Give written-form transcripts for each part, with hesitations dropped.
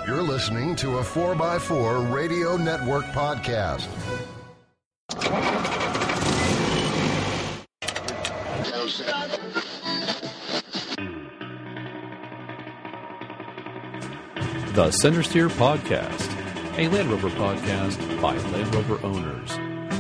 You're listening to a 4x4 Radio Network podcast. The Center Steer Podcast, a Land Rover podcast by Land Rover owners.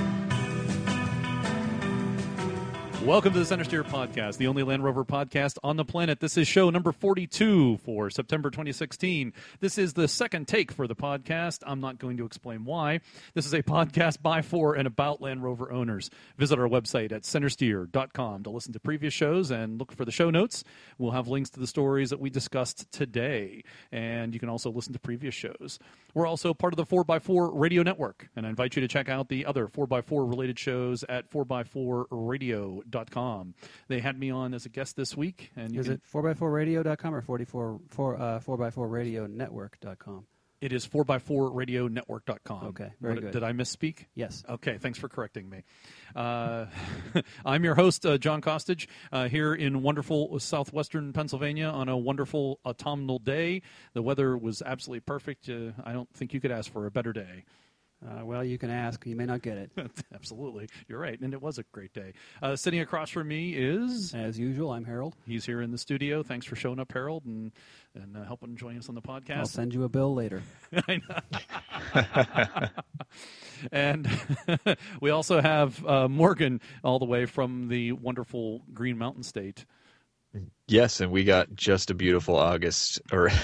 Welcome to the Center Steer Podcast, the only Land Rover podcast on the planet. This is show number 42 for September 2016. This is the second take for the podcast. I'm not going to explain why. This is a podcast by, for, and about Land Rover owners. Visit our website at centersteer.com to listen to previous shows and look for the show notes. We'll have links to the stories that we discussed today, and you can also listen to previous shows. We're also part of the 4x4 Radio Network, and I invite you to check out the other 4x4 related shows at 4x4radio.com. They had me on as a guest this week. And is it 4x4radio.com or 4x4radionetwork.com? It is 4x4radionetwork.com. Okay, very good. Did I misspeak? Yes. Okay, thanks for correcting me. I'm your host, John Costage, here in wonderful southwestern Pennsylvania on a wonderful autumnal day. The weather was absolutely perfect. I don't think you could ask for a better day. Well, you can ask. You may not get it. Absolutely. You're right. And it was a great day. Sitting across from me is... As usual, I'm Harold. He's here in the studio. Thanks for showing up, Harold, and helping join us on the podcast. I'll send you a bill later. I know. And we also have Morgan all the way from the wonderful Green Mountain State. Yes, and we got just a beautiful August.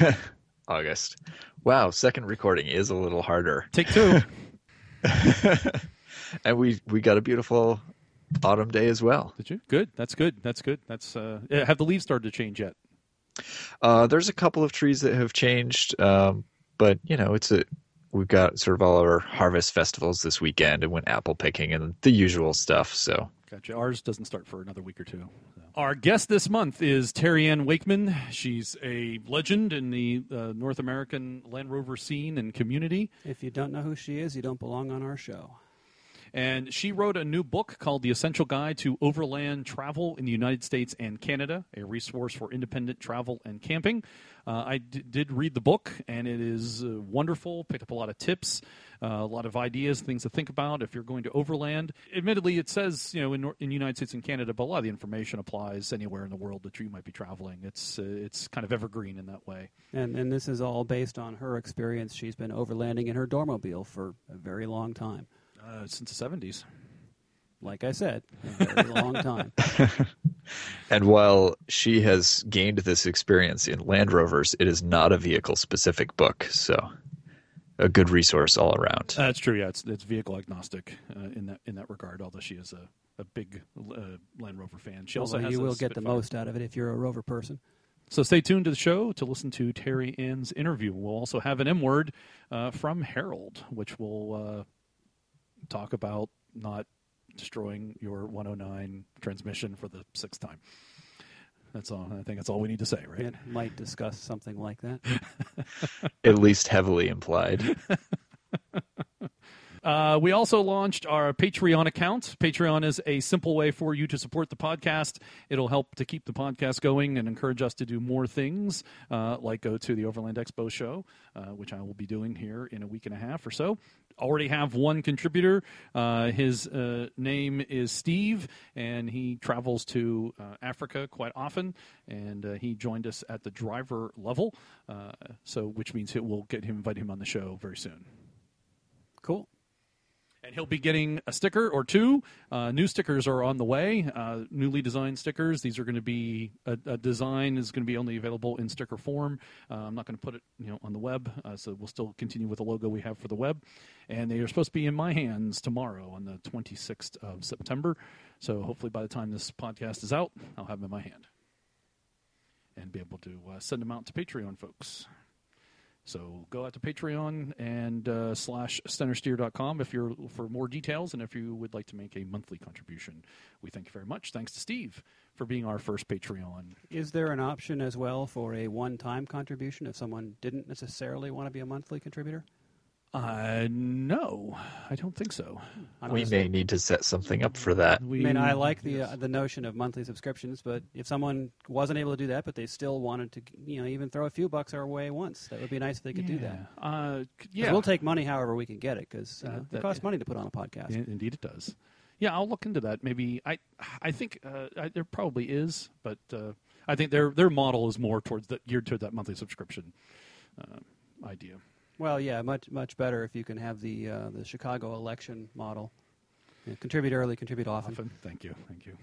Wow, second recording is a little harder. Take two. And we got a beautiful autumn day as well. Did you? Good. That's good. That's have the leaves started to change yet? There's a couple of trees that have changed, but we've got sort of all our harvest festivals this weekend and went apple picking and the usual stuff. So gotcha. Ours doesn't start for another week or two. So. Our guest this month is Terry Ann Wakeman. She's a legend in the North American Land Rover scene and community. If you don't know who she is, you don't belong on our show. And she wrote a new book called The Essential Guide to Overland Travel in the United States and Canada, a resource for independent travel and camping. I did read the book, and it is wonderful. Picked up a lot of tips, a lot of ideas, things to think about if you're going to overland. Admittedly, it says, in the United States and Canada, but a lot of the information applies anywhere in the world that you might be traveling. It's kind of evergreen in that way. And this is all based on her experience. She's been overlanding in her Dormobile for a very long time. Since the 70s. Like I said, a very long time. And while she has gained this experience in Land Rovers, it is not a vehicle-specific book, so a good resource all around. That's true, yeah. It's vehicle agnostic in that regard, although she is a big Land Rover fan. She also has you will get Spitfire. the most out of it if you're a Rover person. So stay tuned to the show to listen to Terry Ann's interview. We'll also have an M-word from Harold, which will talk about not destroying your 109 transmission for the sixth time. That's all. I think that's all we need to say, right? It might discuss something like that. At least heavily implied. We also launched our Patreon account. Patreon is a simple way for you to support the podcast. It'll help to keep the podcast going and encourage us to do more things, like go to the Overland Expo show, which I will be doing here in a week and a half or so. Already have one contributor. His name is Steve, and he travels to Africa quite often, and he joined us at the driver level, which means we'll invite him on the show very soon. Cool. And he'll be getting a sticker or two. New stickers are on the way, newly designed stickers. These are going to be, a design is going to be only available in sticker form. I'm not going to put it on the web, so we'll still continue with the logo we have for the web. And they are supposed to be in my hands tomorrow on the 26th of September. So hopefully by the time this podcast is out, I'll have them in my hand and be able to send them out to Patreon folks. So go out to Patreon and /centersteer.com if you're for more details and if you would like to make a monthly contribution. We thank you very much. Thanks to Steve for being our first Patreon. Is there an option as well for a one-time contribution if someone didn't necessarily want to be a monthly contributor? No, I don't think so. We may need to set something up for that. I mean, I like the notion of monthly subscriptions, but if someone wasn't able to do that, but they still wanted to, even throw a few bucks our way once, that would be nice if they could do that. 'Cause we'll take money however we can get it, because it costs money to put on a podcast. Indeed, it does. Yeah, I'll look into that. Maybe I think there probably is, but I think their model is more geared toward that monthly subscription idea. Well, yeah, much better if you can have the Chicago election model. Contribute early, contribute often. Thank you.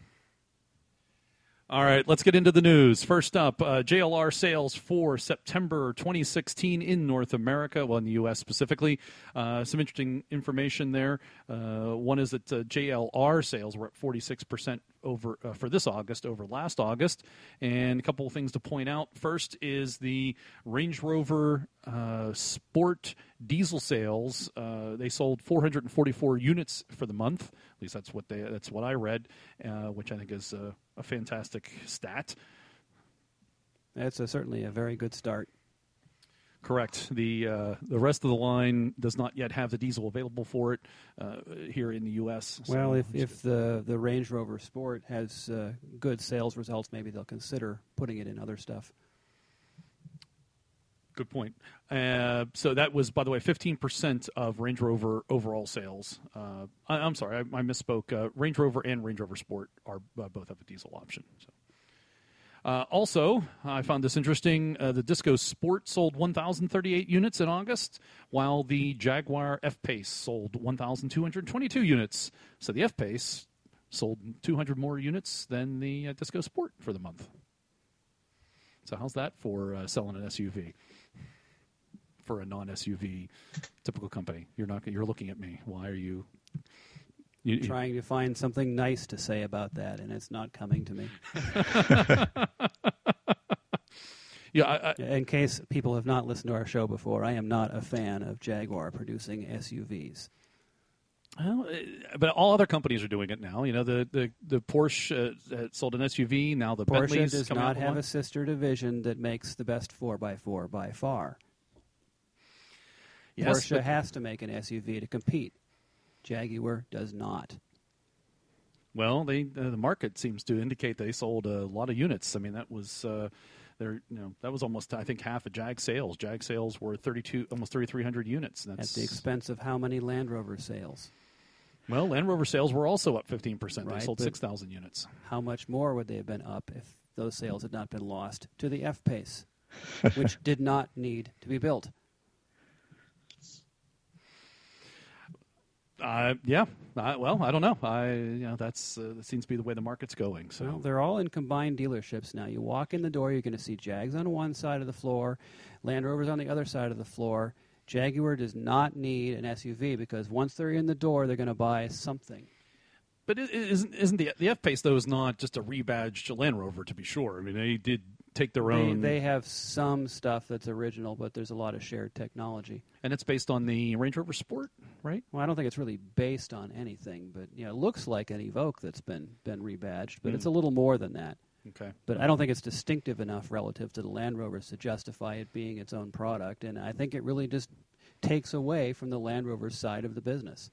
All right, let's get into the news. First up, JLR sales for September 2016 in North America, well, in the U.S. specifically. Some interesting information there. One is that JLR sales were up 46% over for this August over last August. And a couple of things to point out. First is the Range Rover Sport diesel sales. They sold 444 units for the month. At least that's what I read, which I think is a fantastic stat. That's certainly a very good start. Correct. The rest of the line does not yet have the diesel available for it here in the U.S. Well, if the Range Rover Sport has good sales results, maybe they'll consider putting it in other stuff. Good point. So that was, by the way, 15% of Range Rover overall sales. I'm sorry, I misspoke. Range Rover and Range Rover Sport are both have a diesel option. So. Also, I found this interesting. The Disco Sport sold 1,038 units in August, while the Jaguar F-Pace sold 1,222 units. So the F-Pace sold 200 more units than the Disco Sport for the month. So how's that for selling an SUV? For a non-SUV typical company. You're looking at me. Why are you trying to find something nice to say about that, and it's not coming to me. Yeah. In case people have not listened to our show before, I am not a fan of Jaguar producing SUVs. Well, but all other companies are doing it now. The Porsche sold an SUV. Now the Porsche Bentley's does coming not out have a sister division that makes the best 4x4 by far. Yes, Porsche has to make an SUV to compete. Jaguar does not. Well, the market seems to indicate they sold a lot of units. I mean, that was that was almost, I think, half of Jag sales. Jag sales were almost 3,300 units. At the expense of how many Land Rover sales? Well, Land Rover sales were also up 15%. Right, they sold 6,000 units. How much more would they have been up if those sales had not been lost to the F-Pace, which did not need to be built? Well, I don't know. That seems to be the way the market's going. So well, they're all in combined dealerships now. You walk in the door, you're going to see Jags on one side of the floor, Land Rovers on the other side of the floor. Jaguar does not need an SUV because once they're in the door, they're going to buy something. But isn't the F-Pace, though, is not just a rebadged Land Rover, to be sure. I mean, they did take their own. They have some stuff that's original, but there's a lot of shared technology. And it's based on the Range Rover Sport, right? Well, I don't think it's really based on anything, but it looks like an Evoque that's been rebadged, but it's a little more than that. Okay. But I don't think it's distinctive enough relative to the Land Rovers to justify it being its own product, and I think it really just takes away from the Land Rover side of the business.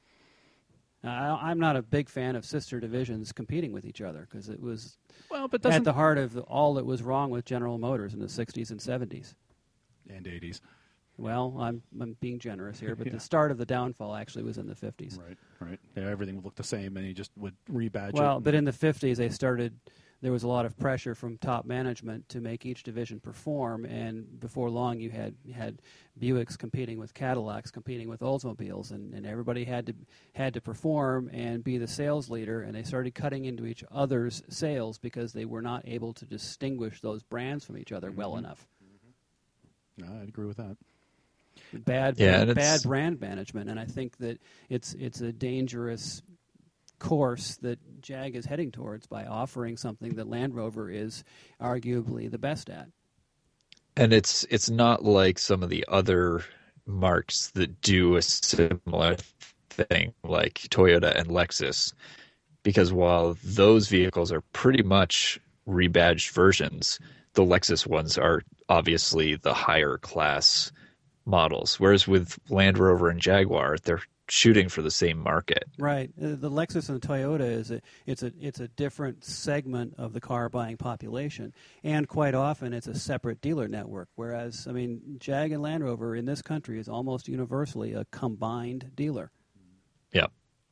I'm not a big fan of sister divisions competing with each other because it was at the heart of all that was wrong with General Motors in the 60s and 70s. And 80s. Well, I'm being generous here, but the start of the downfall actually was in the 50s. Right. Yeah, everything would look the same, and he just would rebadge it. Well, but in the 50s, there was a lot of pressure from top management to make each division perform, and before long you had Buicks competing with Cadillacs, competing with Oldsmobiles, and everybody had to perform and be the sales leader, and they started cutting into each other's sales because they were not able to distinguish those brands from each other well enough. No, I'd agree with that. Bad brand management, and I think that it's a dangerous course that Jag is heading towards by offering something that Land Rover is arguably the best at. And it's not like some of the other marques that do a similar thing, like Toyota and Lexus, because while those vehicles are pretty much rebadged versions, the Lexus ones are obviously the higher class models, whereas with Land Rover and Jaguar, they're shooting for the same market. Right. The Lexus and the Toyota it's a different segment of the car buying population, and quite often it's a separate dealer network. Whereas, I mean, Jag and Land Rover in this country is almost universally a combined dealer. Yeah.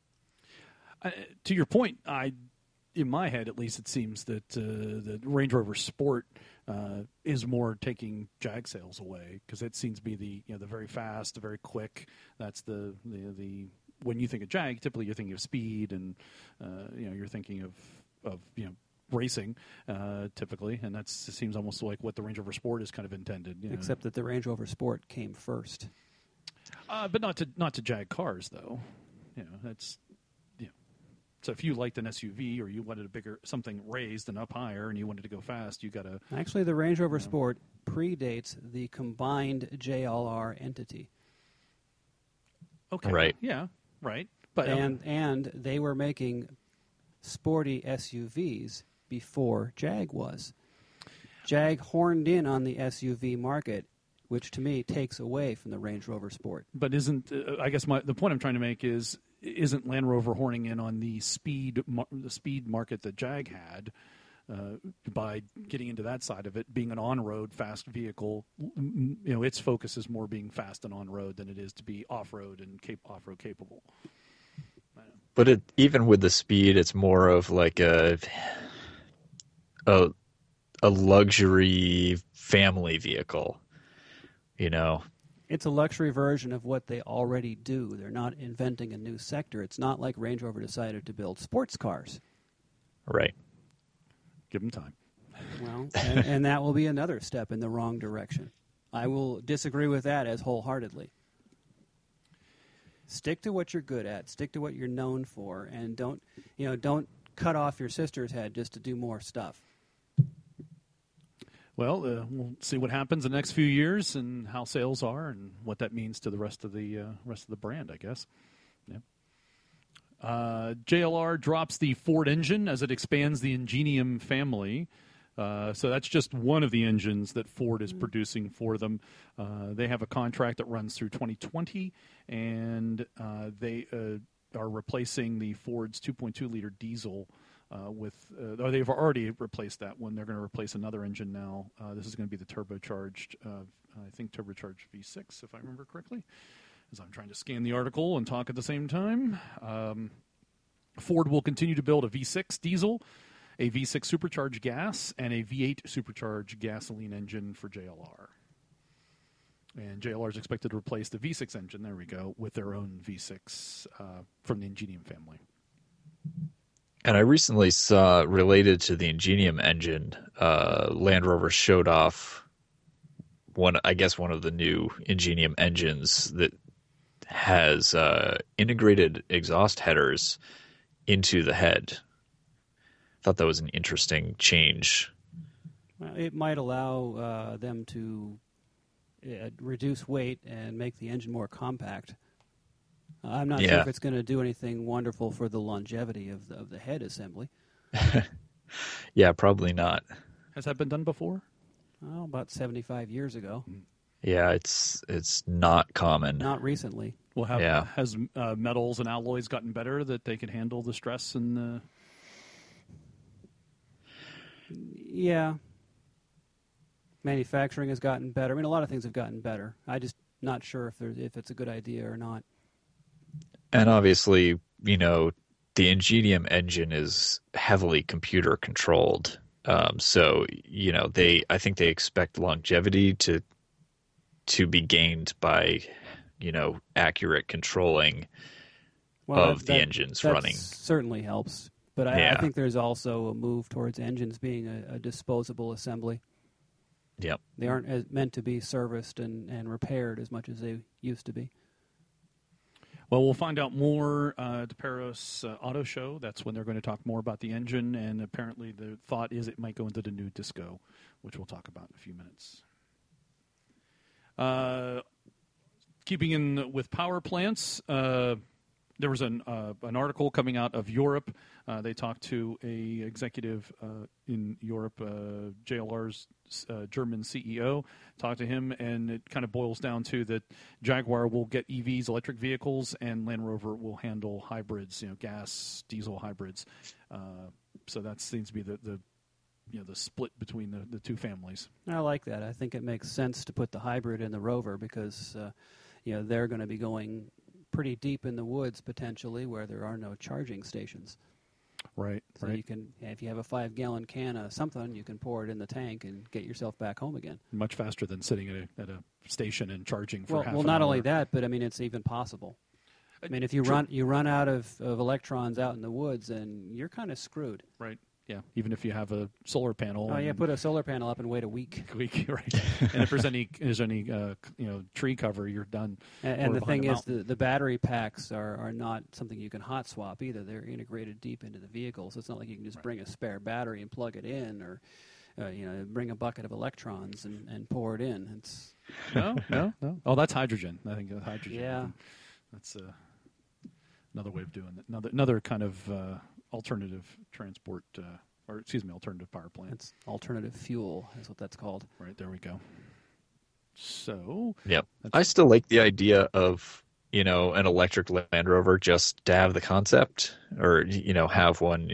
To your point, in my head at least, it seems that the Range Rover Sport is more taking Jag sales away, because it seems to be the very fast, the very quick. That's the when you think of Jag, typically you're thinking of speed, and you're thinking of racing typically, and that seems almost like what the Range Rover Sport is kind of intended. Except that the Range Rover Sport came first. But not to Jag cars though. That's. So if you liked an SUV, or you wanted something raised and up higher, and you wanted to go fast, you got to... Actually, the Range Rover Sport predates the combined JLR entity. Okay. Right. Yeah, right. But and they were making sporty SUVs before Jag was. Jag horned in on the SUV market, which to me takes away from the Range Rover Sport. But isn't... I guess the point I'm trying to make is... Isn't Land Rover horning in on the speed market that Jag had by getting into that side of it, being an on-road fast vehicle? Its focus is more being fast and on-road than it is to be off-road and off-road capable. But even with the speed, it's more of like a luxury family vehicle, It's a luxury version of what they already do. They're not inventing a new sector. It's not like Range Rover decided to build sports cars. Right. Give them time. Well, and that will be another step in the wrong direction. I will disagree with that as wholeheartedly. Stick to what you're good at. Stick to what you're known for, and don't cut off your sister's head just to do more stuff. Well, we'll see what happens in the next few years, and how sales are, and what that means to the rest of the brand, I guess. Yeah. JLR drops the Ford engine as it expands the Ingenium family. So that's just one of the engines that Ford is producing for them. They have a contract that runs through 2020, and they are replacing the Ford's 2.2-liter diesel they've already replaced that one. They're going to replace another engine now. This is going to be the turbocharged, turbocharged V6, if I remember correctly, as I'm trying to scan the article and talk at the same time. Ford will continue to build a V6 diesel, a V6 supercharged gas, and a V8 supercharged gasoline engine for JLR. And JLR is expected to replace the V6 engine, there we go, with their own V6 from the Ingenium family. And I recently saw, related to the Ingenium engine, Land Rover showed off one of the new Ingenium engines that has integrated exhaust headers into the head. Thought that was an interesting change. Well, it might allow them to reduce weight and make the engine more compact. I'm not sure if it's going to do anything wonderful for the longevity of the head assembly. Yeah, probably not. Has that been done before? Oh, about 75 years ago. Yeah, it's not common. Not recently. Well, has metals and alloys gotten better that they can handle the stress and the... Yeah. Manufacturing has gotten better. I mean, a lot of things have gotten better. I just not sure if it's a good idea or not. And obviously, the Ingenium engine is heavily computer controlled. So, I think they expect longevity to be gained by, accurate controlling of the engines running. Certainly helps. But I think there's also a move towards engines being a disposable assembly. Yep. They aren't meant to be serviced and repaired as much as they used to be. Well, we'll find out more at the Paris Auto Show. That's when they're going to talk more about the engine, and apparently the thought is it might go into the new Disco, which we'll talk about in a few minutes. Keeping in with power plants, There was an article coming out of Europe. They talked to a executive in Europe, JLR's German CEO. Talked to him, and it kind of boils down to that Jaguar will get EVs, electric vehicles, and Land Rover will handle hybrids, gas, diesel hybrids. So that seems to be the split between the two families. I like that. I think it makes sense to put the hybrid in the Rover because they're going to be going pretty deep in the woods potentially where there are no charging stations. Right. So you can, if you have a 5-gallon can of something, you can pour it in the tank and get yourself back home again. Much faster than sitting at a station and charging for half an hour. Well, not only that, but I mean it's even possible. I mean, if you run out of electrons out in the woods, and you're kind of screwed. Right. Yeah. Even if you have a solar panel. Oh yeah, put a solar panel up and wait a week. Right. And if there's any tree cover, you're done. And the thing is, the battery packs are not something you can hot swap either. They're integrated deep into the vehicle, so it's not like you can just bring a spare battery and plug it in, or bring a bucket of electrons and pour it in. It's no. Oh, that's hydrogen. I think hydrogen. Yeah. That's another way of doing it. Another kind of alternative transport, alternative power plant. It's alternative fuel is what that's called. Right, there we go. So, yep. I still like the idea of, an electric Land Rover just to have the concept or, have one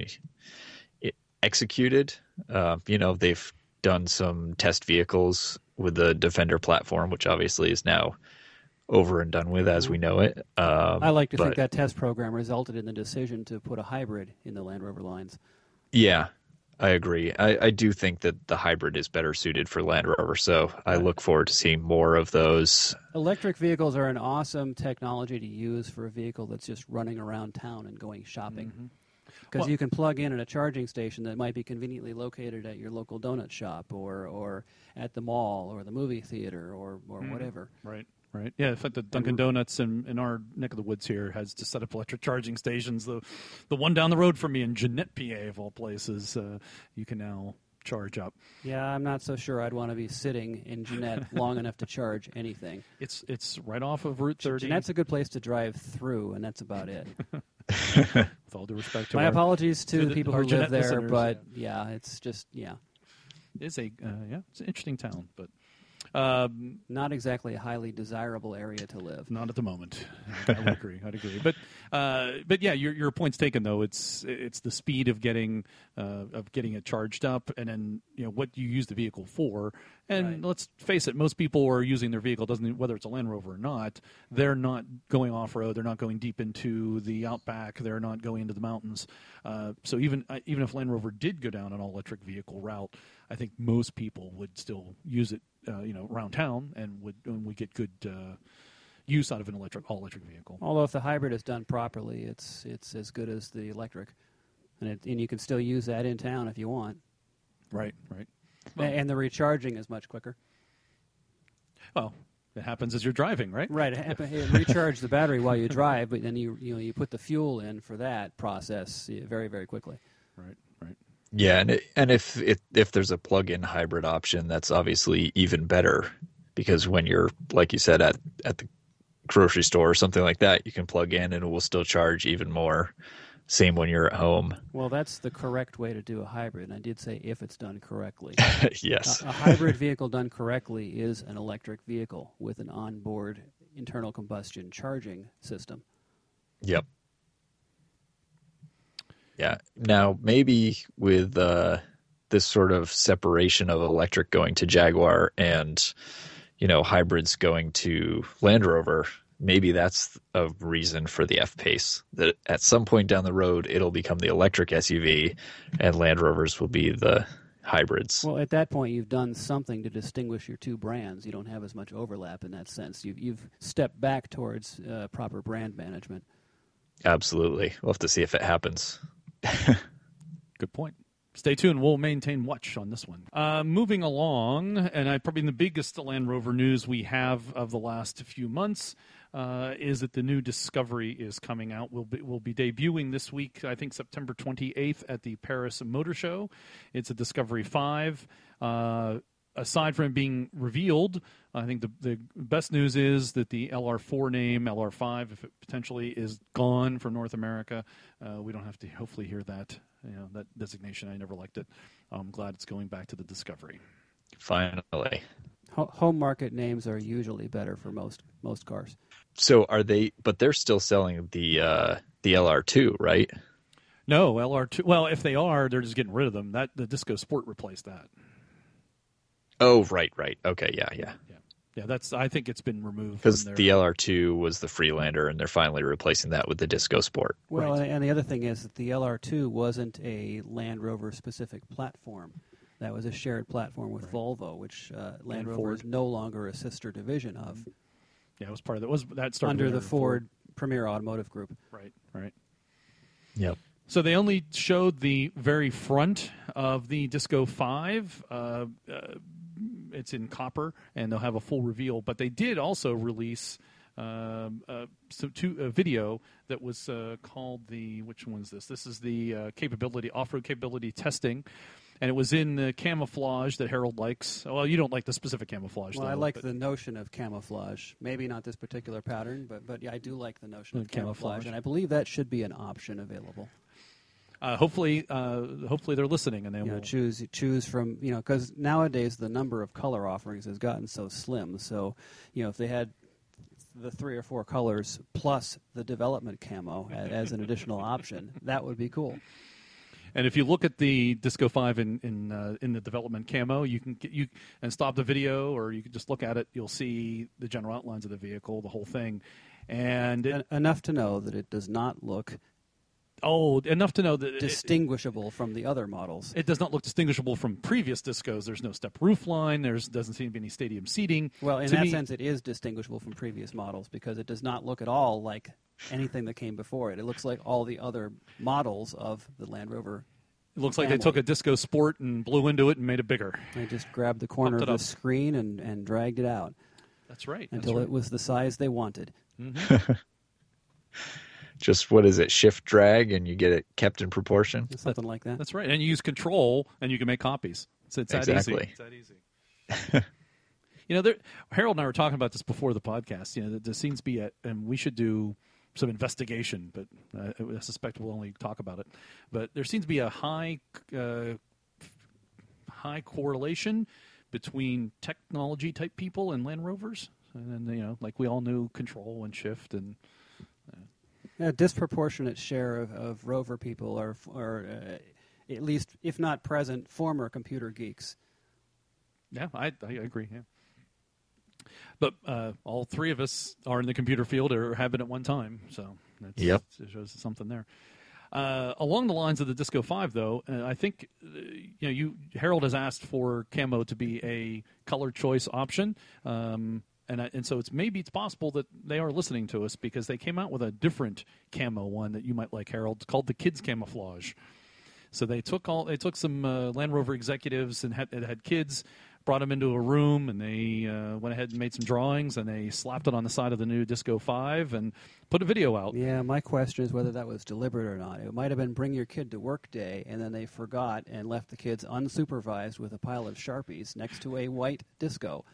executed. They've done some test vehicles with the Defender platform, which obviously is now over and done with as we know it. I like to think that test program resulted in the decision to put a hybrid in the Land Rover lines. Yeah, I agree. I do think that the hybrid is better suited for Land Rover, so I look forward to seeing more of those. Electric vehicles are an awesome technology to use for a vehicle that's just running around town and going shopping. Because you can plug in at a charging station that might be conveniently located at your local donut shop or at the mall or the movie theater or whatever. Right. Right. Yeah. In fact, the Dunkin' Donuts in our neck of the woods here has to set up electric charging stations. The one down the road from me in Jeanette, PA, of all places, you can now charge up. Yeah, I'm not so sure I'd want to be sitting in Jeanette long enough to charge anything. It's right off of Route 30. Jeanette's a good place to drive through, and that's about it. With all due respect to my apologies to the people who live there, listeners. But it's just it's it's an interesting town, but. Not exactly a highly desirable area to live. Not at the moment. I'd agree. But yeah, your point's taken though. It's the speed of getting it charged up, and then what you use the vehicle for. And let's face it, most people are using their vehicle, whether it's a Land Rover or not. They're not going off road. They're not going deep into the outback. They're not going into the mountains. So even if Land Rover did go down an all electric vehicle route, I think most people would still use it. Around town, and we get good use out of an all electric vehicle. Although if the hybrid is done properly, it's as good as the electric, and you can still use that in town if you want. Right. Well, and the recharging is much quicker. Well, it happens as you're driving, right? Right. It recharge the battery while you drive, but then you put the fuel in for that process very, very quickly. Right. Yeah, and if there's a plug-in hybrid option, that's obviously even better because when you're, like you said, at the grocery store or something like that, you can plug in and it will still charge even more. Same when you're at home. Well, that's the correct way to do a hybrid, and I did say if it's done correctly. Yes. A hybrid vehicle done correctly is an electric vehicle with an onboard internal combustion charging system. Yep. Yeah. Now, maybe with this sort of separation of electric going to Jaguar and, hybrids going to Land Rover, maybe that's a reason for the F-Pace, that at some point down the road, it'll become the electric SUV and Land Rovers will be the hybrids. Well, at that point, you've done something to distinguish your two brands. You don't have as much overlap in that sense. You've stepped back towards proper brand management. Absolutely. We'll have to see if it happens. Good point. Stay tuned. We'll maintain watch on this one. Moving along, and probably the biggest Land Rover news we have of the last few months is that the new Discovery is coming out. We'll be debuting this week, I think September 28th at the Paris Motor Show. It's a Discovery 5. aside from it being revealed, I think the best news is that the LR4 name, LR5, if it potentially is gone from North America, we don't have to hopefully hear that. That designation. I never liked it. I'm glad it's going back to the Discovery. Finally. Home market names are usually better for most cars. So are they? But they're still selling the LR2, right? No, LR2. Well, if they are, they're just getting rid of them. The Disco Sport replaced that. Oh, right. Okay, yeah. Yeah. That's. I think it's been removed because from the LR2 was the Freelander, and they're finally replacing that with the Disco Sport. Well, Right. and the other thing is that the LR2 wasn't a Land Rover specific platform. That was a shared platform with Volvo, which Land Rover Ford. is no longer a sister division of. Yeah, it was part of that started Under with the Ford Premier Automotive Group. Right. Yep. So they only showed the very front of the Disco 5. It's in copper, and they'll have a full reveal. But they did also release a video that was called which one is this? This is the off-road capability testing. And it was in the camouflage that Harold likes. Well, you don't like the specific camouflage, Well, though. I like the notion of camouflage. Maybe not this particular pattern, but yeah, I do like the notion of camouflage. And I believe that should be an option available. Hopefully they're listening, and they will choose from, because nowadays the number of color offerings has gotten so slim. So, if they had the 3 or 4 colors plus the development camo as an additional option, that would be cool. And if you look at the Disco 5 in the development camo, you can and stop the video, or you can just look at it. You'll see the general outlines of the vehicle, the whole thing, and enough to know that it does not look enough to know that distinguishable from the other models. It does not look distinguishable from previous Discos. There's no step roof line. Doesn't seem to be any stadium seating. Well, in that sense, it is distinguishable from previous models because it does not look at all like anything that came before it. It looks like all the other models of the Land Rover. It looks like they took a Disco Sport and blew into it and made it bigger. They just grabbed the corner of the screen and dragged it out. That's right. Until it was the size they wanted. Mm-hmm. Just, what is it, shift drag, and you get it kept in proportion? Something like that. That's right. And you use control, and you can make copies. It's that easy. It's that easy. Harold and I were talking about this before the podcast. There seems to be and we should do some investigation, but I suspect we'll only talk about it. But there seems to be a high correlation between technology type people and Land Rovers, and like we all knew control and shift and. A disproportionate share of Rover people are at least, if not present, former computer geeks. Yeah, I agree. Yeah. But all three of us are in the computer field or have been at one time, so it shows something there. Along the lines of the Disco 5, though, I think Harold has asked for camo to be a color choice option. And so it's possible that they are listening to us because they came out with a different camo one that you might like, Harold. It's called the Kids Camouflage. So they took some Land Rover executives and had kids, brought them into a room, and they went ahead and made some drawings, and they slapped it on the side of the new Disco 5 and put a video out. Yeah, my question is whether that was deliberate or not. It might have been bring your kid to work day, and then they forgot and left the kids unsupervised with a pile of Sharpies next to a white Disco.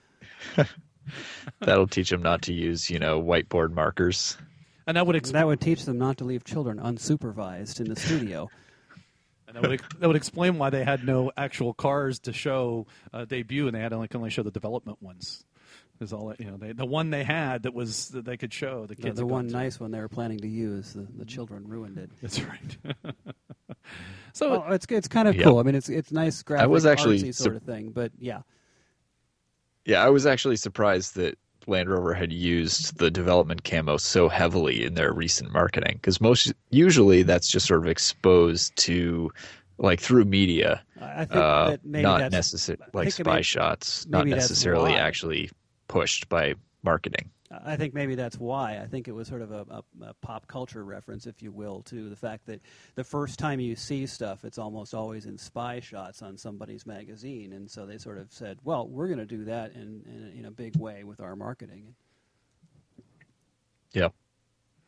That'll teach them not to use, whiteboard markers. And that would teach them not to leave children unsupervised in the studio. And that would explain why they had no actual cars to show debut, and they had only show the development ones. Is all the one they had that they could show the kids. The one nice one they were planning to use, the children ruined it. That's right. So it's kind of cool. I mean, it's nice graphic, artsy sort of thing, but yeah. Yeah, I was actually surprised that Land Rover had used the development camo so heavily in their recent marketing, because usually that's just sort of exposed to, like, through media. I think that maybe not necessarily like spy shots, not necessarily actually pushed by marketing. I think maybe that's why. I think it was sort of a pop culture reference, if you will, to the fact that the first time you see stuff, it's almost always in spy shots on somebody's magazine. And so they sort of said, well, we're going to do that in a big way with our marketing. Yep.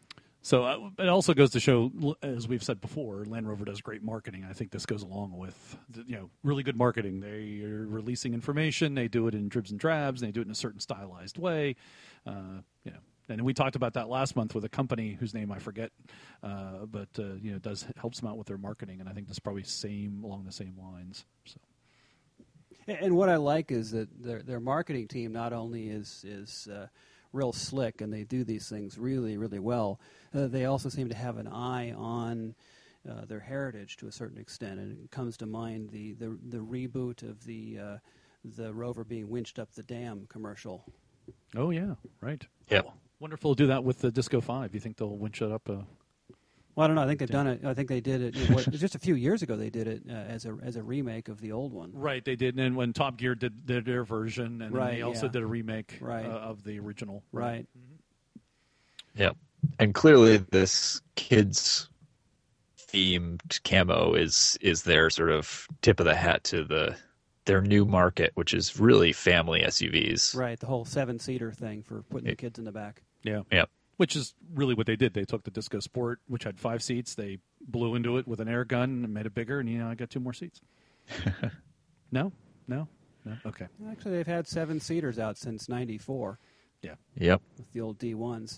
So it also goes to show, as we've said before, Land Rover does great marketing. I think this goes along with really good marketing. They are releasing information. They do it in dribs and drabs. And they do it in a certain stylized way. And we talked about that last month with a company whose name I forget, but helps them out with their marketing. And I think this is probably along the same lines. So. And what I like is that their marketing team not only is real slick, and they do these things really, really well. They also seem to have an eye on their heritage to a certain extent, and it comes to mind the reboot of the Rover being winched up the dam commercial. Oh yeah, right. Yep. Wonder if they'll do that with the Disco 5. You think they'll winch it up? Well, I don't know. I think they've done it. I think they did it. Just a few years ago, they did it as a remake of the old one. Right, they did. And when Top Gear did their version, and then they also did a remake of the original. Right. Mm-hmm. Yeah, and clearly this kids themed camo is their sort of tip of the hat to their new market, which is really family SUVs. Right, the whole 7-seater thing for putting the kids in the back. Yeah. Yeah. Which is really what they did. They took the Disco Sport, which had 5 seats. They blew into it with an air gun and made it bigger, and I got 2 more seats. No? Okay. Actually, they've had 7-seaters out since '94. Yeah. Yep. With the old D1s.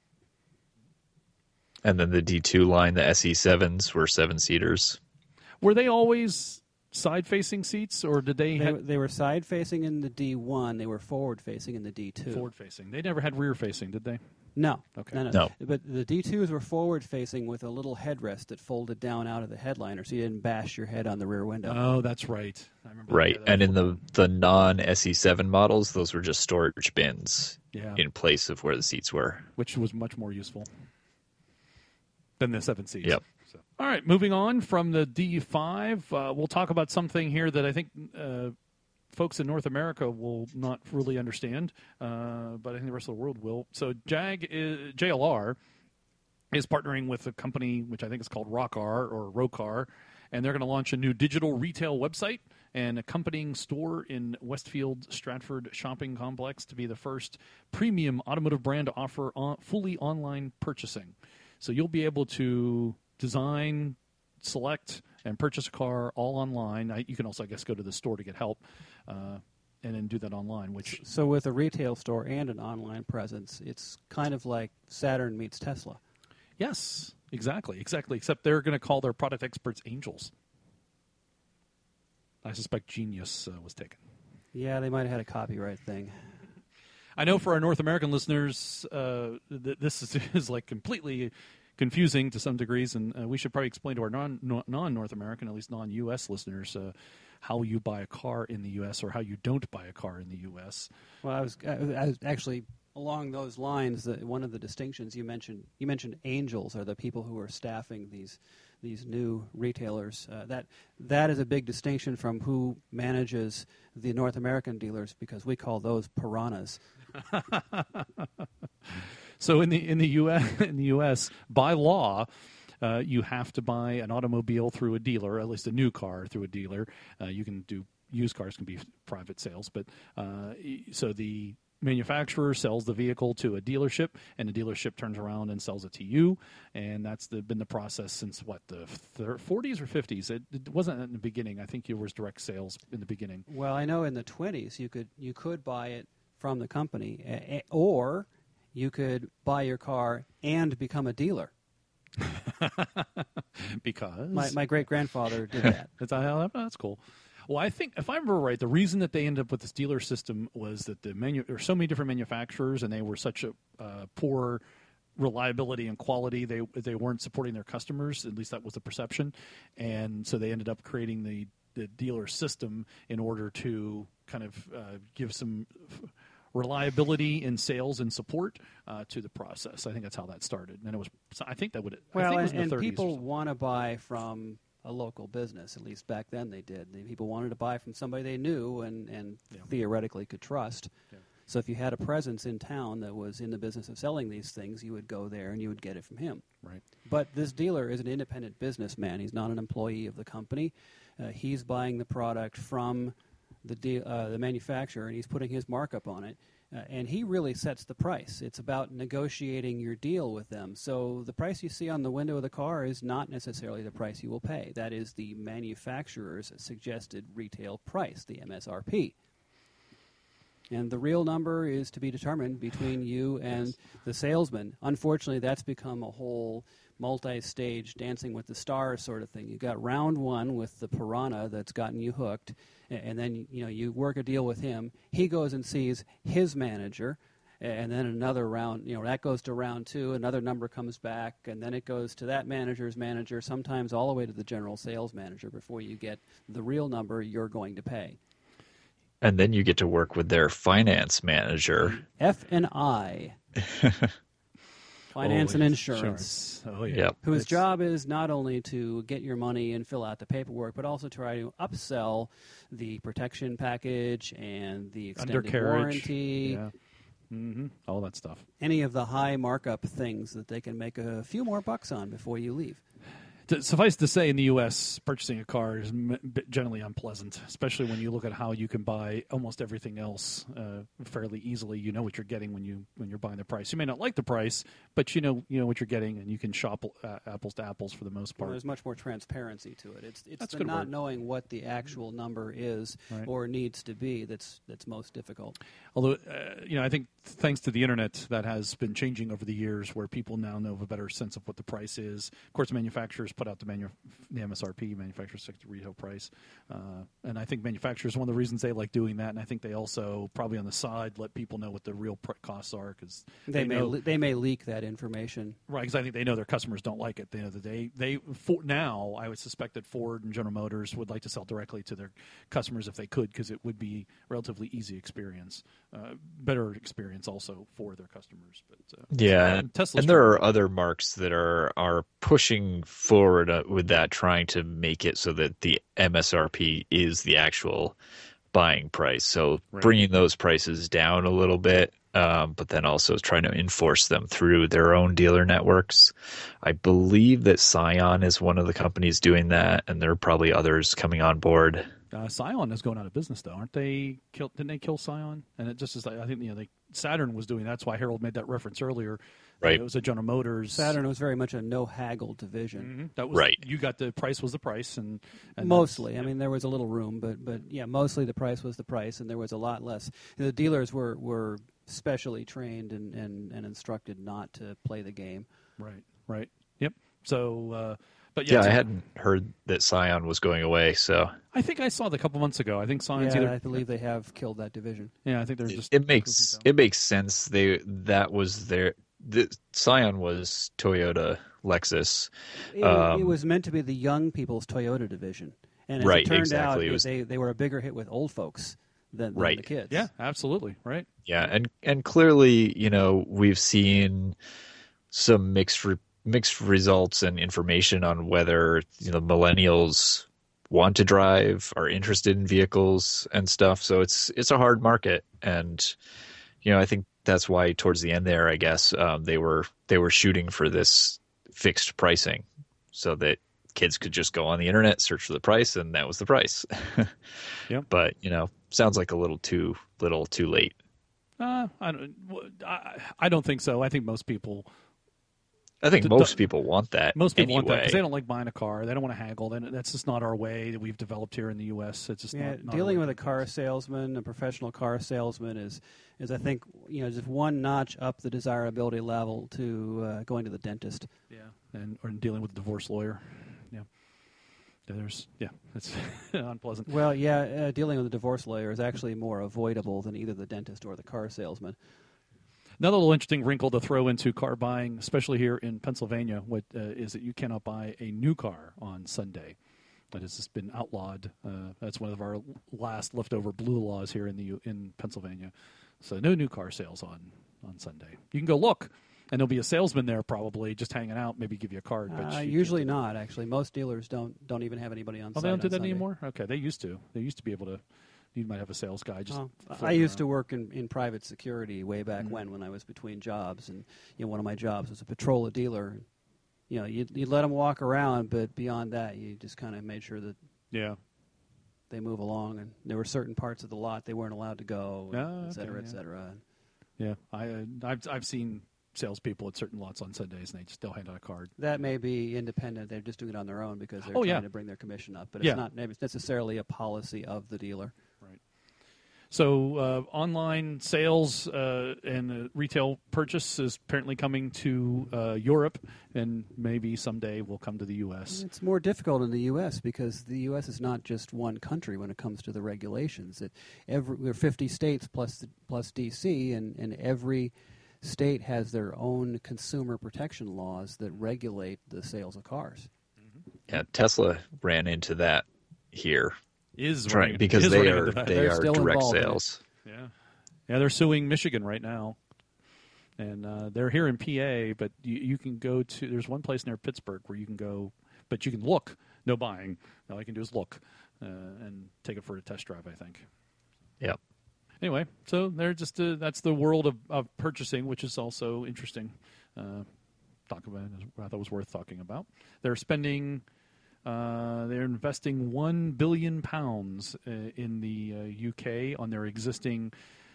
And then the D2 line, the SE7s were 7-seaters. Were they always side-facing seats, or did they? They were side-facing in the D1. They were forward-facing in the D2. Forward-facing. They never had rear-facing, did they? No. Okay. No. But the D2s were forward-facing with a little headrest that folded down out of the headliner, so you didn't bash your head on the rear window. Oh, that's right. I remember. Right, and in the non-SE7 models, those were just storage bins in place of where the seats were. Which was much more useful than the 7 seats. Yep. So. All right, moving on from the D5, we'll talk about something here that I think folks in North America will not really understand, but I think the rest of the world will. So JLR is partnering with a company which I think is called Rocar, and they're going to launch a new digital retail website and accompanying store in Westfield Stratford shopping complex to be the first premium automotive brand to offer fully online purchasing. So you'll be able to design, select, and purchase a car all online. You can also, I guess, go to the store to get help and then do that online. So with a retail store and an online presence, it's kind of like Saturn meets Tesla. Yes, exactly. Except they're going to call their product experts angels. I suspect Genius was taken. Yeah, they might have had a copyright thing. I know for our North American listeners, this is like completely confusing to some degrees, and we should probably explain to our non-North American, at least non-U.S. listeners, how you buy a car in the U.S. or how you don't buy a car in the U.S. Well, I was actually along those lines. One of the distinctions you mentioned angels are the people who are staffing these new retailers. That is a big distinction from who manages the North American dealers, because we call those piranhas. So in the U.S. by law, you have to buy an automobile through a dealer, at least a new car through a dealer. You can do used cars, can be private sales, but so the manufacturer sells the vehicle to a dealership, and the dealership turns around and sells it to you. And that's been the process since, the 40s or 50s? It wasn't in the beginning. I think it was direct sales in the beginning. Well, I know in the 20s you could buy it from the company, or you could buy your car and become a dealer. Because? My great-grandfather did that. That's cool. Well, I think, if I remember right, the reason that they ended up with this dealer system was that there were so many different manufacturers, and they were such a poor reliability and quality. They weren't supporting their customers. At least that was the perception. And so they ended up creating the dealer system in order to kind of give some reliability in sales and support to the process. I think that's how that started. And it was, I think that would. Well, I think it was in and the 30s people want to buy from a local business. At least back then they did. People wanted to buy from somebody they knew and theoretically could trust. Yeah. So if you had a presence in town that was in the business of selling these things, you would go there and you would get it from him. Right. But this dealer is an independent businessman. He's not an employee of the company. He's buying the product from the manufacturer, and he's putting his markup on it. And he really sets the price. It's about negotiating your deal with them. So the price you see on the window of the car is not necessarily the price you will pay. That is the manufacturer's suggested retail price, the MSRP. And the real number is to be determined between you and the salesman. Unfortunately, that's become a whole multi-stage Dancing with the Stars sort of thing. You got round one with the piranha that's gotten you hooked, and then you work a deal with him. He goes and sees his manager, and then another round, that goes to round two. Another number comes back, and then it goes to that manager's manager, sometimes all the way to the general sales manager before you get the real number you're going to pay. And then you get to work with their finance manager. F&I. Finance and insurance. Oh, yeah. Yep. Whose job is not only to get your money and fill out the paperwork, but also try to upsell the protection package and the extended Undercarriage. warranty. Yeah. Mm-hmm. All that stuff. Any of the high markup things that they can make a few more bucks on before you leave. Suffice to say, in the U.S., purchasing a car is generally unpleasant, especially when you look at how you can buy almost everything else fairly easily. You know what you're getting when you're buying the price. You may not like the price, but you know what you're getting, and you can shop apples to apples for the most part. Well, there's much more transparency to it. It's That's the good not word. knowing what the actual number is or needs to be that's most difficult. Although, I think thanks to the internet, that has been changing over the years, where people now know a better sense of what the price is. Of course, manufacturers put out the MSRP, manufacturers stick to retail price, and I think manufacturers, one of the reasons they like doing that, and I think they also probably on the side let people know what the real costs are, because they may leak that information. Right, because I think they know their customers don't like it. They know that now I would suspect that Ford and General Motors would like to sell directly to their customers if they could, because it would be a relatively easy experience, better experience also for their customers. But and there are other marks that are pushing forward with that, trying to make it so that the MSRP is the actual buying price. So bringing those prices down a little bit, but then also trying to enforce them through their own dealer networks. I believe that Scion is one of the companies doing that, and there are probably others coming on board. Scion is going out of business, though, aren't they? Didn't they kill Scion? And it just is like, I think Saturn was doing that. That's why Harold made that reference earlier. Right. It was a General Motors. Saturn was very much a no haggle division. Mm-hmm. That was right. You got the price was the price, and mostly. I mean, there was a little room, but yeah, mostly the price was the price, and there was a lot less. The dealers were specially trained and instructed not to play the game. Right. Yep. So. But I hadn't heard that Scion was going away, so I think I saw it a couple months ago. I think Scion's I believe they have killed that division. Yeah, I think they're just. It makes sense. That was the Scion was Toyota, Lexus. It was meant to be the young people's Toyota division, and as it turned out, they were a bigger hit with old folks than the kids. Yeah, absolutely. Right. Yeah, and clearly, we've seen some mixed results and information on whether millennials want to drive, are interested in vehicles and stuff. So it's a hard market, and I think that's why towards the end there, I guess they were shooting for this fixed pricing, so that kids could just go on the internet, search for the price, and that was the price. Yeah. But sounds like a little too late. I don't think so. I think most people. I think most people want that. Most people anyway. want that because they don't like buying a car. They don't want to haggle. That's just not our way that we've developed here in the U.S. It's just not dealing with a car salesman, a professional car salesman, is I think just one notch up the desirability level to going to the dentist. Yeah, or dealing with a divorce lawyer. Yeah, it's unpleasant. Well, dealing with a divorce lawyer is actually more avoidable than either the dentist or the car salesman. Another little interesting wrinkle to throw into car buying, especially here in Pennsylvania, is that you cannot buy a new car on Sunday. That has just been outlawed. That's one of our last leftover blue laws here in Pennsylvania. So no new car sales on Sunday. You can go look, and there'll be a salesman there probably just hanging out, maybe give you a card. But usually not, actually. Most dealers don't even have anybody on site. Oh, they don't do that Sunday anymore? Okay, they used to. They used to be able to. You might have a sales guy. I used to work in private security way back when I was between jobs, and one of my jobs was to patrol a dealer. You let them walk around, but beyond that, you just kind of made sure that they move along, and there were certain parts of the lot they weren't allowed to go, et cetera, et cetera. Yeah, I've seen salespeople at certain lots on Sundays, and they still hand out a card. That may be independent. They're just doing it on their own because they're trying to bring their commission up. But it's not necessarily a policy of the dealer. Right. So online sales and retail purchase is apparently coming to Europe, and maybe someday will come to the U.S. It's more difficult in the U.S. because the U.S. is not just one country when it comes to the regulations. There are 50 states plus D.C., and every state has their own consumer protection laws that regulate the sales of cars. Yeah, Tesla ran into that here. Because they are direct sales. Yeah, they're suing Michigan right now, and they're here in PA. But you can go to. There's one place near Pittsburgh where you can go, but you can look. No buying. All you can do is look and take it for a test drive, I think. Yep. Anyway, so they're just that's the world of purchasing, which is also interesting. Talk about it. I thought it was worth talking about. They're spending. They're investing £1 billion in the UK on their existing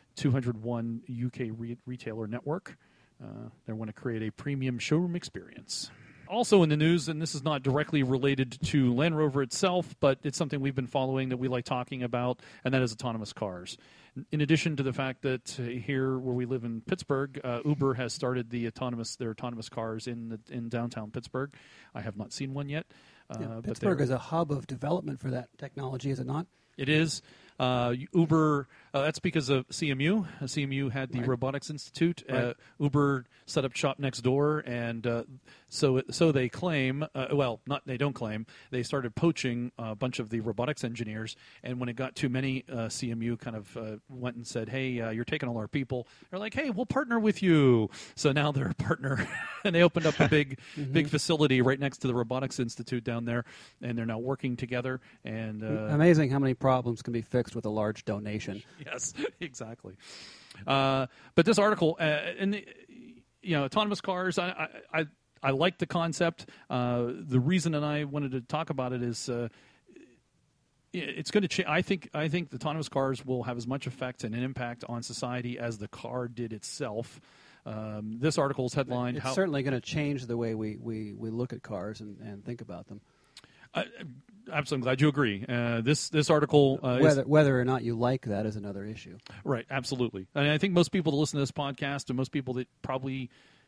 201 UK retailer network. They want to create a premium showroom experience. Also in the news, and this is not directly related to Land Rover itself, but it's something we've been following that we like talking about, and that is autonomous cars. In addition to the fact that here where we live in Pittsburgh, Uber has started their autonomous cars in downtown Pittsburgh. I have not seen one yet. Pittsburgh is a hub of development for that technology, is it not? It is. Uber, that's because of CMU. CMU had the Robotics Institute. Right. Uber set up shop next door, and so they claim, they don't claim, they started poaching a bunch of the robotics engineers, and when it got too many, CMU kind of went and said, hey, you're taking all our people. They're like, hey, we'll partner with you. So now they're a partner, and they opened up a big facility right next to the Robotics Institute down there, and they're now working together. And amazing how many problems can be fixed with a large donation. Yes, exactly. But this article, autonomous cars, I like the concept. The reason that I wanted to talk about it is it's going to change. I think the autonomous cars will have as much effect and an impact on society as the car did itself. This article's headline: It's certainly going to change the way we look at cars and think about them. I'm glad you agree. This article, whether or not you like that is another issue. Right, absolutely. And I think most people that listen to this podcast, and most people that probably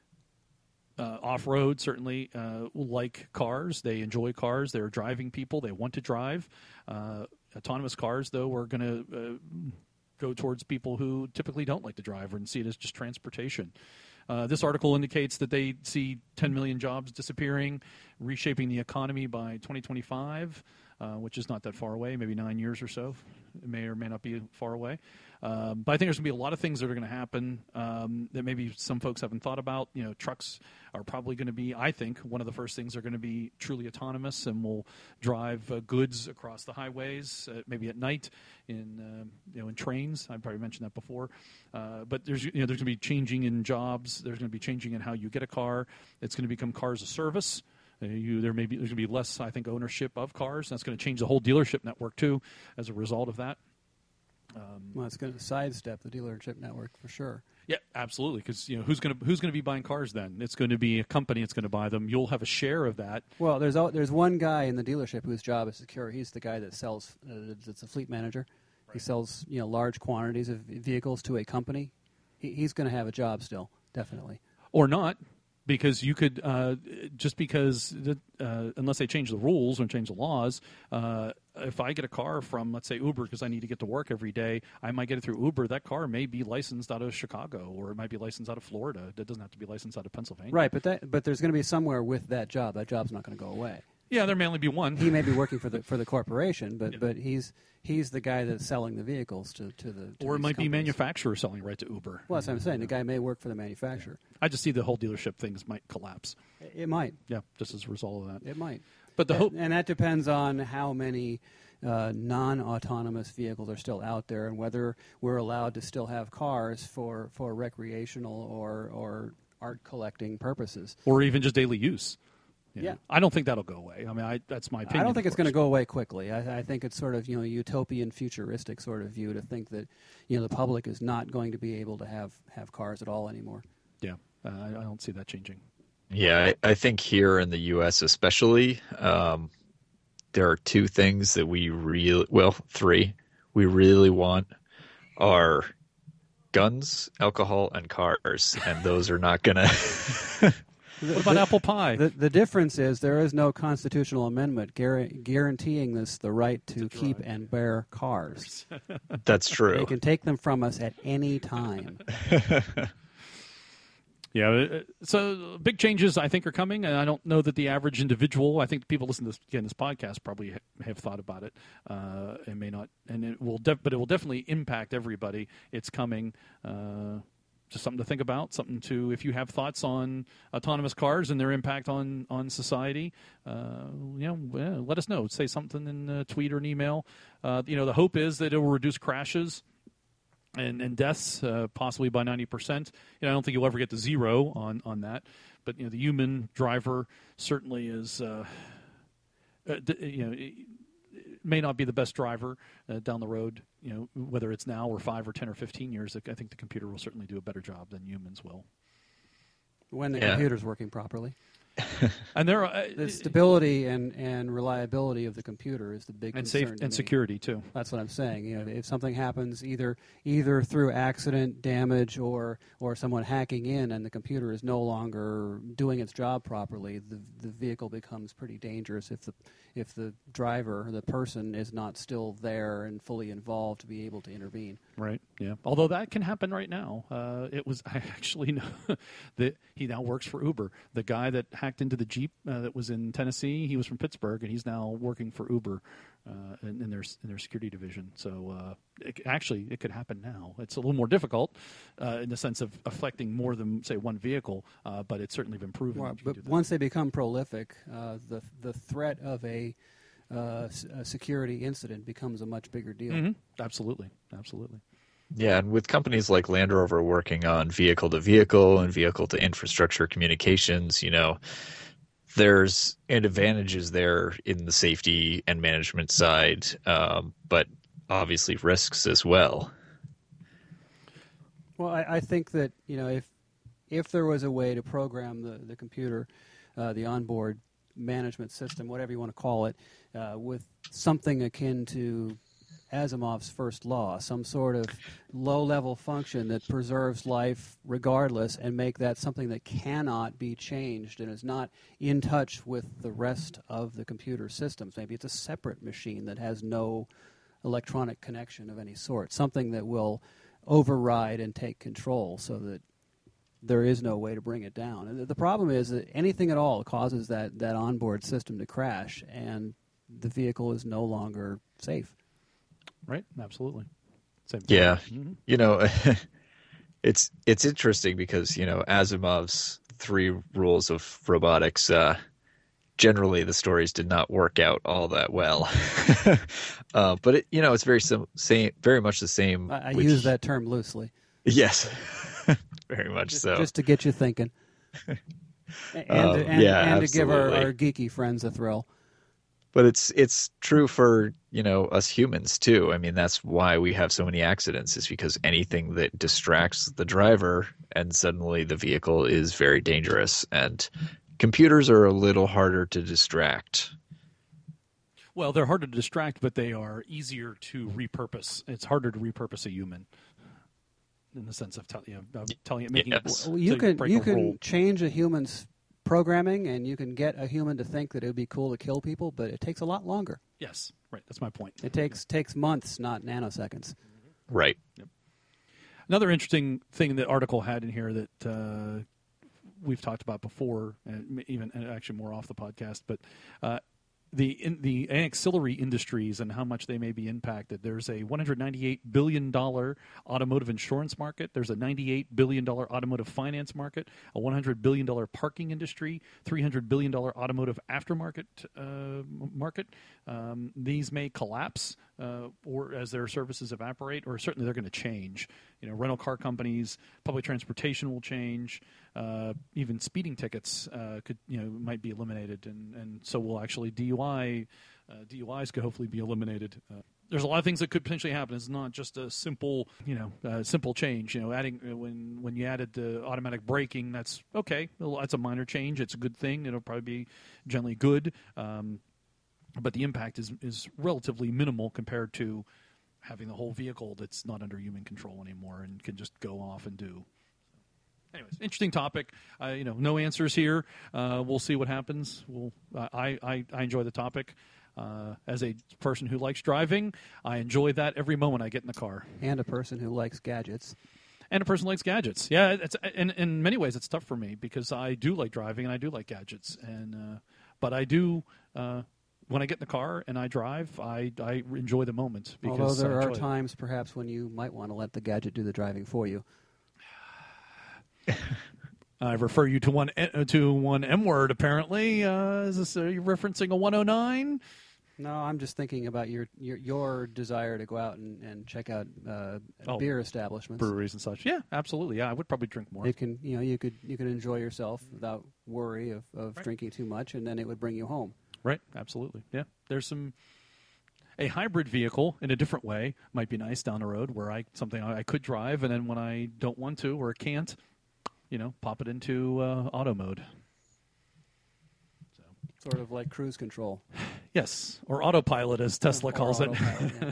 off-road certainly like cars. They enjoy cars. They're driving people. They want to drive. Autonomous cars, though, are going to go towards people who typically don't like to drive and see it as just transportation. This article indicates that they see 10 million jobs disappearing, reshaping the economy by 2025, which is not that far away, maybe 9 years or so. It may or may not be far away. But I think there's going to be a lot of things that are going to happen that maybe some folks haven't thought about. Trucks are probably going to be, I think, one of the first things are going to be truly autonomous and will drive goods across the highways, maybe at night in trains. I probably mentioned that before. But there's going to be changing in jobs. There's going to be changing in how you get a car. It's going to become cars as a service. There's going to be less, I think, ownership of cars. That's going to change the whole dealership network too, as a result of that. Well, it's going to sidestep the dealership network for sure. Yeah, absolutely. Because who's going to be buying cars then? It's going to be a company that's going to buy them. You'll have a share of that. Well, there's one guy in the dealership whose job is secure. He's the guy that sells. It's a fleet manager. Right. He sells large quantities of vehicles to a company. He's going to have a job still, definitely. Or not. Because you could, unless they change the rules or change the laws, if I get a car from, let's say, Uber because I need to get to work every day, I might get it through Uber. That car may be licensed out of Chicago, or it might be licensed out of Florida. It doesn't have to be licensed out of Pennsylvania. Right, but there's going to be somewhere with that job. That job's not going to go away. Yeah, there may only be one. He may be working for the corporation, but he's the guy that's selling the vehicles to the. Or it might be manufacturer selling right to Uber. Well, that's what I'm saying. The guy may work for the manufacturer. Yeah. I just see the whole dealership things might collapse. It might. Yeah, just as a result of that. It might. But the hope, and that depends on how many non-autonomous vehicles are still out there, and whether we're allowed to still have cars for recreational or art collecting purposes, or even just daily use. Yeah. I don't think that'll go away. I mean, that's my opinion. I don't think of it's going to course. go away quickly. I think it's sort of utopian, futuristic sort of view to think that the public is not going to be able to have cars at all anymore. Yeah, I don't see that changing. Yeah, I think here in the U.S. especially, there are two things that three we really want are guns, alcohol, and cars, and those are not going to... What about apple pie? The difference is there is no constitutional amendment guaranteeing the right to keep and bear cars. That's true. They can take them from us at any time. Yeah, so big changes I think are coming, and I don't know that the average individual. I think people listening to this podcast probably have thought about it, and may not, and it will, but it will definitely impact everybody. It's coming. Just something to think about. Something to, if you have thoughts on autonomous cars and their impact on society, let us know. Say something in a tweet or an email. The hope is that it will reduce crashes and deaths possibly by 90%. I don't think you'll ever get to zero on that, but the human driver certainly is. May not be the best driver down the road. Whether it's now or 5 or 10 or 15 years, I think the computer will certainly do a better job than humans will. When the computer's working properly. And there are the stability and reliability of the computer is the big concern and security too. That's what I'm saying. If something happens either through accident, damage, or someone hacking in, and the computer is no longer doing its job properly, the vehicle becomes pretty dangerous. If the driver, the person, is not still there and fully involved to be able to intervene. Right. Yeah. Although that can happen right now. I actually know that he now works for Uber. The guy that hacked into the Jeep that was in Tennessee, he was from Pittsburgh, and he's now working for Uber in their security division. So it could happen now. It's a little more difficult in the sense of affecting more than, say, one vehicle, but it's certainly been proven. Well, but once they become prolific, the threat of a security incident becomes a much bigger deal. Mm-hmm. Absolutely. Yeah, and with companies like Land Rover working on vehicle-to-vehicle and vehicle-to-infrastructure communications, there's advantages there in the safety and management side, but obviously risks as well. Well, I think that if there was a way to program the computer, the onboard management system, whatever you want to call it, with something akin to Asimov's first law, some sort of low-level function that preserves life regardless, and make that something that cannot be changed and is not in touch with the rest of the computer systems. Maybe it's a separate machine that has no electronic connection of any sort, something that will override and take control so that there is no way to bring it down. And the problem is that anything at all causes that onboard system to crash, and the vehicle is no longer safe. Right, absolutely. Same thing. Yeah, Mm-hmm. It's interesting because Asimov's 3 rules of robotics. Generally, the stories did not work out all that well, but it's very much the same. I use that term loosely. Yes, very much so. Just to get you thinking, and to give our geeky friends a thrill. But it's true for us humans too. I mean, that's why we have so many accidents, is because anything that distracts the driver and suddenly the vehicle is very dangerous. And computers are a little harder to distract. Well, they're harder to distract, but they are easier to repurpose. It's harder to repurpose a human in the sense of telling it, making yes. it. Well, you rule. can change a human's programming, and you can get a human to think that it would be cool to kill people, but it takes a lot longer. Yes, right. That's my point. It takes months, not nanoseconds. Right. Yep. Another interesting thing that article had in here that we've talked about before, and even actually more off the podcast, but the ancillary industries and how much they may be impacted. There's a $198 billion automotive insurance market. There's a $98 billion automotive finance market, a $100 billion parking industry, $300 billion automotive aftermarket market. These may collapse or as their services evaporate, or certainly they're going to change. Rental car companies, public transportation will change. Even speeding tickets might be eliminated, and so will actually DUIs could hopefully be eliminated. There's a lot of things that could potentially happen. It's not just a simple change. Adding when you added the automatic braking, that's okay. That's a minor change. It's a good thing. It'll probably be generally good, but the impact is relatively minimal compared to having the whole vehicle that's not under human control anymore and can just go off and do. Anyways, interesting topic. No answers here. We'll see what happens. I enjoy the topic. As a person who likes driving, I enjoy that every moment I get in the car. And a person who likes gadgets. And a person who likes gadgets. Yeah, in many ways it's tough for me because I do like driving and I do like gadgets. But I do, when I get in the car and I drive, I enjoy the moment. Because although there are times perhaps when you might want to let the gadget do the driving for you. I refer you to one M word. Apparently, are you referencing a 109? No, I'm just thinking about your desire to go out and check out beer establishments, breweries and such. Yeah, absolutely. Yeah, I would probably drink more. You could enjoy yourself without worry of right. Drinking too much, and then it would bring you home. Right. Absolutely. Yeah. There's a hybrid vehicle in a different way might be nice down the road where I could drive, and then when I don't want to or can't, pop it into auto mode. Sort of like cruise control. Yes, or autopilot as Tesla calls it. Yeah.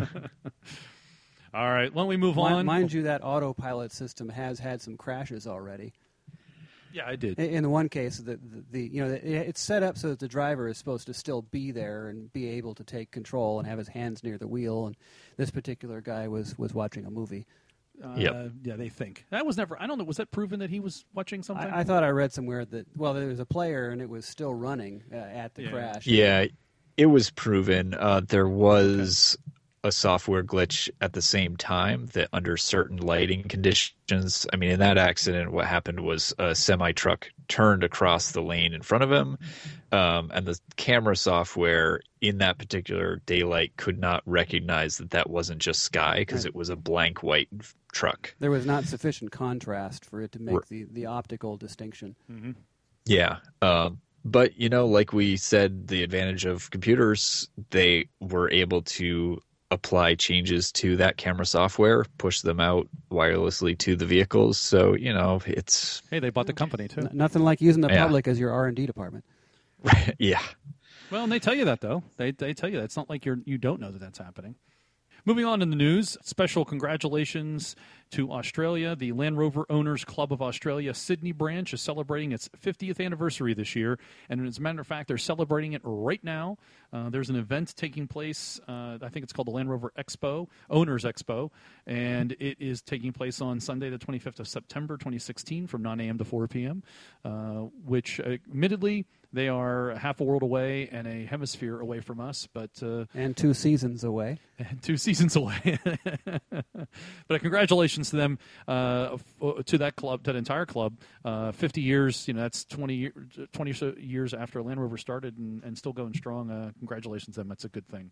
All right, why don't we move on? Mind you, that autopilot system has had some crashes already. Yeah, I did. In the one case, it's set up so that the driver is supposed to still be there and be able to take control and have his hands near the wheel. And this particular guy was watching a movie. Yeah, they think. That was never, I don't know, was that proven that he was watching something? I thought I read somewhere that, there was a player and it was still running at the crash. Yeah, it was proven. There was a software glitch at the same time that under certain lighting conditions, in that accident, what happened was a semi-truck turned across the lane in front of him, and the camera software in that particular daylight could not recognize that wasn't just sky because it was a blank white truck. There was not sufficient contrast for it to make the optical distinction. Mm-hmm. Yeah. But, like we said, the advantage of computers, they were able to apply changes to that camera software, push them out wirelessly to the vehicles. So, it's... Hey, they bought the company, too. Nothing like using the public as your R&D department. Right. Yeah. Well, and they tell you that, though. They tell you that. It's not like you don't know that that's happening. Moving on in the news, special congratulations to Australia. The Land Rover Owners Club of Australia Sydney branch is celebrating its 50th anniversary this year. And as a matter of fact, they're celebrating it right now. There's an event taking place. I think it's called the Land Rover Expo, Owners Expo. And it is taking place on Sunday, the 25th of September, 2016, from 9 a.m. to 4 p.m., which admittedly, they are half a world away and a hemisphere away from us, but and 2 seasons away. And 2 seasons away. But congratulations to them, to that club, that entire club. 50 years, that's 20 years after Land Rover started and still going strong. Congratulations to them. That's a good thing.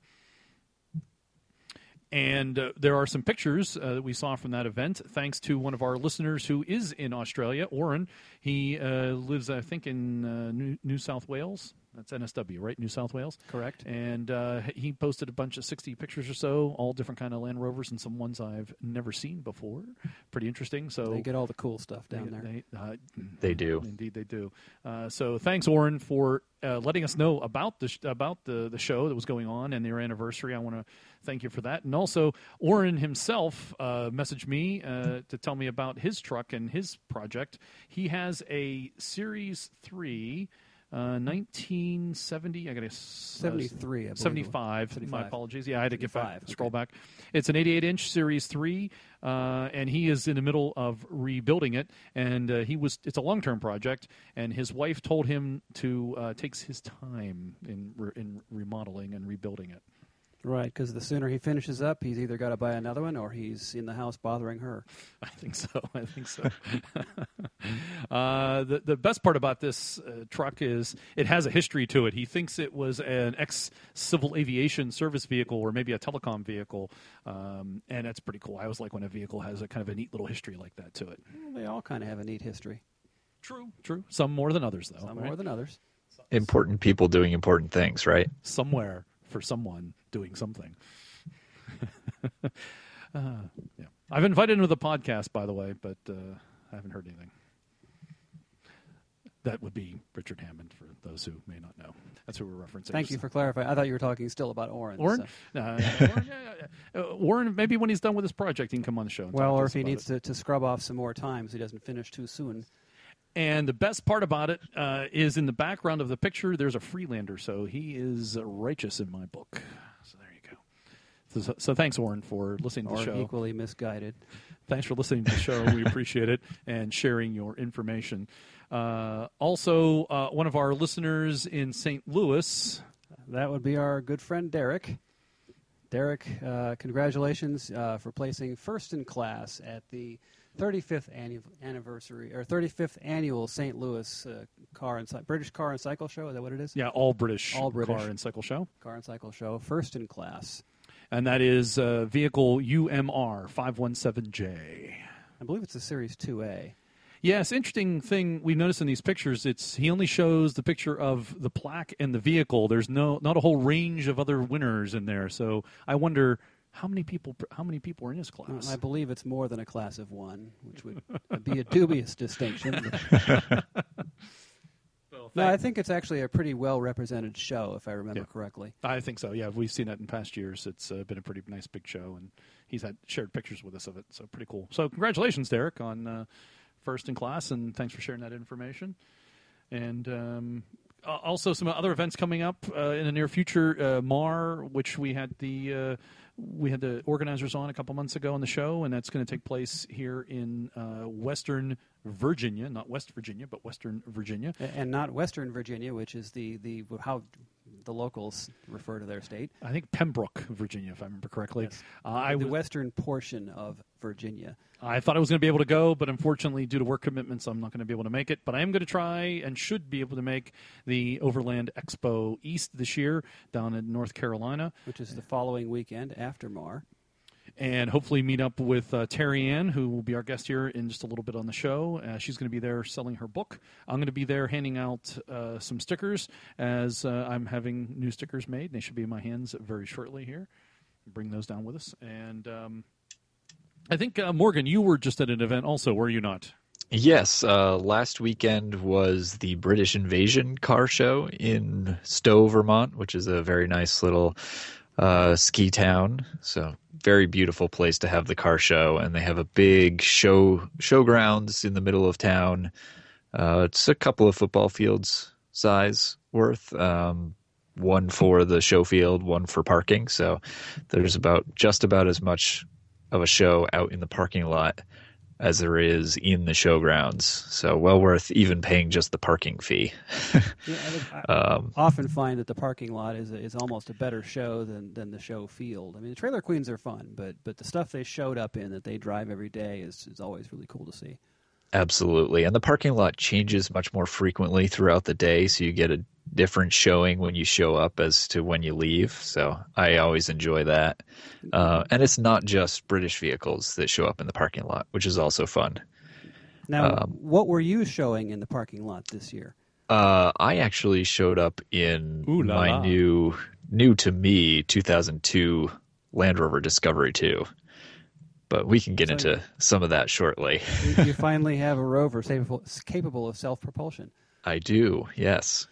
And there are some pictures that we saw from that event, thanks to one of our listeners who is in Australia, Oren. He lives, I think, in New South Wales. That's NSW, right? New South Wales? Correct. And he posted a bunch of 60 pictures or so, all different kind of Land Rovers and some ones I've never seen before. Pretty interesting. So they get all the cool stuff down there. They do. Indeed, they do. So thanks, Oren, for letting us know about the show that was going on and their anniversary. I want to thank you for that. And also, Oren himself messaged me to tell me about his truck and his project. He has a Series 3... 1970, I got to 73, 75. My apologies. Yeah, I had to get back, scroll back. It's an 88-inch Series 3, and he is in the middle of rebuilding it. And it's a long-term project, and his wife told him to take his time in remodeling and rebuilding it. Right, because the sooner he finishes up, he's either got to buy another one or he's in the house bothering her. I think so. The best part about this truck is it has a history to it. He thinks it was an ex-civil aviation service vehicle or maybe a telecom vehicle, and that's pretty cool. I always like when a vehicle has a kind of a neat little history like that to it. Well, they all kind of have a neat history. True. Some more than others, though. Some right? more than others. Important people doing important things, right? Somewhere for someone doing something. Yeah. I've invited him to the podcast, by the way, but I haven't heard anything. That would be Richard Hammond, for those who may not know. That's who we're referencing. Thank you for clarifying. I thought you were talking still about Oren. Warren? So. Warren, maybe when he's done with his project, he can come on the show. And Well, talk to or us if he about needs it. to scrub off some more time so he doesn't finish too soon. And the best part about it is in the background of the picture, there's a Freelander, so he is righteous in my book. So there you go. So thanks, Warren, for listening to the Or show. equally misguided. Thanks for listening to the show. We appreciate it and sharing your information. Also, one of our listeners in St. Louis. That would be our good friend Derek. Derek, congratulations for placing first in class at the 35th anniversary or 35th annual St. Louis British Car and Cycle Show. Is that what it is? Yeah, all British All British. Car and Cycle Show. Car and Cycle Show, first in class. And that is vehicle UMR 517J. I believe it's a Series 2A. Yes, interesting thing we noticed in these pictures. He only shows the picture of the plaque and the vehicle. There's not a whole range of other winners in there. So I wonder how many people are in his class. I believe it's more than a class of one, which would be a dubious distinction. No, I think it's actually a pretty well-represented show, if I remember correctly. I think so, yeah. We've seen that in past years. It's been a pretty nice big show, and he's had shared pictures with us of it, so pretty cool. So congratulations, Derek, on first in class, and thanks for sharing that information. And also some other events coming up in the near future. MAR, which we had the organizers on a couple months ago on the show, and that's going to take place here in Western Virginia, not West Virginia, but Western Virginia. And not Western Virginia, which is the how the locals refer to their state. I think Pembroke, Virginia, if I remember correctly. Yes. The western portion of Virginia. I thought I was going to be able to go, but unfortunately, due to work commitments, I'm not going to be able to make it. But I am going to try and should be able to make the Overland Expo East this year down in North Carolina. Which is the following weekend after MAR. And hopefully meet up with Terry Ann, who will be our guest here in just a little bit on the show. She's going to be there selling her book. I'm going to be there handing out some stickers as I'm having new stickers made. They should be in my hands very shortly here. Bring those down with us. And I think, Morgan, you were just at an event also, were you not? Yes. Last weekend was the British Invasion car show in Stowe, Vermont, which is a very nice little ski town. So very beautiful place to have the car show, and they have a big showgrounds in the middle of town. It's a couple of football fields size worth, one for the show field, one for parking. So there's just about as much of a show out in the parking lot as there is in the showgrounds. So well worth even paying just the parking fee. I often find that the parking lot is almost a better show than the show field. I mean, the Trailer Queens are fun, but the stuff they showed up in that they drive every day is always really cool to see. Absolutely. And the parking lot changes much more frequently throughout the day, so you get a different showing when you show up as to when you leave. So I always enjoy that. And it's not just British vehicles that show up in the parking lot, which is also fun. Now, what were you showing in the parking lot this year? I actually showed up in my new to me 2002 Land Rover Discovery 2. But we can get into some of that shortly. You finally have a Rover capable of self-propulsion. I do, yes.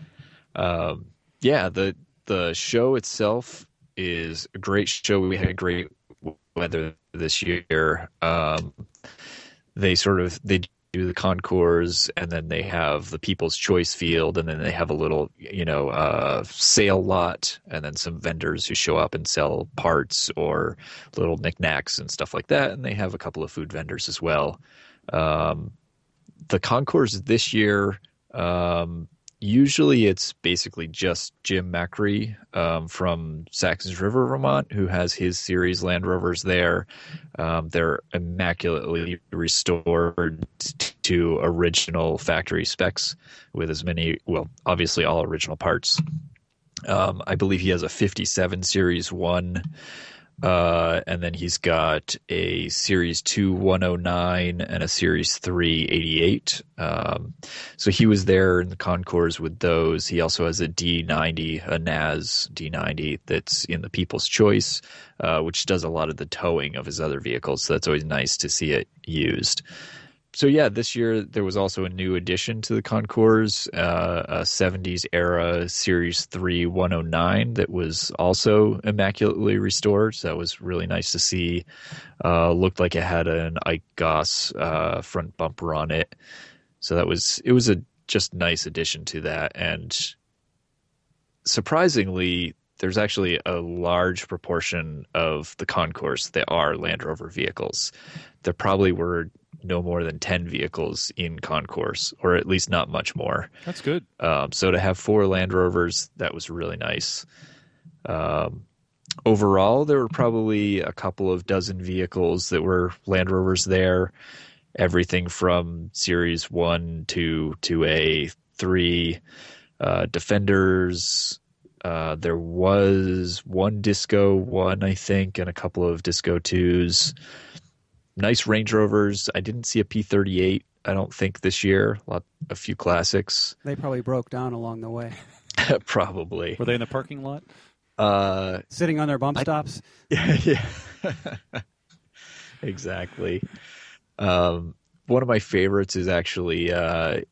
The show itself is a great show. We had great weather this year. They do the concours, and then they have the People's Choice Field, and then they have a little, sale lot, and then some vendors who show up and sell parts or little knickknacks and stuff like that. And they have a couple of food vendors as well. The concours this year, usually it's basically just Jim Macri from Saxons River, Vermont, who has his series Land Rovers there. They're immaculately restored to original factory specs with as many, well, obviously all original parts. I believe he has a 57 Series 1, and then he's got a Series 2 109 and a Series 3 88. So he was there in the concours with those. He also has a D90, a NAS D90 that's in the People's Choice, which does a lot of the towing of his other vehicles. So that's always nice to see it used. So yeah, this year there was also a new addition to the concours, a 70s era Series 3 109 that was also immaculately restored. So that was really nice to see. Looked like it had an Ike Goss front bumper on it. So it was a just nice addition to that. And surprisingly, there's actually a large proportion of the concours that are Land Rover vehicles. There probably were no more than 10 vehicles in concourse, or at least not much more. That's good. So to have 4 Land Rovers, that was really nice. Overall, there were probably a couple of dozen vehicles that were Land Rovers there. Everything from Series 1 to 2A, 3, Defenders. There was one Disco 1, I think, and a couple of Disco 2s. Nice Range Rovers. I didn't see a P38, I don't think, this year. A few classics. They probably broke down along the way. Probably. Were they in the parking lot? Sitting on their bump stops? Yeah. Exactly. One of my favorites is actually a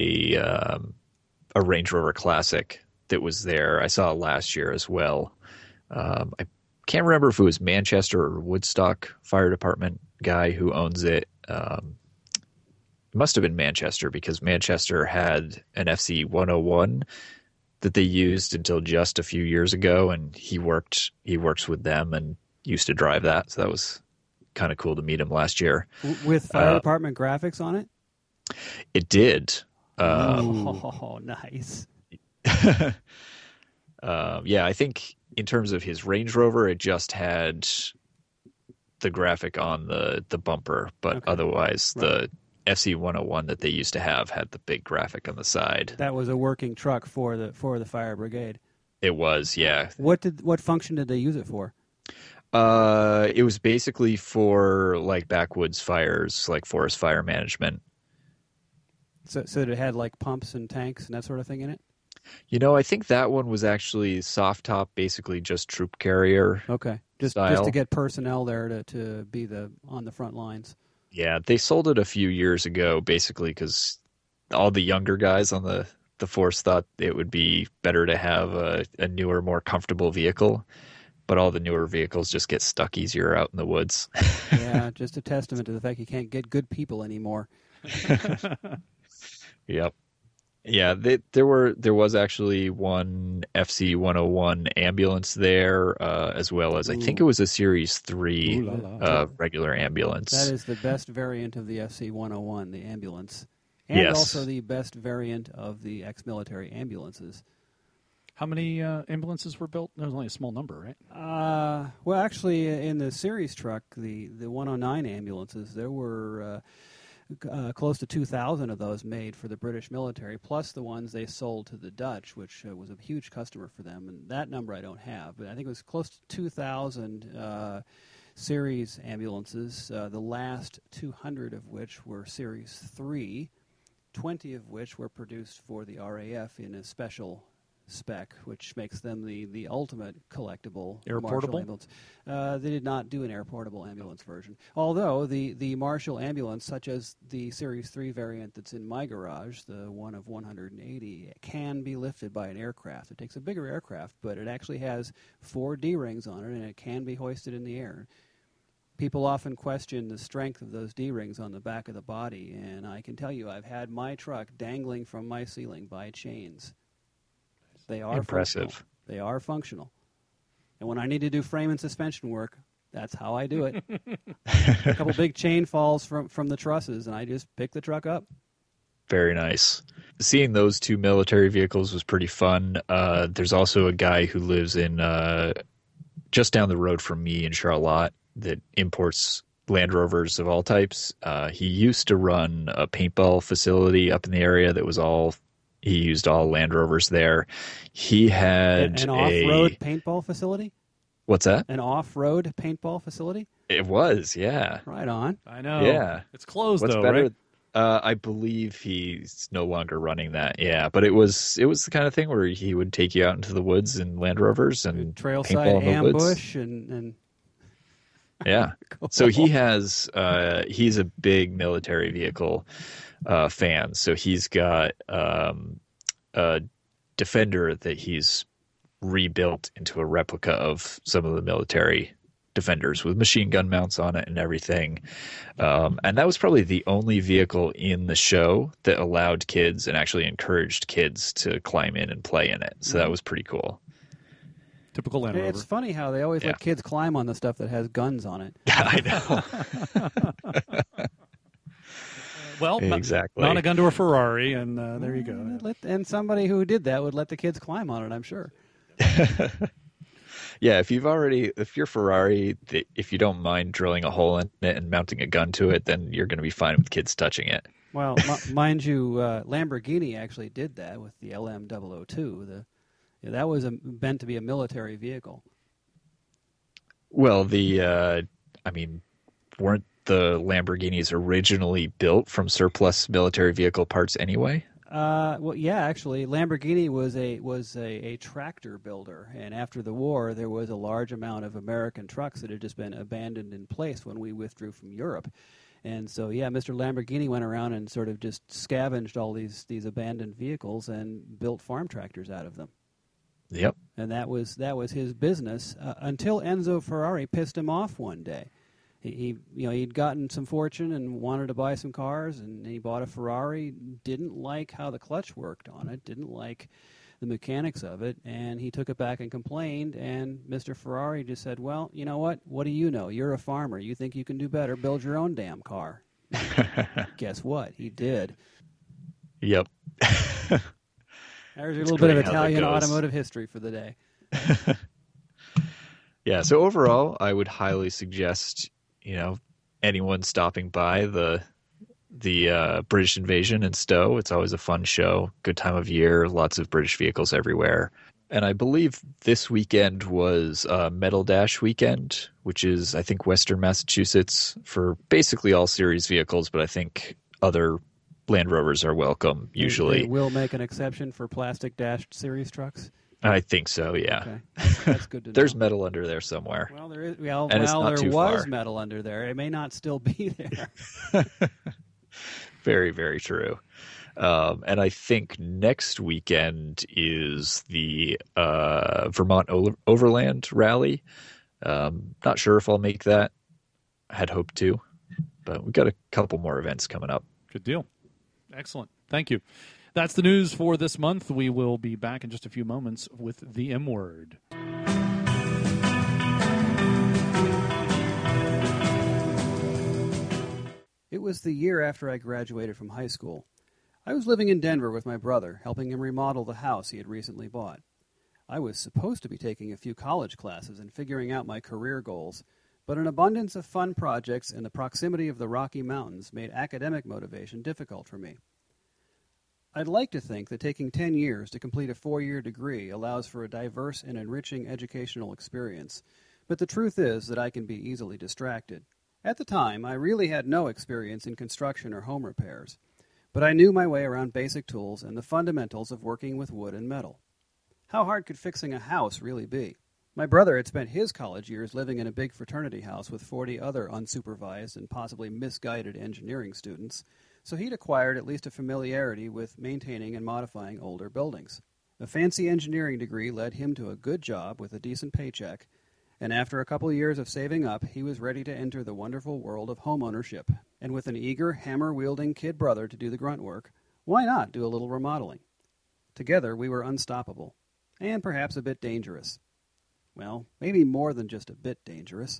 Range Rover Classic that was there. I saw it last year as well. I can't remember if it was Manchester or Woodstock Fire Department guy who owns it. It must have been Manchester, because Manchester had an FC 101 that they used until just a few years ago, and he works with them and used to drive that. So that was kind of cool to meet him last year. With Fire Department graphics on it? It did. Oh, nice. Yeah, I think in terms of his Range Rover, it just had the graphic on the bumper, but okay. Otherwise the FC 101 that they used to have had the big graphic on the side. That was a working truck for the fire brigade. It was, yeah. What function did they use it for? It was basically for like backwoods fires, like forest fire management. So it had like pumps and tanks and that sort of thing in it? I think that one was actually soft top, basically just troop carrier. Okay. Just to get personnel there to be on the front lines. Yeah, they sold it a few years ago, basically because all the younger guys on the force thought it would be better to have a newer, more comfortable vehicle. But all the newer vehicles just get stuck easier out in the woods. Yeah, just a testament to the fact you can't get good people anymore. Yep. Yeah, there was actually one FC 101 ambulance there, as well as I think it was a Series 3 regular ambulance. That is the best variant of the FC 101, the ambulance. And also the best variant of the ex-military ambulances. How many ambulances were built? There was only a small number, right? Well, actually, in the series truck, the 109 ambulances, there were close to 2,000 of those made for the British military, plus the ones they sold to the Dutch, which was a huge customer for them. And that number I don't have, but I think it was close to 2,000 series ambulances, the last 200 of which were Series 3, 20 of which were produced for the RAF in a special spec, which makes them the ultimate collectible air Marshall portable ambulance. They did not do an air portable ambulance version, although the Marshall ambulance, such as the Series 3 variant that's in my garage, the one of 180, can be lifted by an aircraft. It takes a bigger aircraft, but it actually has 4 D-rings on it, and it can be hoisted in the air. People often question the strength of those D-rings on the back of the body, and I can tell you I've had my truck dangling from my ceiling by chains. They are impressive. Functional. They are functional. And when I need to do frame and suspension work, that's how I do it. A couple big chain falls from the trusses, and I just pick the truck up. Very nice. Seeing those two military vehicles was pretty fun. There's also a guy who lives in just down the road from me in Charlotte that imports Land Rovers of all types. He used to run a paintball facility up in the area that was he used all Land Rovers there. He had an off-road paintball facility? What's that? An off-road paintball facility? It was, yeah. Right on. I know. Yeah. It's closed, What's though, better? right? I believe he's no longer running that. Yeah, but it was the kind of thing where he would take you out into the woods in Land Rovers and Trailside paintball in the woods. ambush and Yeah. Cool. So he's a big military vehicle fan. So he's got a Defender that he's rebuilt into a replica of some of the military Defenders with machine gun mounts on it and everything. And that was probably the only vehicle in the show that allowed kids and actually encouraged kids to climb in and play in it. So that was pretty cool. Typical Land Rover. It's funny how they always let kids climb on the stuff that has guns on it. I know. Well, exactly. mount a gun to a Ferrari, and there you go. And somebody who did that would let the kids climb on it, I'm sure. Yeah, if you're Ferrari, if you don't mind drilling a hole in it and mounting a gun to it, then you're going to be fine with kids touching it. Well, mind you, Lamborghini actually did that with the LM002. That was meant to be a military vehicle. Well, weren't the Lamborghinis originally built from surplus military vehicle parts anyway? Well, yeah, actually, Lamborghini was a tractor builder, and after the war, there was a large amount of American trucks that had just been abandoned in place when we withdrew from Europe. And so, yeah, Mr. Lamborghini went around and sort of just scavenged all these abandoned vehicles and built farm tractors out of them. Yep. And that was his business until Enzo Ferrari pissed him off one day. He'd gotten some fortune and wanted to buy some cars, and he bought a Ferrari, didn't like how the clutch worked on it, didn't like the mechanics of it, and he took it back and complained, and Mr. Ferrari just said, well, you know what do you know? You're a farmer. You think you can do better? Build your own damn car. Guess what? He did. Yep. There's a little bit of Italian automotive history for the day. Yeah, so overall, I would highly suggest, anyone stopping by the British Invasion in Stowe. It's always a fun show, good time of year, lots of British vehicles everywhere. And I believe this weekend was Metal Dash weekend, which is, I think, Western Massachusetts for basically all series vehicles, but I think other Land Rovers are welcome usually. They will make an exception for plastic dashed series trucks? I think so, yeah. Okay. That's good to know. There's metal under there somewhere. Well, there is. And there was was metal under there. It may not still be there. Very, very true. And I think next weekend is the Vermont Overland Rally. Not sure if I'll make that. I had hoped to, but we've got a couple more events coming up. Good deal. Excellent. Thank you. That's the news for this month. We will be back in just a few moments with the M Word. It was the year after I graduated from high school. I was living in Denver with my brother, helping him remodel the house he had recently bought. I was supposed to be taking a few college classes and figuring out my career goals, but an abundance of fun projects and the proximity of the Rocky Mountains made academic motivation difficult for me. I'd like to think that taking 10 years to complete a 4-year degree allows for a diverse and enriching educational experience, but the truth is that I can be easily distracted. At the time, I really had no experience in construction or home repairs, but I knew my way around basic tools and the fundamentals of working with wood and metal. How hard could fixing a house really be? My brother had spent his college years living in a big fraternity house with 40 other unsupervised and possibly misguided engineering students, so he'd acquired at least a familiarity with maintaining and modifying older buildings. A fancy engineering degree led him to a good job with a decent paycheck, and after a couple of years of saving up, he was ready to enter the wonderful world of homeownership. And with an eager, hammer-wielding kid brother to do the grunt work, why not do a little remodeling? Together, we were unstoppable, and perhaps a bit dangerous. Well, maybe more than just a bit dangerous.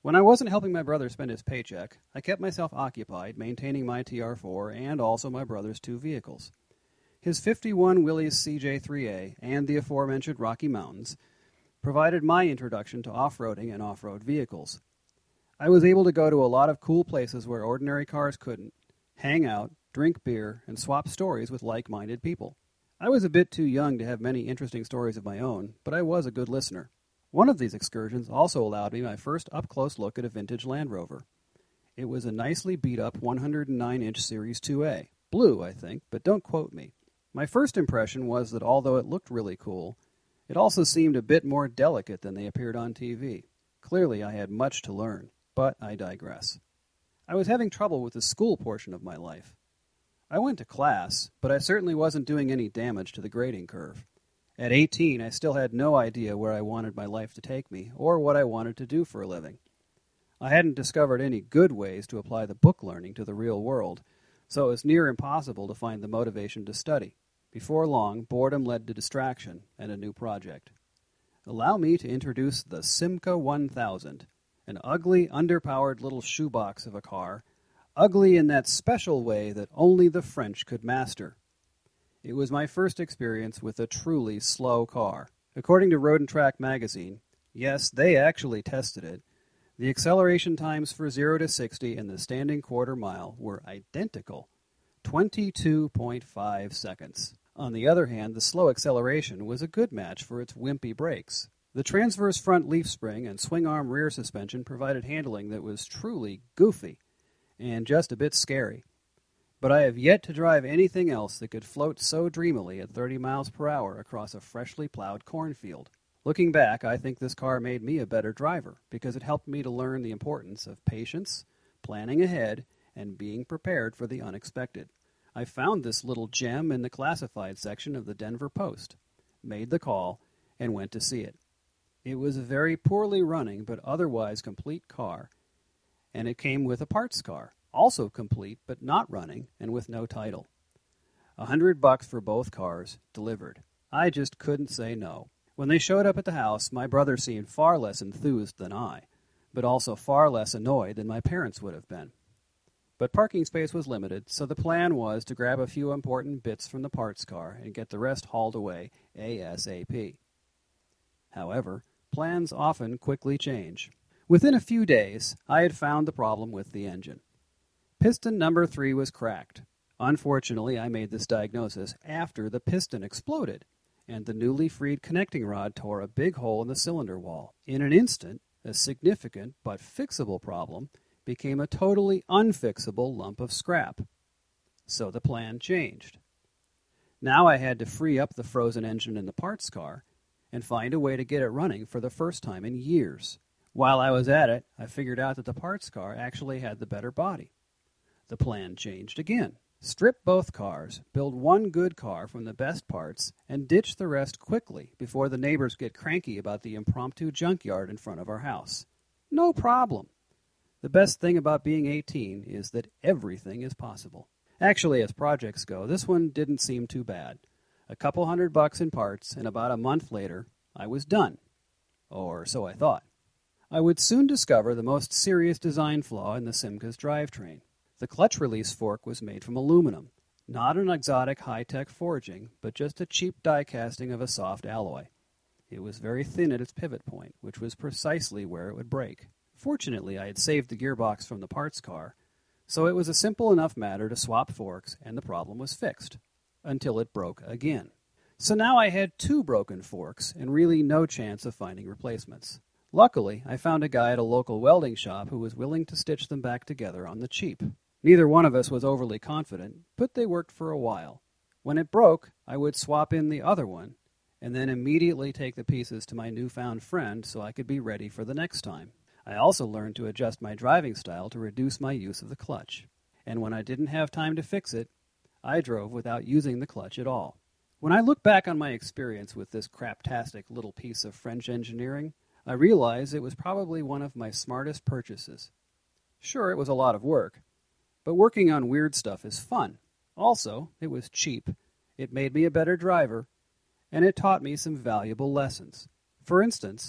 When I wasn't helping my brother spend his paycheck, I kept myself occupied maintaining my TR4 and also my brother's two vehicles. His 51 Willys CJ3A and the aforementioned Rocky Mountains provided my introduction to off-roading and off-road vehicles. I was able to go to a lot of cool places where ordinary cars couldn't, hang out, drink beer, and swap stories with like-minded people. I was a bit too young to have many interesting stories of my own, but I was a good listener. One of these excursions also allowed me my first up-close look at a vintage Land Rover. It was a nicely beat-up 109-inch Series 2A. Blue, I think, but don't quote me. My first impression was that although it looked really cool, it also seemed a bit more delicate than they appeared on TV. Clearly, I had much to learn, but I digress. I was having trouble with the school portion of my life. I went to class, but I certainly wasn't doing any damage to the grading curve. At 18, I still had no idea where I wanted my life to take me, or what I wanted to do for a living. I hadn't discovered any good ways to apply the book learning to the real world, so it was near impossible to find the motivation to study. Before long, boredom led to distraction and a new project. Allow me to introduce the Simca 1000, an ugly, underpowered little shoebox of a car, ugly in that special way that only the French could master. It was my first experience with a truly slow car. According to Road and Track magazine, yes, they actually tested it, the acceleration times for 0 to 60 and the standing quarter mile were identical, 22.5 seconds. On the other hand, the slow acceleration was a good match for its wimpy brakes. The transverse front leaf spring and swing-arm rear suspension provided handling that was truly goofy and just a bit scary. But I have yet to drive anything else that could float so dreamily at 30 miles per hour across a freshly plowed cornfield. Looking back, I think this car made me a better driver because it helped me to learn the importance of patience, planning ahead, and being prepared for the unexpected. I found this little gem in the classified section of the Denver Post, made the call, and went to see it. It was a very poorly running but otherwise complete car, and it came with a parts car, also complete but not running and with no title. $100 for both cars, delivered. I just couldn't say no. When they showed up at the house, my brother seemed far less enthused than I, but also far less annoyed than my parents would have been. But parking space was limited, so the plan was to grab a few important bits from the parts car and get the rest hauled away ASAP. However, plans often quickly change. Within a few days, I had found the problem with the engine. Piston number 3 was cracked. Unfortunately, I made this diagnosis after the piston exploded, and the newly freed connecting rod tore a big hole in the cylinder wall. In an instant, a significant but fixable problem became a totally unfixable lump of scrap. So the plan changed. Now I had to free up the frozen engine in the parts car and find a way to get it running for the first time in years. While I was at it, I figured out that the parts car actually had the better body. The plan changed again. Strip both cars, build one good car from the best parts, and ditch the rest quickly before the neighbors get cranky about the impromptu junkyard in front of our house. No problem. The best thing about being 18 is that everything is possible. Actually, as projects go, this one didn't seem too bad. A couple $100 in parts, and about a month later, I was done. Or so I thought. I would soon discover the most serious design flaw in the Simca's drivetrain. The clutch release fork was made from aluminum, not an exotic high-tech forging, but just a cheap die casting of a soft alloy. It was very thin at its pivot point, which was precisely where it would break. Fortunately, I had saved the gearbox from the parts car, so it was a simple enough matter to swap forks, and the problem was fixed, until it broke again. So now I had 2 broken forks, and really no chance of finding replacements. Luckily, I found a guy at a local welding shop who was willing to stitch them back together on the cheap. Neither one of us was overly confident, but they worked for a while. When it broke, I would swap in the other one, and then immediately take the pieces to my newfound friend so I could be ready for the next time. I also learned to adjust my driving style to reduce my use of the clutch. And when I didn't have time to fix it, I drove without using the clutch at all. When I look back on my experience with this craptastic little piece of French engineering, I realize it was probably one of my smartest purchases. Sure, it was a lot of work, but working on weird stuff is fun. Also, it was cheap, it made me a better driver, and it taught me some valuable lessons. For instance,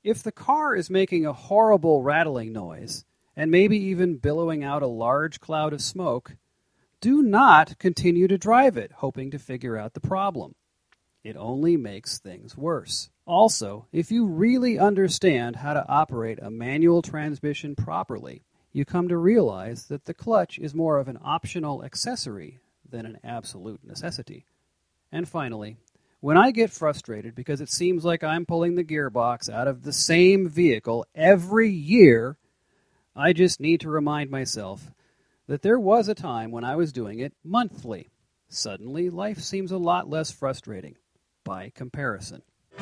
If the car is making a horrible rattling noise, and maybe even billowing out a large cloud of smoke, do not continue to drive it, hoping to figure out the problem. It only makes things worse. Also, if you really understand how to operate a manual transmission properly, you come to realize that the clutch is more of an optional accessory than an absolute necessity. And finally, when I get frustrated because it seems like I'm pulling the gearbox out of the same vehicle every year, I just need to remind myself that there was a time when I was doing it monthly. Suddenly, life seems a lot less frustrating by comparison.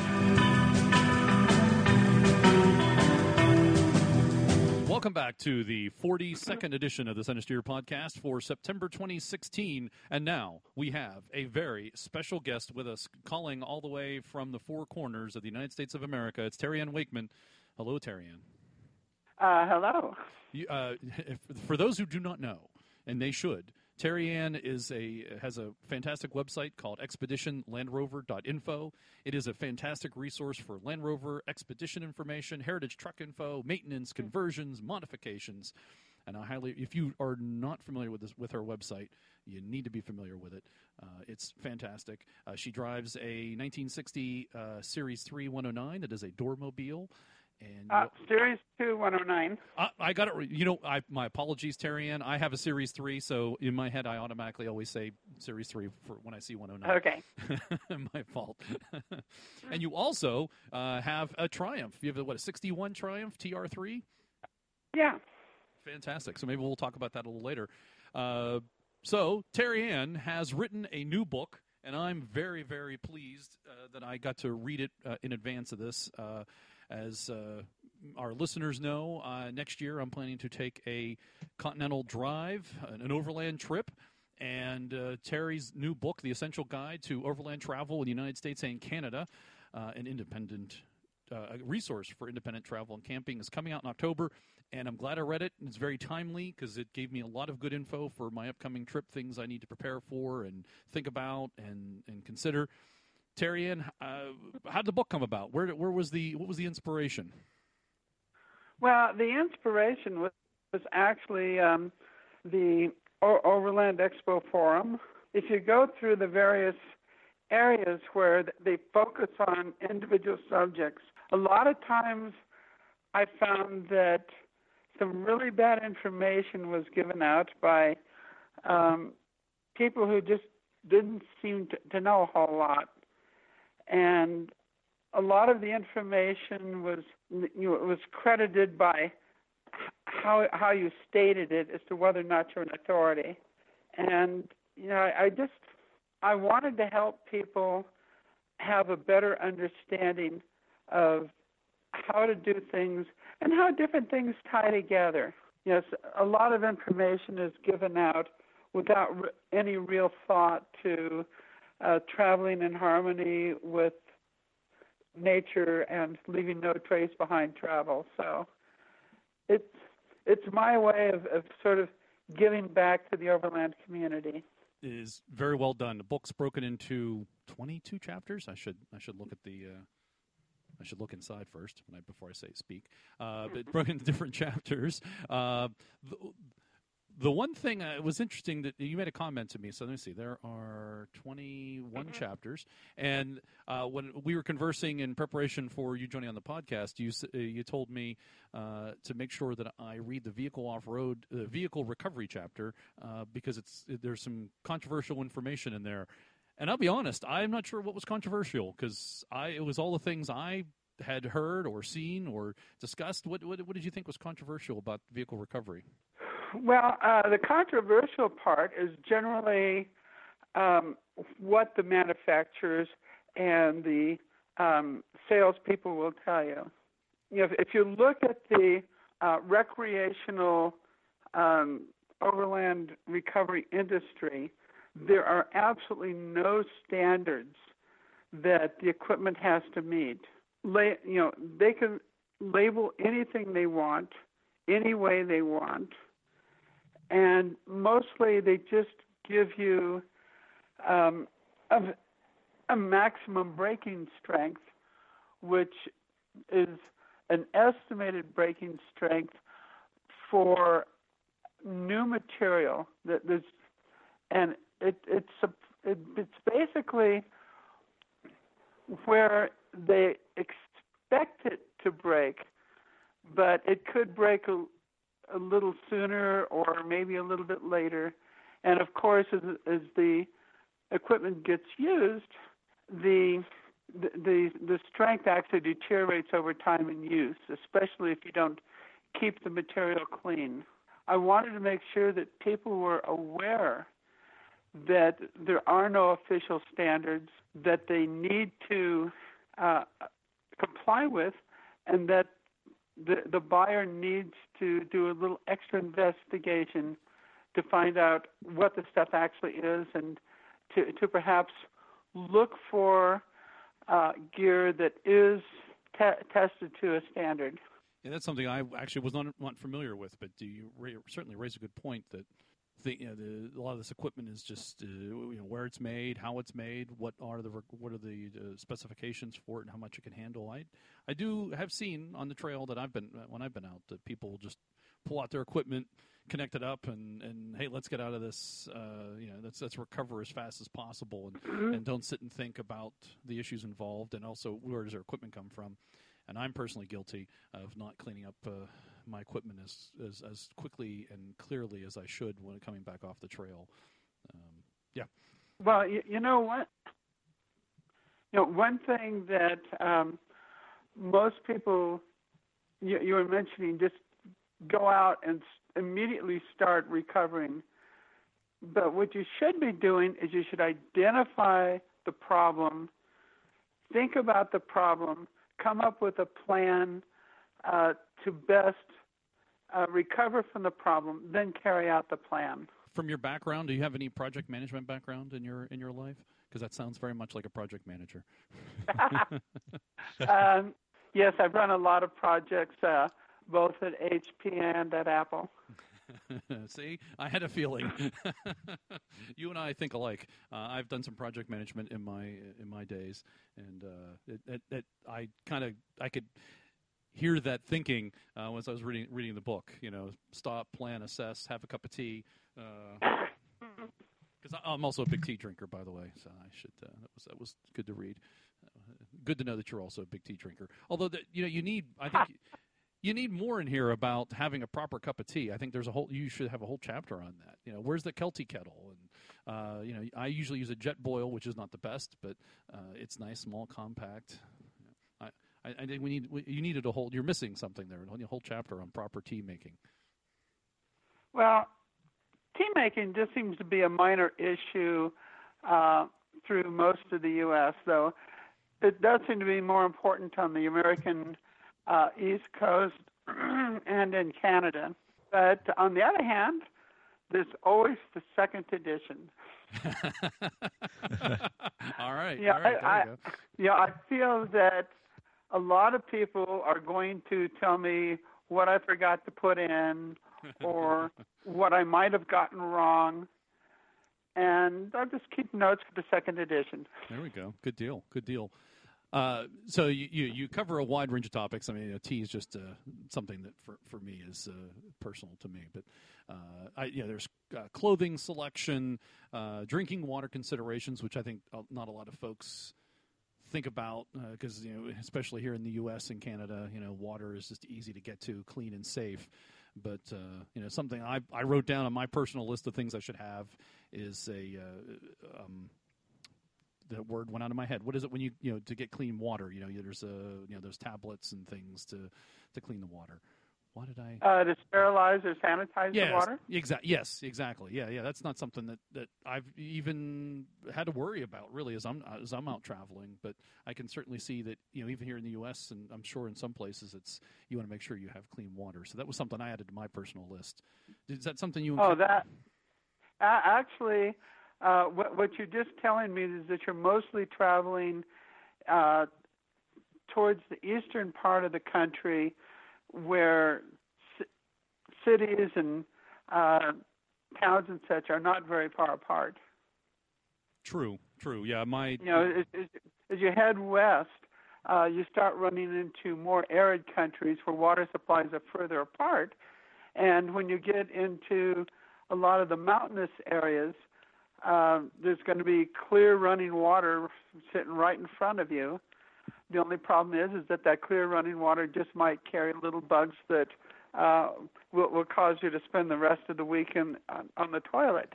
Welcome back to the 42nd edition of the Center Steer podcast for September 2016. And now we have a very special guest with us calling all the way from the four corners of the United States of America. It's Terry Ann Wakeman. Hello, Terry Ann. Hello. For those who do not know, and they should, Terry Ann has a fantastic website called expeditionlandrover.info. It is a fantastic resource for Land Rover expedition information, heritage truck info, maintenance, conversions, modifications. And if you are not familiar with her website, you need to be familiar with it. It's fantastic. She drives a 1960 Series 3 109 that is a Doormobile. And Series 2 109. I got it. My apologies, Terry Ann. I have a Series 3, so in my head I automatically always say Series 3 for when I see 109. Okay. My fault. And you also have a Triumph. You have a 61 Triumph TR3? Yeah. Fantastic. So maybe we'll talk about that a little later. So Terry Ann has written a new book, and I'm very, very pleased that I got to read it in advance of this. As our listeners know, next year I'm planning to take a continental drive, an overland trip, and Terry's new book, The Essential Guide to Overland Travel in the United States and Canada, an independent resource for independent travel and camping, is coming out in October, and I'm glad I read it. It's very timely because it gave me a lot of good info for my upcoming trip, things I need to prepare for and think about and consider. Terry Ann, how did the book come about? What was the inspiration? Well, the inspiration was actually the Overland Expo Forum. If you go through the various areas where they focus on individual subjects, a lot of times I found that some really bad information was given out by people who just didn't seem to know a whole lot. And a lot of the information was credited by how you stated it as to whether or not you're an authority. And I wanted to help people have a better understanding of how to do things and how different things tie together. Yes, a lot of information is given out without any real thought to traveling in harmony with nature and leaving no trace behind travel. So it's my way of sort of giving back to the overland community. It is very well done. The book's broken into 22 chapters. I should look at I should look inside first before I speak. But broken into different chapters. The one thing was interesting that you made a comment to me. So let me see. There are 21 chapters, and when we were conversing in preparation for you joining on the podcast, you told me to make sure that I read the vehicle recovery chapter because there's some controversial information in there. And I'll be honest, I'm not sure what was controversial because it was all the things I had heard or seen or discussed. What did you think was controversial about vehicle recovery? Well, the controversial part is generally what the manufacturers and the salespeople will tell you. If you look at the recreational overland recovery industry, there are absolutely no standards that the equipment has to meet. They can label anything they want, any way they want. And mostly they just give you a maximum braking strength, which is an estimated breaking strength for new material and it's basically where they expect it to break, but it could break a little sooner or maybe a little bit later. And of course, as the equipment gets used, the strength actually deteriorates over time in use, especially if you don't keep the material clean. I wanted to make sure that people were aware that there are no official standards that they need to comply with, and that the buyer needs to do a little extra investigation to find out what the stuff actually is, and to perhaps look for gear that is tested to a standard. Yeah, that's something I actually was not familiar with, but you certainly raise a good point that a lot of this equipment is just where it's made, how it's made, what are the specifications for it, and how much it can handle. I do have seen on the trail that when I've been out, that people just pull out their equipment, connect it up, and hey, let's get out of this. Let's recover as fast as possible, and don't sit and think about the issues involved, and also where does their equipment come from. And I'm personally guilty of not cleaning up my equipment as quickly and clearly as I should when coming back off the trail. Yeah. Well, you know what? One thing that most people, you were mentioning, just go out and immediately start recovering. But what you should be doing is you should identify the problem, think about the problem, come up with a plan to best recover from the problem, then carry out the plan. From your background, do you have any project management background in your life? Because that sounds very much like a project manager. Yes, I've run a lot of projects, both at HP and at Apple. See, I had a feeling. You and I think alike. I've done some project management in my days, and I could hear that thinking as I was reading the book. Stop, plan, assess, have a cup of tea. Because I'm also a big tea drinker, by the way. So I should. That was good to read. Good to know that you're also a big tea drinker. Although you need, I think. You need more in here about having a proper cup of tea. I think you should have a whole chapter on that. Where's the Kelty kettle? And I usually use a jet boil, which is not the best, but it's nice, small, compact. I think you needed a whole. You're missing something there. A whole chapter on proper tea making. Well, tea making just seems to be a minor issue through most of the U.S., though it does seem to be more important on the American East Coast and in Canada. But on the other hand, there's always the second edition. All right. I feel that a lot of people are going to tell me what I forgot to put in or what I might have gotten wrong. And I'll just keep notes for the second edition. There we go. Good deal. Good deal. So you cover a wide range of topics. I mean, tea is just something that for me is personal to me. But there's clothing selection, drinking water considerations, which I think not a lot of folks think about because especially here in the U.S. and Canada, water is just easy to get to, clean and safe. But something I wrote down on my personal list of things I should have is that word went out of my head. What is it when you to get clean water? There's those tablets and things to clean the water. What did I? To sterilize or sanitize the water? Yes, exactly. Yeah. That's not something that I've even had to worry about really as I'm out traveling. But I can certainly see that even here in the U.S. and I'm sure in some places you want to make sure you have clean water. So that was something I added to my personal list. Is that something you? Actually. What you're just telling me is that you're mostly traveling towards the eastern part of the country where cities and towns and such are not very far apart. True. Yeah, as you head west, you start running into more arid countries where water supplies are further apart. And when you get into a lot of the mountainous areas, there's going to be clear running water sitting right in front of you. The only problem is that clear running water just might carry little bugs that will cause you to spend the rest of the week on the toilet.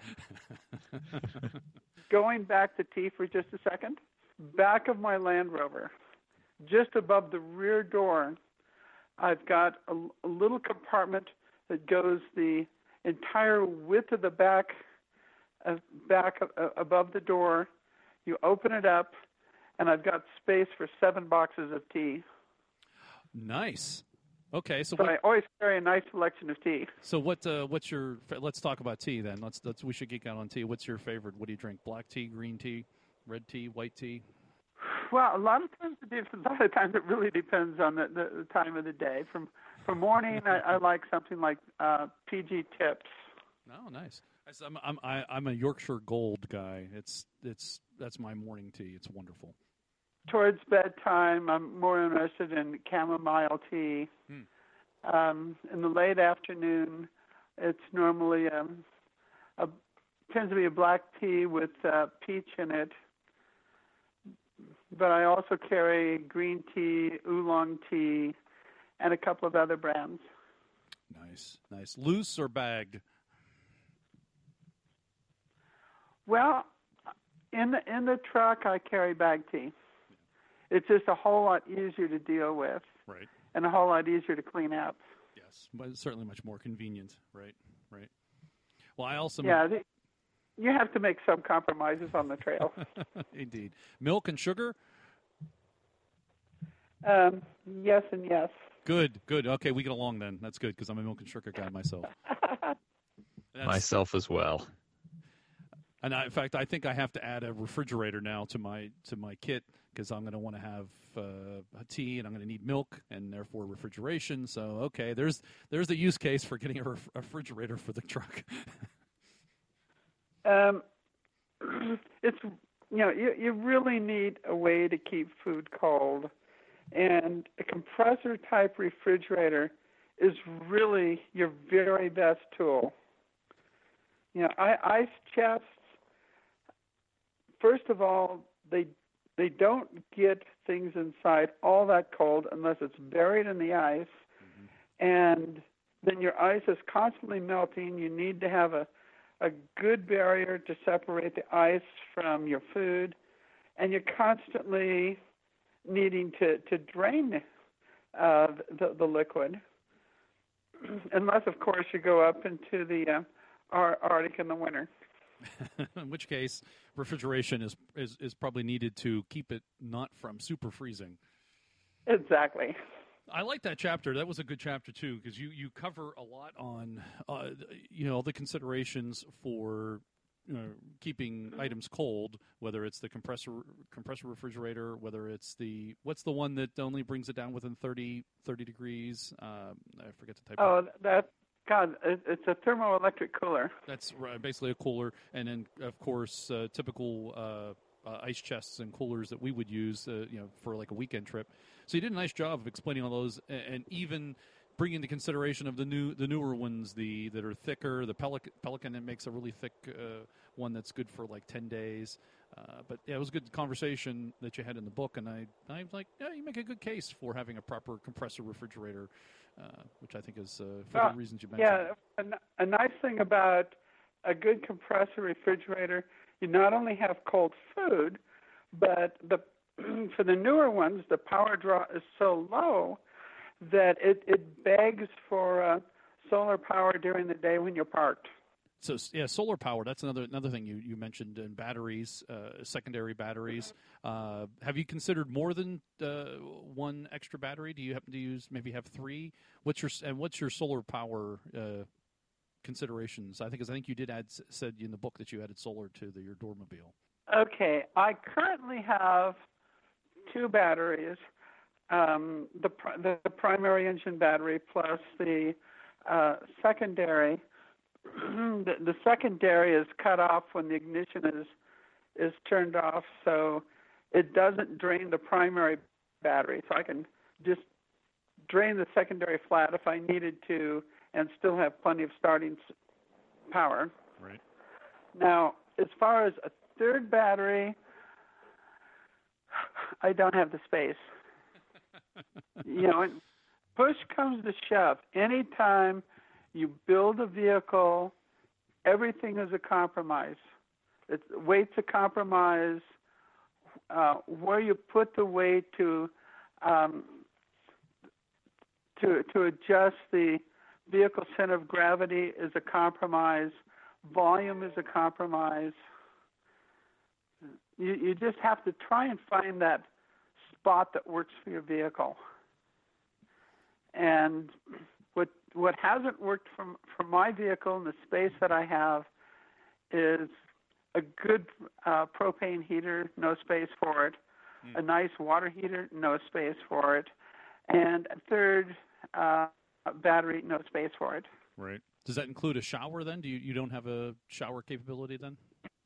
Going back to tea for just a second, back of my Land Rover, just above the rear door, I've got a little compartment that goes the entire width of the back above the door. You open it up, and I've got space for 7 boxes of tea. Nice. Okay, so I always carry a nice selection of tea. So what's your? Let's talk about tea then. We should geek out on tea. What's your favorite? What do you drink? Black tea, green tea, red tea, white tea? Well, a lot of times it really depends on the time of the day. For morning, I like something like PG Tips. Oh, nice. I'm a Yorkshire Gold guy. That's my morning tea. It's wonderful. Towards bedtime, I'm more interested in chamomile tea. In the late afternoon, it's normally tends to be a black tea with peach in it. But I also carry green tea, oolong tea, and a couple of other brands. Nice. Loose or bagged? Well, in the truck, I carry bag tea. It's just a whole lot easier to deal with, right? And a whole lot easier to clean up. Yes, but it's certainly much more convenient, right? Well, I also you have to make some compromises on the trail. Indeed. Milk and sugar? Yes and yes. Good. Okay, we get along then. That's good because I'm a milk and sugar guy myself. Myself as well. And in fact, I think I have to add a refrigerator now to my kit because I'm going to want to have tea and I'm going to need milk and therefore refrigeration. So okay, there's the use case for getting a refrigerator for the truck. It's you really need a way to keep food cold, and a compressor type refrigerator is really your very best tool. Ice chests. First of all, they don't get things inside all that cold unless it's buried in the ice, and then your ice is constantly melting. You need to have a good barrier to separate the ice from your food, and you're constantly needing to drain the liquid, unless, of course, you go up into the Arctic in the winter. In which case, refrigeration is probably needed to keep it not from super freezing. Exactly. I like that chapter. That was a good chapter too, because you cover a lot on the considerations for keeping items cold, whether it's the compressor refrigerator, whether it's what's the one that only brings it down within 30 degrees. I forget the type. It's a thermoelectric cooler. That's right, basically a cooler, and then of course typical ice chests and coolers that we would use, for like a weekend trip. So you did a nice job of explaining all those, and even bringing into consideration of the newer ones, that are thicker. The Pelican that makes a really thick one that's good for like 10 days. But yeah, it was a good conversation that you had in the book, and I was like, yeah, you make a good case for having a proper compressor refrigerator, which I think is for the reasons you mentioned. Yeah, a nice thing about a good compressor refrigerator, you not only have cold food, but for the newer ones, the power draw is so low that it begs for solar power during the day when you're parked. So yeah, solar power. That's another thing you mentioned in batteries, secondary batteries. Have you considered more than one extra battery? Do you happen to maybe have 3? What's your solar power considerations? I think you did said in the book that you added solar to your Doormobile. Okay, I currently have 2 batteries. The primary engine battery plus the secondary. The secondary is cut off when the ignition is turned off, so it doesn't drain the primary battery, so I can just drain the secondary flat if I needed to and still have plenty of starting power. Right. Now, as far as a third battery, I don't have the space. And push comes to shove. Anytime you build a vehicle, everything is a compromise. Weight's a compromise. Where you put the weight to adjust the vehicle center of gravity is a compromise. Volume is a compromise. You just have to try and find that spot that works for your vehicle. And what hasn't worked for my vehicle in the space that I have is a good propane heater, no space for it. A nice water heater, no space for it. And a third battery, no space for it. Right. Does that include a shower then? You don't have a shower capability then?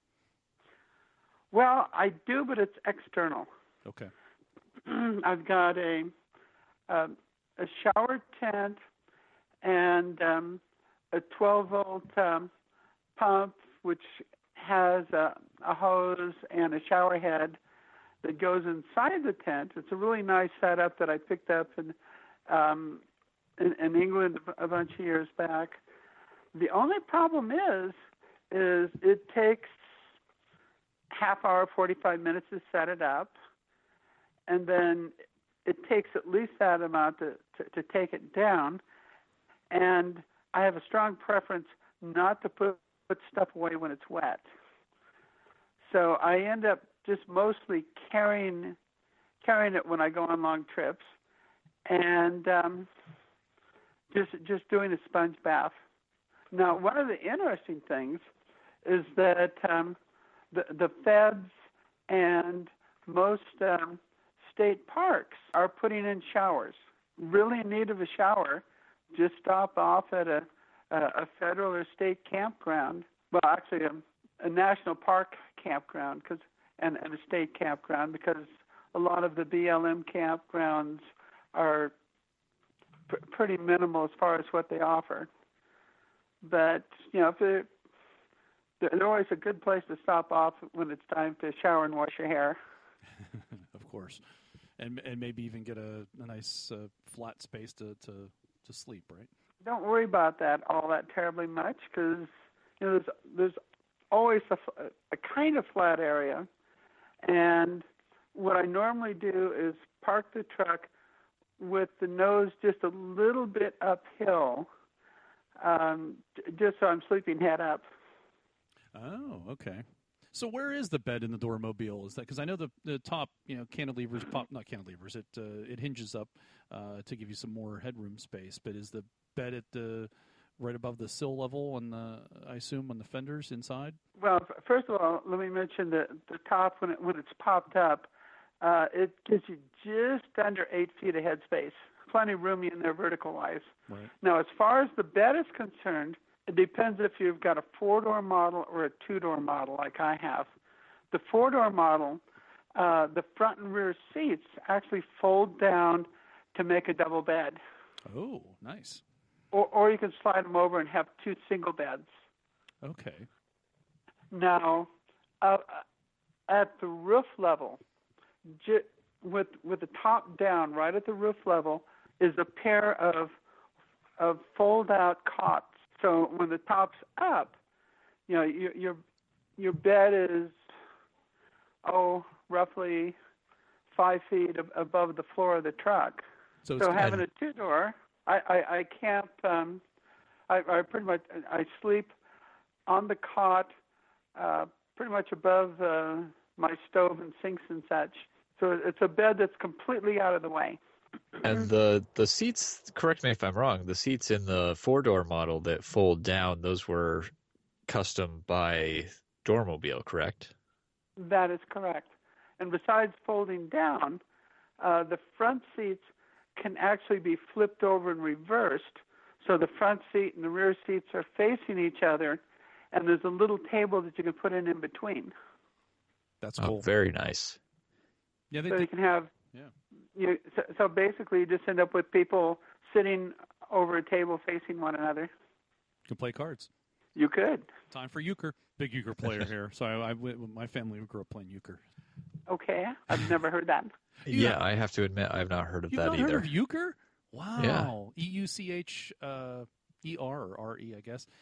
Well, I do, but it's external. Okay. I've got a shower tent and a 12-volt pump, which has a hose and a shower head that goes inside the tent. It's a really nice setup that I picked up in England a bunch of years back. The only problem is it takes half hour, 45 minutes to set it up, and then it takes at least that amount to take it down. And I have a strong preference not to put stuff away when it's wet. So I end up just mostly carrying it when I go on long trips, and just doing a sponge bath. Now, one of the interesting things is that the feds and most state parks are putting in showers. Really in need of a shower, just stop off at a federal or state campground. Well, actually, a national park campground and a state campground, because a lot of the BLM campgrounds are pretty minimal as far as what they offer. But, if they're always a good place to stop off when it's time to shower and wash your hair. Of course. And maybe even get a nice flat space to sleep, right? Don't worry about that all that terribly much, because there's always a kind of flat area. And what I normally do is park the truck with the nose just a little bit uphill, just so I'm sleeping head up. Oh, okay. So where is the bed in the Dormobile? Is that because I know the top, cantilevers not cantilevers. It hinges up to give you some more headroom space. But is the bed at right above the sill level I assume on the fenders inside? Well, first of all, let me mention the top when it's popped up. It gives you just under 8 feet of headspace. Plenty of room in there vertical-wise. Right. Now, as far as the bed is concerned, it depends if you've got a 4-door model or a 2-door model like I have. The 4-door model, the front and rear seats actually fold down to make a double bed. Oh, nice. Or you can slide them over and have 2 single beds. Okay. Now, at the roof level, with the top down, right at the roof level, is a pair of fold-out cots. So when the top's up, your bed is roughly 5 feet above the floor of the truck. So having a 2-door, I can't. I pretty much I sleep on the cot, pretty much above my stove and sinks and such. So it's a bed that's completely out of the way. And the seats, correct me if I'm wrong, the seats in the 4-door model that fold down, those were custom by Dormobile, correct? That is correct. And besides folding down, the front seats can actually be flipped over and reversed. So the front seat and the rear seats are facing each other, and there's a little table that you can put in between. That's cool. Oh, very nice. Yeah, so you can have so basically you just end up with people sitting over a table facing one another. You can play cards. You could. Time for euchre. Big euchre player here. So my family grew up playing euchre. Okay, I've never heard that. Yeah, I have to admit I've not heard of You've that not either. heard of euchre? Wow. Yeah. EUCHER or RE, I guess.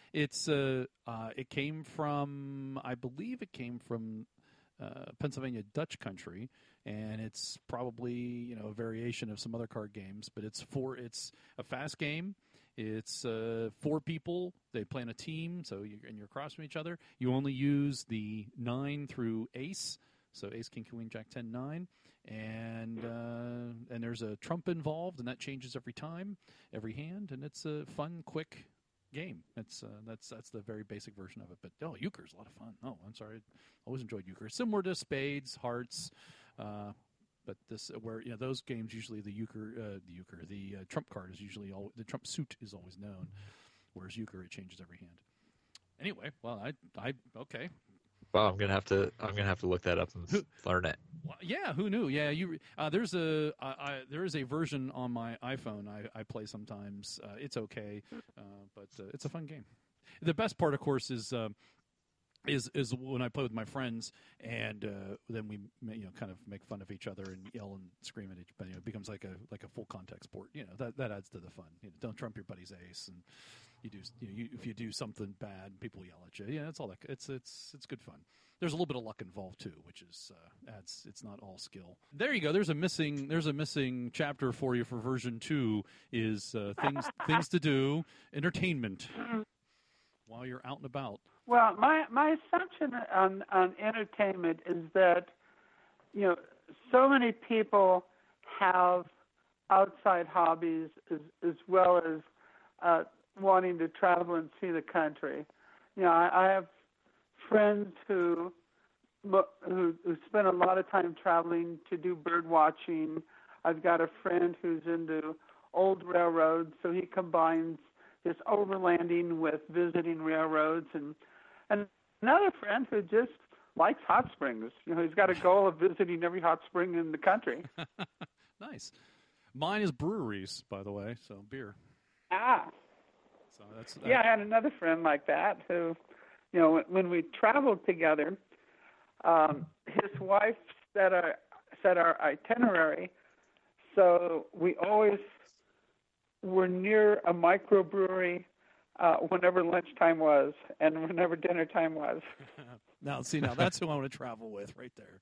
It came from, I believe it came from Pennsylvania Dutch country, and it's probably a variation of some other card games, but it's a fast game. It's 4 people. They play in a team, you're across from each other. You only use the 9 through ace, so ace, king, queen, jack, 10, 9, and there's a trump involved, and that changes every time, every hand, and it's a fun, quick game. That's the very basic version of it. But euchre is a lot of fun. Oh, I'm sorry, I always enjoyed euchre. Similar to spades, hearts, but this those games usually the trump card is usually the trump suit is always known, whereas euchre it changes every hand. Anyway, well, I okay. Wow, I'm gonna have to look that up and learn it. Well, yeah, who knew? Yeah, there is a version on my iPhone I play sometimes. It's okay, but it's a fun game. The best part, of course, is when I play with my friends, and then we kind of make fun of each other and yell and scream at each other. It becomes like a full contact sport. That adds to the fun. Don't trump your buddy's ace, and if you do something bad, people yell at you. Yeah, it's all that. It's good fun. There's a little bit of luck involved too, which is adds. It's not all skill. There you go. There's a missing chapter for you for version 2. Is things to do, entertainment while you're out and about. Well, my assumption on entertainment is that so many people have outside hobbies as well as wanting to travel and see the country. I have friends who spend a lot of time traveling to do bird watching. I've got a friend who's into old railroads, so he combines his overlanding with visiting railroads, and another friend who just likes hot springs. He's got a goal of visiting every hot spring in the country. Nice. Mine is breweries, by the way, so beer. Ah. So that's yeah, I had another friend like that who, when we traveled together, his wife set our itinerary, so we always were near a microbrewery whenever lunchtime was and whenever dinner time was. Now that's who I want to travel with right there.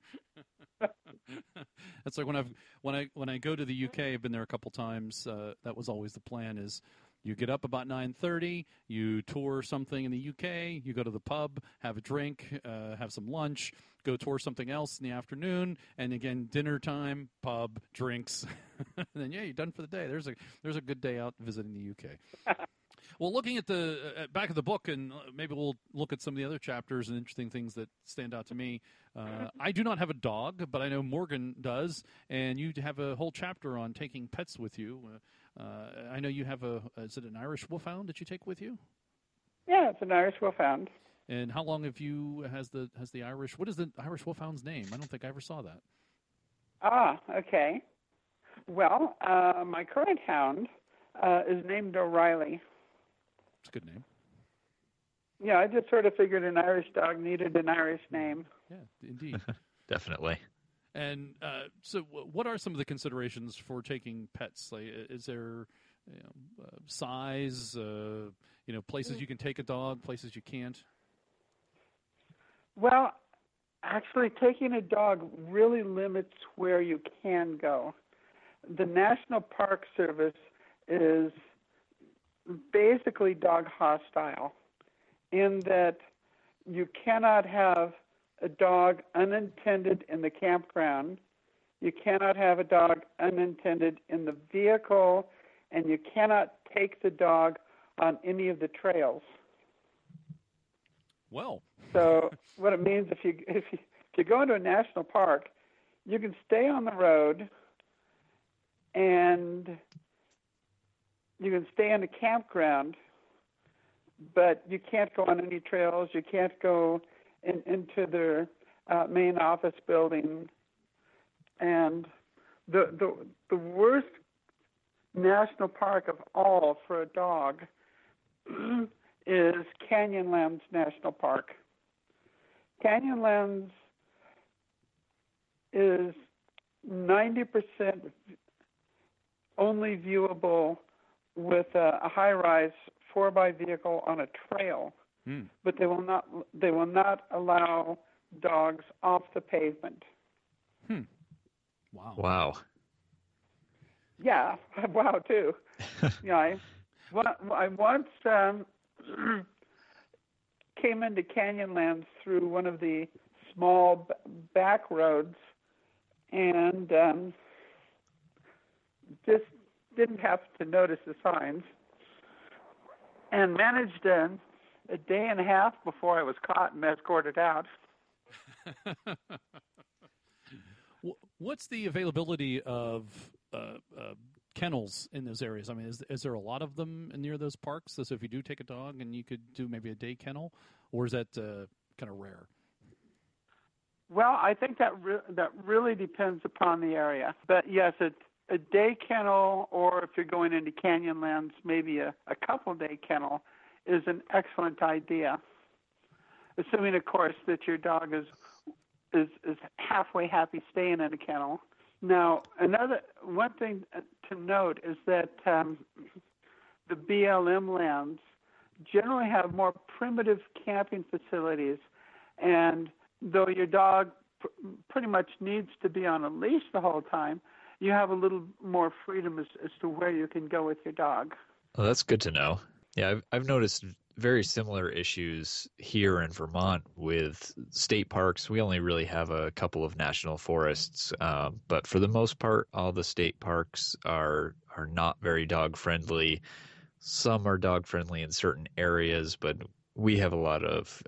That's like when I go to the UK, I've been there a couple times. That was always the plan: is you get up about 9:30, you tour something in the UK, you go to the pub, have a drink, have some lunch, go tour something else in the afternoon, and again dinner time, pub, drinks, and then you're done for the day. There's a good day out visiting the UK. Well, looking at the back of the book, and maybe we'll look at some of the other chapters and interesting things that stand out to me. I do not have a dog, but I know Morgan does, and you have a whole chapter on taking pets with you. I know you have is it an Irish Wolfhound that you take with you? Yeah, it's an Irish Wolfhound. And how long has the Irish? What is the Irish Wolfhound's name? I don't think I ever saw that. Ah, okay. Well, my current hound is named O'Reilly. It's a good name. Yeah, I just sort of figured an Irish dog needed an Irish name. Yeah, indeed. Definitely. And so what are some of the considerations for taking pets? Like, is there size, places you can take a dog, places you can't? Well, actually, taking a dog really limits where you can go. The National Park Service is basically dog hostile in that you cannot have a dog unattended in the campground, you cannot have a dog unattended in the vehicle, and you cannot take the dog on any of the trails. Well, so what it means if you go into a national park, you can stay on the road and you can stay in the campground, but you can't go on any trails. You can't go into their main office building. And the worst national park of all for a dog is Canyonlands National Park. Canyonlands is 90% only viewable with a high-rise 4x vehicle on a trail, but they will not allow dogs off the pavement. Wow. Wow. Yeah, wow too. I once came into Canyonlands through one of the small back roads, and just didn't have to notice the signs, and managed a day and a half before I was caught and escorted out. What's the availability of kennels in those areas? I mean, is there a lot of them near those parks? So if you do take a dog and you could do maybe a day kennel, or is that kind of rare? Well, I think that really depends upon the area. But yes, a day kennel, or if you're going into Canyonlands, maybe a couple-day kennel is an excellent idea. Assuming, of course, that your dog is halfway happy staying in a kennel. Now, one thing to note is that the BLM lands generally have more primitive camping facilities, and though your dog pretty much needs to be on a leash the whole time, you have a little more freedom as to where you can go with your dog. Well, that's good to know. Yeah, I've noticed very similar issues here in Vermont with state parks. We only really have a couple of national forests, but for the most part, all the state parks are not very dog friendly. Some are dog friendly in certain areas, but we have a lot of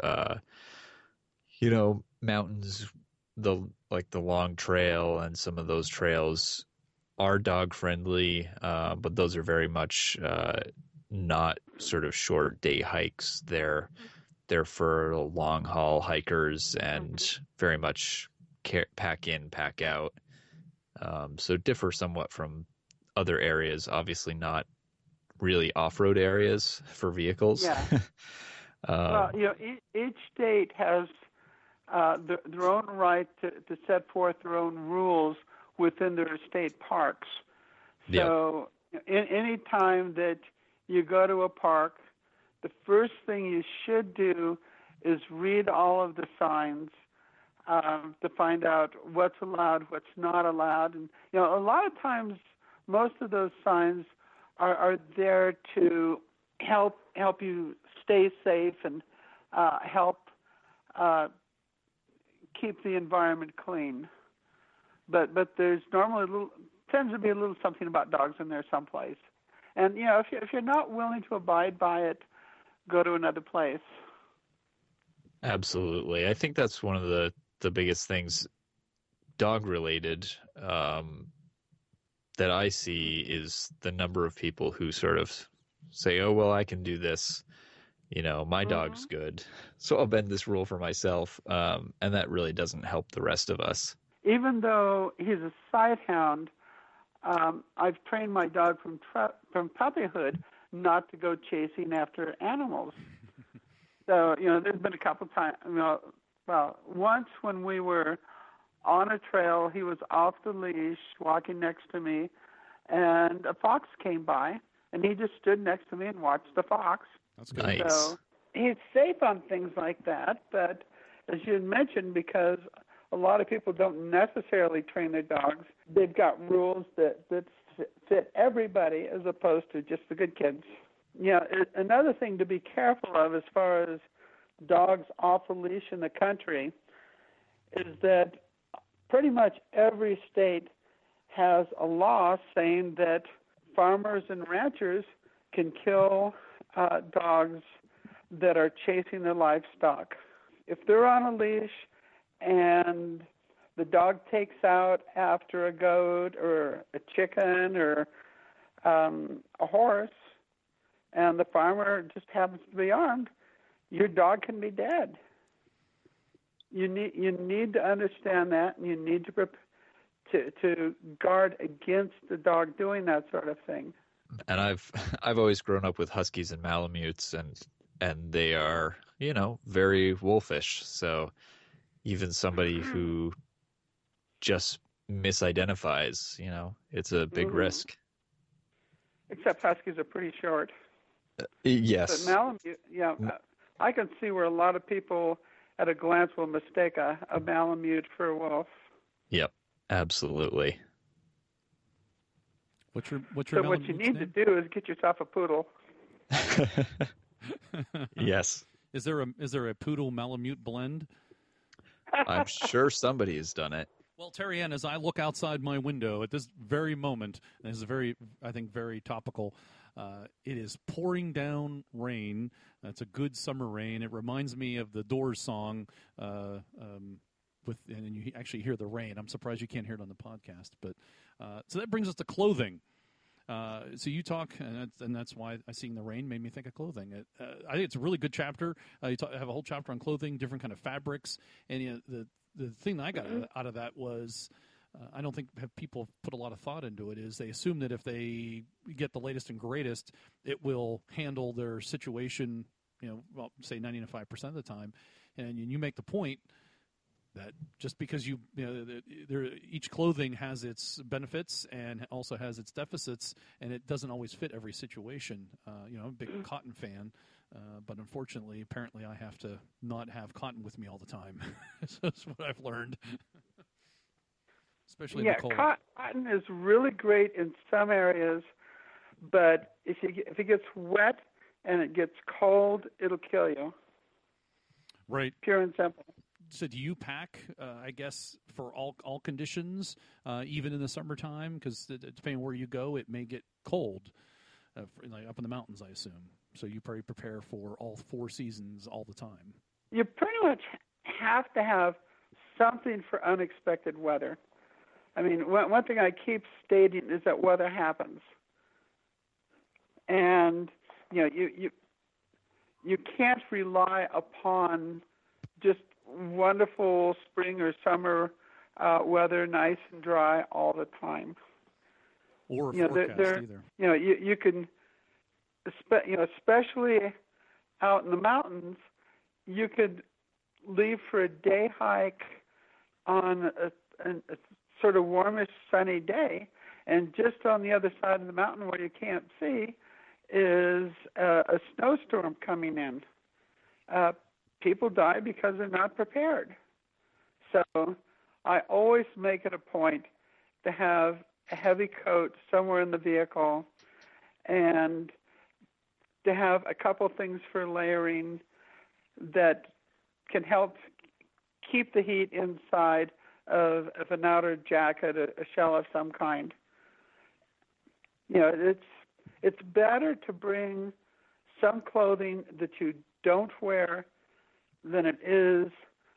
mountains, the Long Trail, and some of those trails are dog friendly, but those are very much not sort of short day hikes. They're for long haul hikers and very much pack in, pack out. So differ somewhat from other areas. Obviously, not really off-road areas for vehicles. Yeah. Well, each state has their own right to set forth their own rules within their state parks. So, any time that you go to a park, the first thing you should do is read all of the signs to find out what's allowed, what's not allowed. And a lot of times, most of those signs are there to help you stay safe and help keep the environment clean. But there's normally tends to be a little something about dogs in there someplace. And if you're not willing to abide by it, go to another place. Absolutely. I think that's one of the biggest things dog related that I see is the number of people who sort of say, oh, well, I can do this. My dog's good, so I'll bend this rule for myself. And that really doesn't help the rest of us. Even though he's a sight hound, I've trained my dog from puppyhood not to go chasing after animals. So, there's been a couple times, once when we were on a trail, he was off the leash, walking next to me, and a fox came by, and he just stood next to me and watched the fox. That's good. Nice. So he's safe on things like that, but as you mentioned, because a lot of people don't necessarily train their dogs, they've got rules that fit everybody as opposed to just the good kids. Another thing to be careful of as far as dogs off a leash in the country is that pretty much every state has a law saying that farmers and ranchers can kill dogs that are chasing their livestock. If they're on a leash and the dog takes out after a goat or a chicken or a horse, and the farmer just happens to be armed, your dog can be dead. You need to understand that, and you need to guard against the dog doing that sort of thing. And I've always grown up with Huskies and Malamutes, and they are, very wolfish. So even somebody who just misidentifies, it's a big risk. Except Huskies are pretty short. Yes. But Malamute, I can see where a lot of people at a glance will mistake a Malamute for a wolf. Yep, absolutely. What's your So what you need to do is get yourself a poodle. Yes. Is there a poodle Malamute blend? I'm sure somebody has done it. Well, Terry Ann, as I look outside my window at this very moment, and this is very topical. It is pouring down rain. It's a good summer rain. It reminds me of the Doors song, and you actually hear the rain. I'm surprised you can't hear it on the podcast. But so that brings us to clothing. So you talk, and that's why Seeing the Rain made me think of clothing. I think it's a really good chapter. You have a whole chapter on clothing, different kind of fabrics, and the thing that I got out of that was I don't think people put a lot of thought into it. Is they assume that if they get the latest and greatest, it will handle their situation, say 95% of the time. And you make the point that just because each clothing has its benefits and also has its deficits, and it doesn't always fit every situation. I'm a big cotton fan, but unfortunately, apparently, I have to not have cotton with me all the time. So that's what I've learned, especially in the cold. Cotton is really great in some areas, but if it gets wet and it gets cold, it'll kill you. Right. Pure and simple. So do you pack, I guess, for all conditions, even in the summertime? Because depending on where you go, it may get cold, like up in the mountains, I assume. So you probably prepare for all 4 seasons all the time. You pretty much have to have something for unexpected weather. I mean, one thing I keep stating is that weather happens. And, you can't rely upon just wonderful spring or summer weather, nice and dry all the time. Or forecast either. You can, especially out in the mountains, you could leave for a day hike on a sort of warmish, sunny day, and just on the other side of the mountain where you can't see is a snowstorm coming in. People die because they're not prepared. So I always make it a point to have a heavy coat somewhere in the vehicle and to have a couple things for layering that can help keep the heat inside of an outer jacket, a shell of some kind. It's better to bring some clothing that you don't wear than it is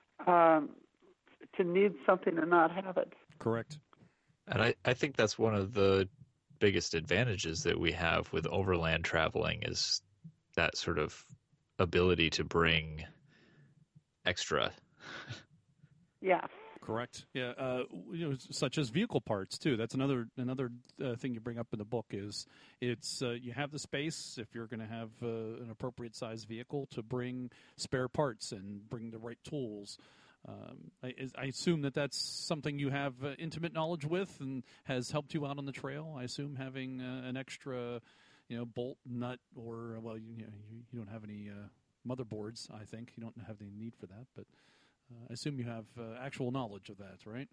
to need something and not have it. Correct. And I think that's one of the biggest advantages that we have with overland traveling is that sort of ability to bring extra. Yeah. Correct. Yeah. Such as vehicle parts too. That's another thing you bring up in the book is it's you have the space if you're going to have an appropriate size vehicle to bring spare parts and bring the right tools. I assume that's something you have intimate knowledge with and has helped you out on the trail. I assume having an extra, bolt, nut, or you don't have any motherboards. I think you don't have any need for that, but. I assume you have actual knowledge of that, right?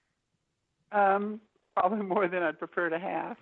Probably more than I'd prefer to have.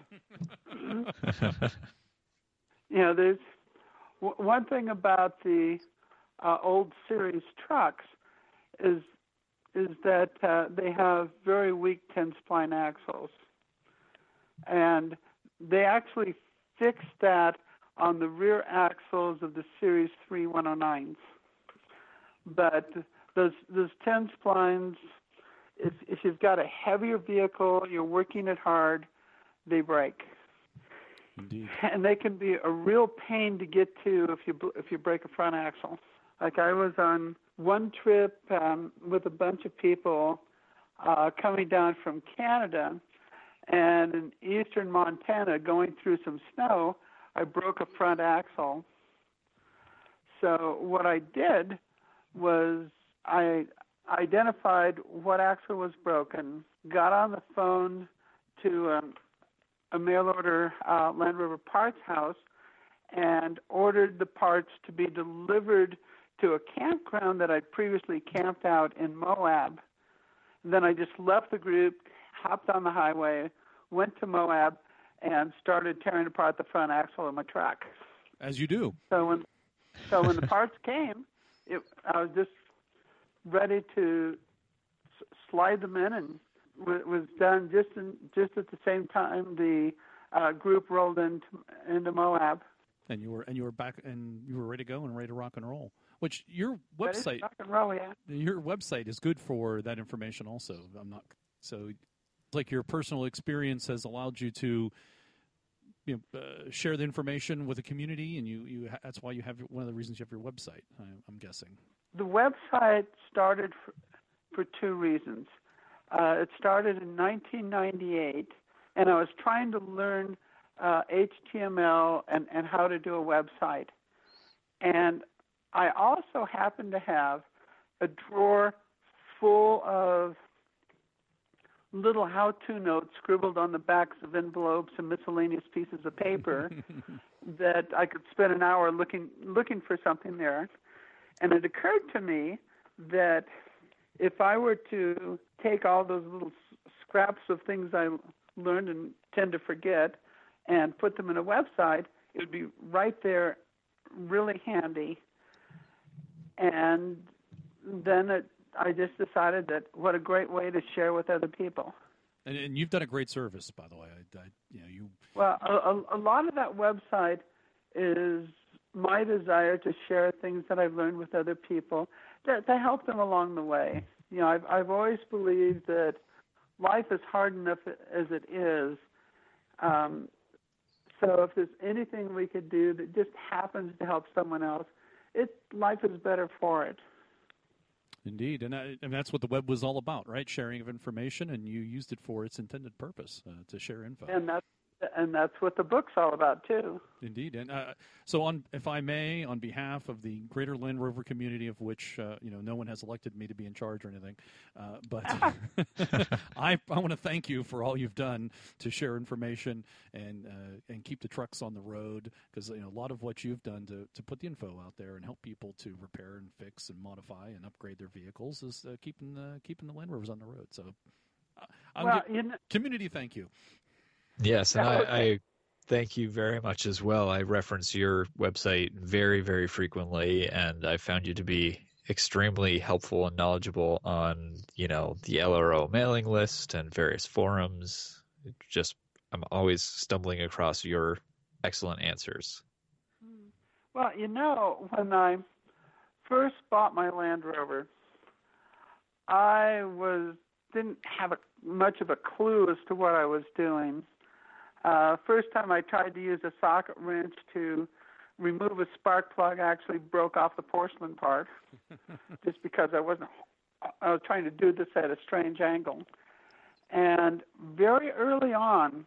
There's one thing about the old series trucks is that they have very weak 10-spline axles. And they actually fixed that on the rear axles of the Series 3 109s. But those 10 splines, if you've got a heavier vehicle, you're working it hard, they break. Indeed. And they can be a real pain to get to if you break a front axle. Like I was on one trip with a bunch of people. coming down from Canada, and in eastern Montana, going through some snow, I broke a front axle. So what I did was I identified what axle was broken, got on the phone to a mail-order Land Rover parts house, and ordered the parts to be delivered to a campground that I'd previously camped out in Moab. Then I just left the group, hopped on the highway, went to Moab, and started tearing apart the front axle of my truck. As you do. So when the parts came, I was just ready to slide them in, and was done just at the same time the group rolled into Moab. And you were back, and you were ready to go and ready to rock and roll. Which your website, rock and roll, yeah. Your website is good for that information. Also, it's like your personal experience has allowed you to, share the information with the community, and that's why you have one of the reasons you have your website. I'm guessing. The website started for two reasons. It started in 1998, and I was trying to learn HTML and how to do a website. And I also happened to have a drawer full of little how-to notes scribbled on the backs of envelopes and miscellaneous pieces of paper that I could spend an hour looking for something there. And it occurred to me that if I were to take all those little scraps of things I learned and tend to forget and put them in a website, it would be right there, really handy. And then I just decided that what a great way to share with other people. And you've done a great service, by the way. Well, a lot of that website is my desire to share things that I've learned with other people to help them along the way. I've always believed that life is hard enough as it is. So if there's anything we could do that just happens to help someone else, life is better for it. Indeed, and that's what the web was all about, right? Sharing of information, and you used it for its intended purpose, to share info. And that's what the book's all about too. Indeed, and so if I may, on behalf of the greater Land Rover community, of which no one has elected me to be in charge or anything, but I want to thank you for all you've done to share information and keep the trucks on the road, because a lot of what you've done to put the info out there and help people to repair and fix and modify and upgrade their vehicles is keeping the Land Rovers on the road. So, community, thank you. Yes, and I thank you very much as well. I reference your website very, very frequently, and I found you to be extremely helpful and knowledgeable on, the LRO mailing list and various forums. I'm always stumbling across your excellent answers. Well, when I first bought my Land Rover, I didn't have much of a clue as to what I was doing. First time I tried to use a socket wrench to remove a spark plug, I actually broke off the porcelain part just because I was trying to do this at a strange angle. And very early on,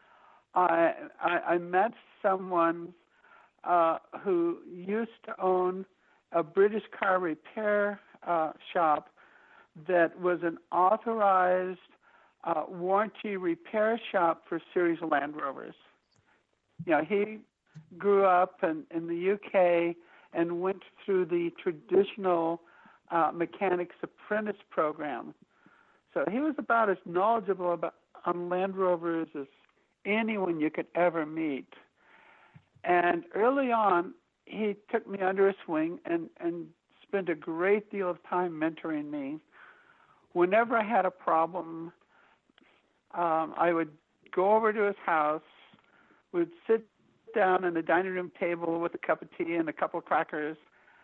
I met someone who used to own a British car repair shop that was an authorized warranty repair shop for series Land Rovers. He grew up in the UK and went through the traditional mechanic's apprentice program. So he was about as knowledgeable on Land Rovers as anyone you could ever meet. And early on, he took me under his wing and spent a great deal of time mentoring me. Whenever I had a problem, I would go over to his house, would sit down at the dining room table with a cup of tea and a couple of crackers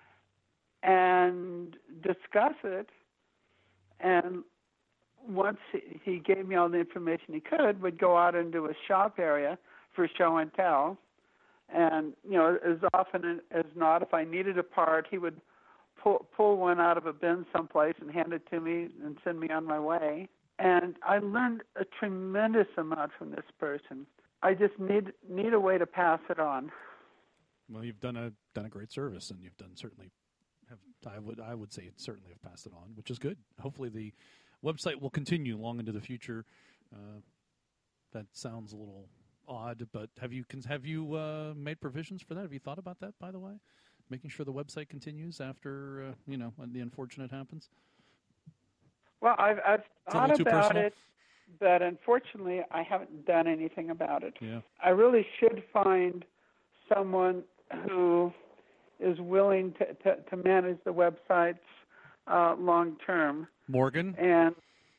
and discuss it. And once he gave me all the information he could, would go out into a shop area for show and tell. And, as often as not, if I needed a part, he would pull one out of a bin someplace and hand it to me and send me on my way. And I learned a tremendous amount from this person. I just need a way to pass it on. Well, you've done a great service, and you've done certainly have. I would say certainly have passed it on, which is good. Hopefully, the website will continue long into the future. That sounds a little odd, but have you made provisions for that? Have you thought about that, by the way? Making sure the website continues after when the unfortunate happens. Well, I've thought about personal? it, but unfortunately, I haven't done anything about it. Yeah. I really should find someone who is willing to manage the websites long term. Morgan? And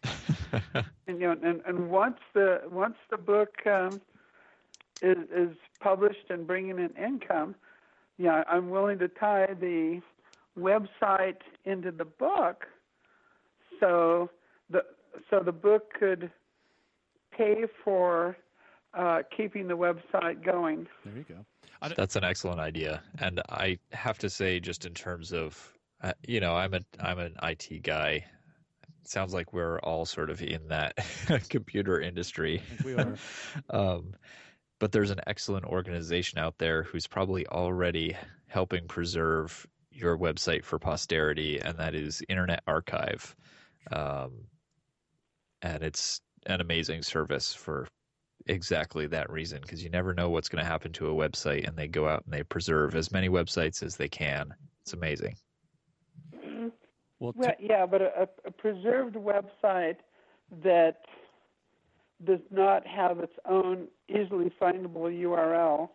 and once the book is published and bringing in income, I'm willing to tie the website into the book, so the book could pay for keeping the website going. There you go. That's an excellent idea, and I have to say, just in terms of, I'm an IT guy. It sounds like we're all sort of in that computer industry. I think we are. But there's an excellent organization out there who's probably already helping preserve your website for posterity, and that is Internet Archive. And it's an amazing service for exactly that reason, because you never know what's going to happen to a website, and they go out and they preserve as many websites as they can. It's amazing. Well, but a preserved website that does not have its own easily findable URL,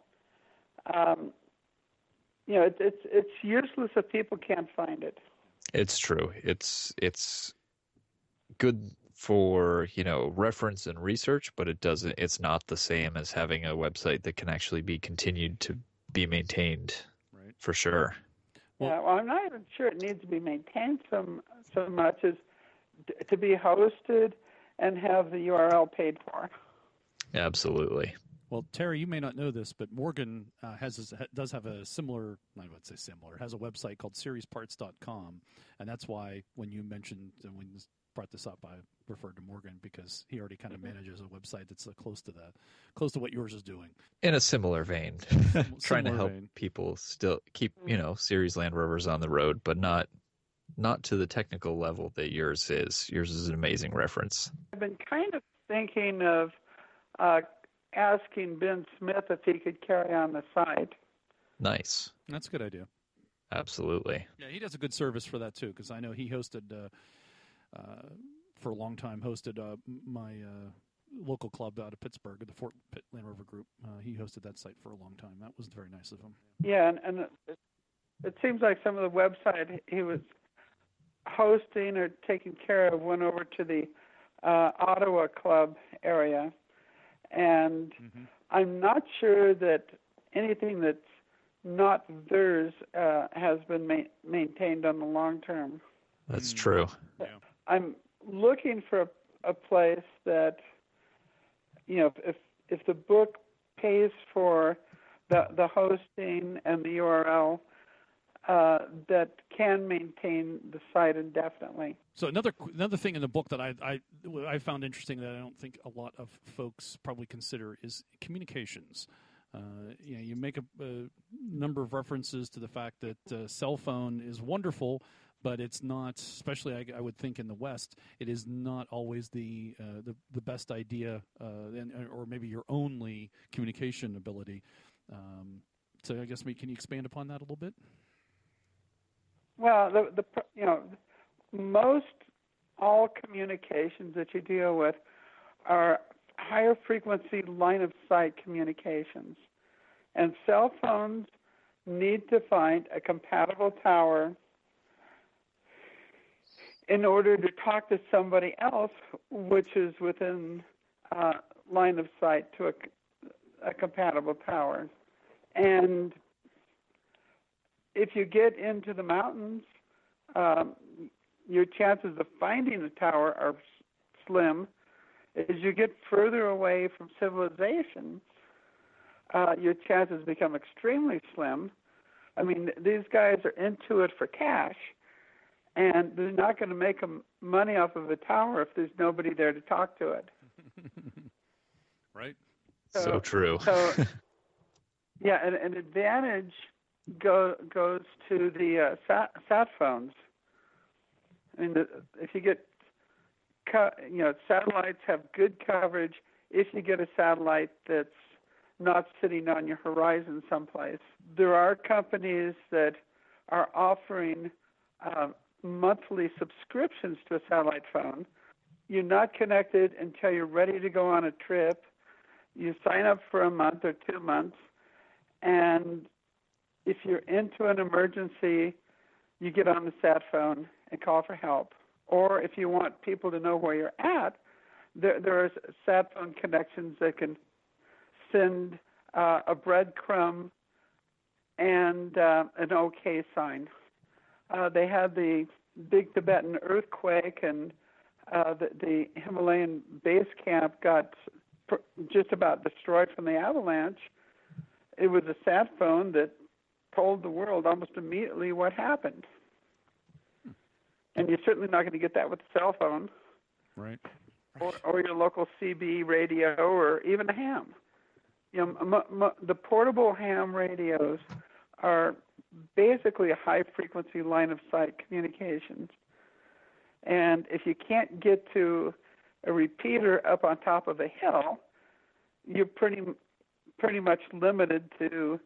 it's useless if people can't find it. It's true. It's good for reference and research, but it's not the same as having a website that can actually be continued to be maintained. Right. For sure. Well, I'm not even sure it needs to be maintained so much as to be hosted and have the URL paid for. Absolutely. Well, Terry, you may not know this, but Morgan does have a similar, I would say similar, has a website called seriesparts.com, and that's why when you mentioned, when you brought this up, I referred to Morgan, because he already kind of manages a website that's close to what yours is doing. In a similar vein, trying to help people still keep, Series Land Rovers on the road, but not to the technical level that yours is. Yours is an amazing reference. I've been kind of thinking of asking Ben Smith if he could carry on the site. Nice. That's a good idea. Absolutely. Yeah, he does a good service for that too, because I know he hosted for a long time my local club out of Pittsburgh, the Fort Pitt Land Rover Group. He hosted that site for a long time. That was very nice of him. Yeah, and it seems like some of the website he was hosting or taking care of went over to the Ottawa Club area. And I'm not sure that anything that's not theirs has been maintained on the long term. That's true. Yeah. I'm looking for a place that, if the book pays for the hosting and the URL, that can maintain the site indefinitely. So another thing in the book that I found interesting that I don't think a lot of folks probably consider is communications. You make a number of references to the fact that cell phone is wonderful, but it's not, especially I would think in the West, it is not always the best idea, or maybe your only communication ability. So I guess can you expand upon that a little bit? Well, most all communications that you deal with are higher frequency line of sight communications, and cell phones need to find a compatible tower in order to talk to somebody else, which is within line of sight to a compatible tower. And if you get into the mountains, your chances of finding a tower are slim. As you get further away from civilization, your chances become extremely slim. I mean, these guys are into it for cash, and they're not going to make a money off of a tower if there's nobody there to talk to it. Right. So true. So, yeah, an advantage goes to the sat phones. I mean, if you get, satellites have good coverage if you get a satellite that's not sitting on your horizon someplace. There are companies that are offering monthly subscriptions to a satellite phone. You're not connected until you're ready to go on a trip. You sign up for a month or 2 months, and if you're into an emergency, you get on the sat phone and call for help. Or if you want people to know where you're at, there are sat phone connections that can send a breadcrumb and an OK sign. They had the big Tibetan earthquake, and the Himalayan base camp got just about destroyed from the avalanche. It was a sat phone that told the world almost immediately what happened. And you're certainly not going to get that with a cell phone. Right. Or your local CB radio, or even a ham. The portable ham radios are basically a high-frequency line-of-sight communications. And if you can't get to a repeater up on top of a hill, you're pretty much limited to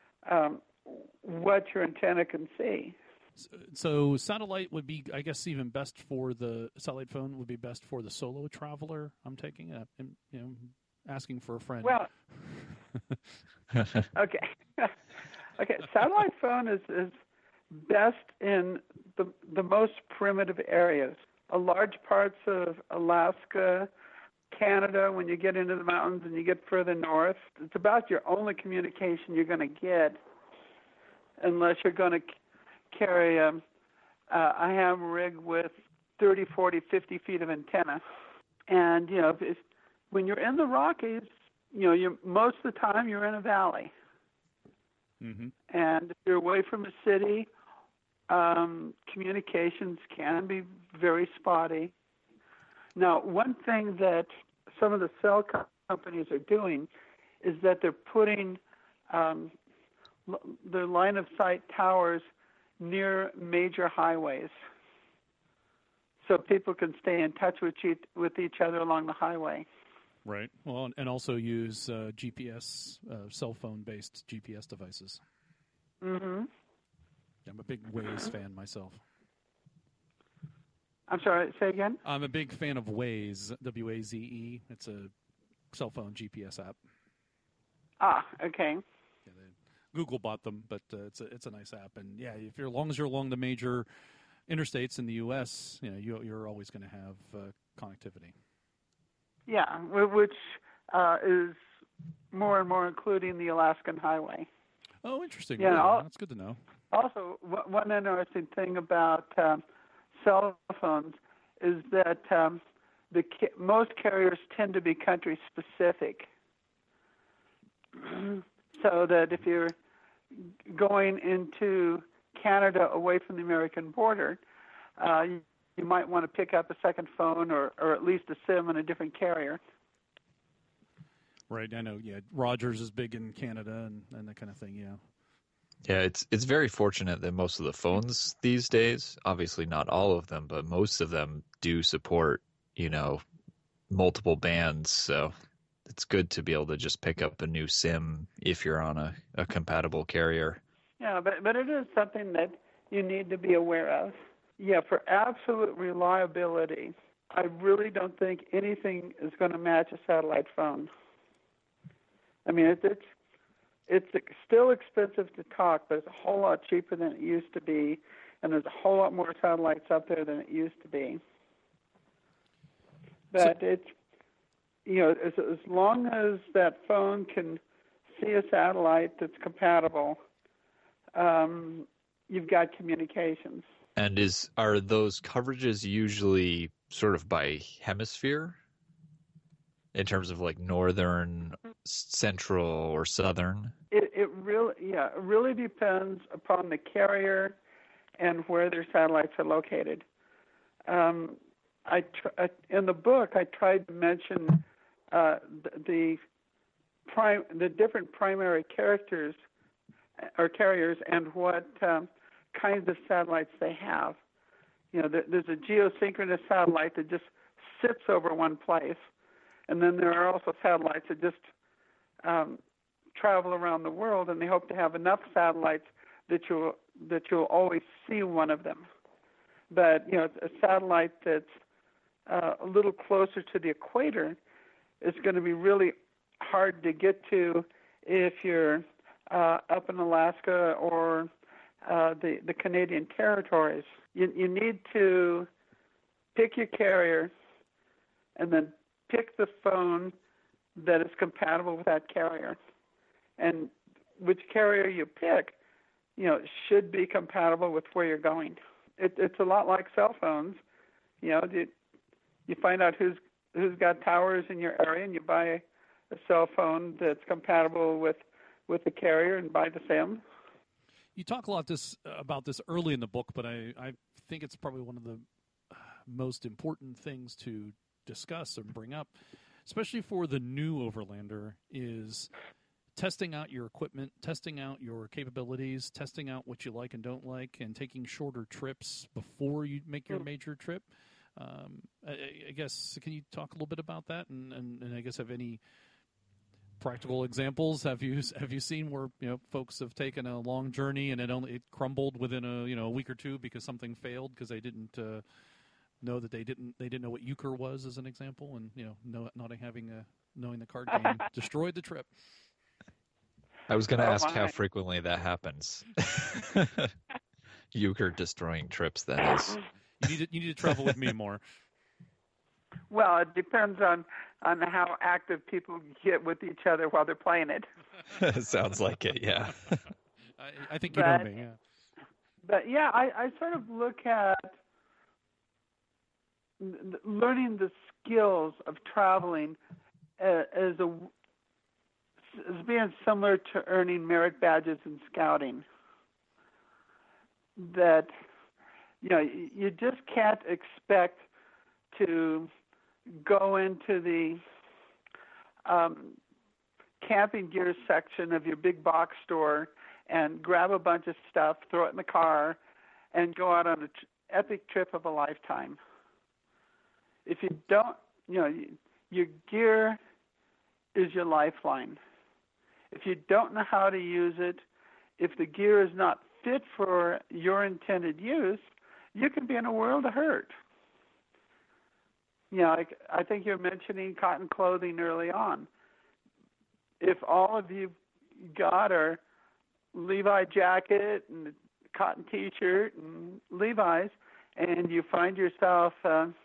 what your antenna can see. So satellite would be, I guess, even best for the satellite phone would be best for the solo traveler. I'm taking it, asking for a friend. Well, okay. Okay, satellite phone is best in the most primitive areas. Large parts of Alaska, Canada, when you get into the mountains and you get further north, it's about your only communication you're going to get unless you're going to carry a ham rig with 30, 40, 50 feet of antenna. And, when you're in the Rockies, most of the time you're in a valley. Mm-hmm. And if you're away from a city, communications can be very spotty. Now, one thing that some of the cell companies are doing is that they're putting their line-of-sight towers near major highways so people can stay in touch with each other along the highway. Right. Well, and also use GPS, cell phone-based GPS devices. Mm-hmm. I'm a big Waze fan myself. I'm sorry, say again? I'm a big fan of Waze, W-A-Z-E. It's a cell phone GPS app. Ah, okay. Yeah, Google bought them, but it's a nice app. And yeah, as long as you're along the major interstates in the U.S., you're always going to have connectivity. Yeah, which is more and more including the Alaskan Highway. Oh, interesting. Yeah, really? That's good to know. Also, one interesting thing about cell phones is that most carriers tend to be country specific. So that if you're going into Canada away from the American border, you might want to pick up a second phone or at least a SIM on a different carrier. Right, I know. Yeah, Rogers is big in Canada and that kind of thing. Yeah. Yeah, it's very fortunate that most of the phones these days, obviously not all of them, but most of them do support, multiple bands. So it's good to be able to just pick up a new SIM if you're on a compatible carrier. Yeah, but it is something that you need to be aware of. Yeah, for absolute reliability, I really don't think anything is going to match a satellite phone. I mean, it's still expensive to talk, but it's a whole lot cheaper than it used to be, and there's a whole lot more satellites out there than it used to be. But it's, as long as that phone can see a satellite that's compatible, you've got communications. And are those coverages usually sort of by hemisphere? In terms of like northern, central, or southern? It really depends upon the carrier and where their satellites are located. in the book I tried to mention the different primary characters or carriers and what kinds of satellites they have. You know, there's a geosynchronous satellite that just sits over one place, and then there are also satellites that just travel around the world, and they hope to have enough satellites that you'll always see one of them. But you know, a satellite that's a little closer to the equator is going to be really hard to get to if you're up in Alaska or the Canadian territories. You need to pick your carrier and then pick the phone that is compatible with that carrier. And which carrier you pick, you know, should be compatible with where you're going. It's a lot like cell phones. You know, you find out who's got towers in your area, and you buy a cell phone that's compatible with the carrier and buy the SIM. You talk a lot about this early in the book, but I think it's probably one of the most important things to discuss and bring up, especially for the new overlander, is testing out your equipment, testing out your capabilities, testing out what you like and don't like, and taking shorter trips before you make your major trip. I guess, can you talk a little bit about that? And I guess have any practical examples? Have you seen where, you know, folks have taken a long journey and it crumbled within a week or two because something failed because they didn't know that they didn't know what euchre was, as an example, and knowing the card game destroyed the trip. I was going to ask how frequently that happens. Euchre destroying trips, that is. You need to travel with me more. Well, it depends on how active people get with each other while they're playing it. Sounds like it, yeah. I think you know me, yeah. But yeah, I sort of look at learning the skills of traveling as being similar to earning merit badges in scouting. That, you know, you just can't expect to go into the camping gear section of your big box store and grab a bunch of stuff, throw it in the car, and go out on an epic trip of a lifetime. If you don't, you know, your gear is your lifeline. If you don't know how to use it, if the gear is not fit for your intended use, you can be in a world of hurt. You know, I think you're mentioning cotton clothing early on. If all of you got are Levi jacket and cotton T-shirt and Levi's, and you find yourself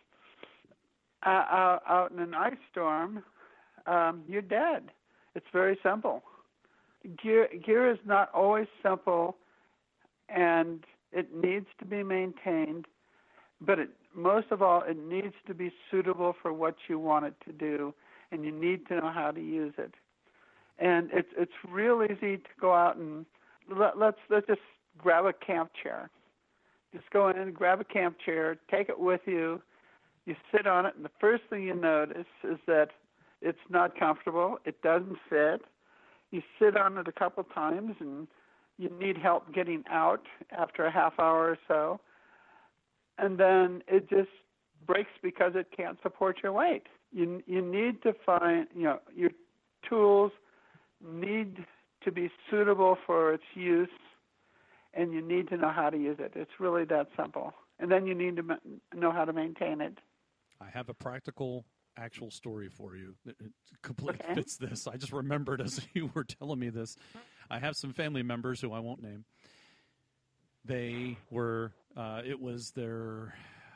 out in an ice storm, you're dead. It's very simple. Gear is not always simple, and it needs to be maintained, but most of all, it needs to be suitable for what you want it to do, and you need to know how to use it. And it's real easy to go out and let's just grab a camp chair. Just go in and grab a camp chair, take it with you. You sit on it, and the first thing you notice is that it's not comfortable. It doesn't fit. You sit on it a couple times, and you need help getting out after a half hour or so. And then it just breaks because it can't support your weight. You need to find, you know, your tools need to be suitable for its use, and you need to know how to use it. It's really that simple. And then you need to know how to maintain it. I have a practical, actual story for you. It completely fits this. I just remembered as you were telling me this. I have some family members who I won't name. They were, it was their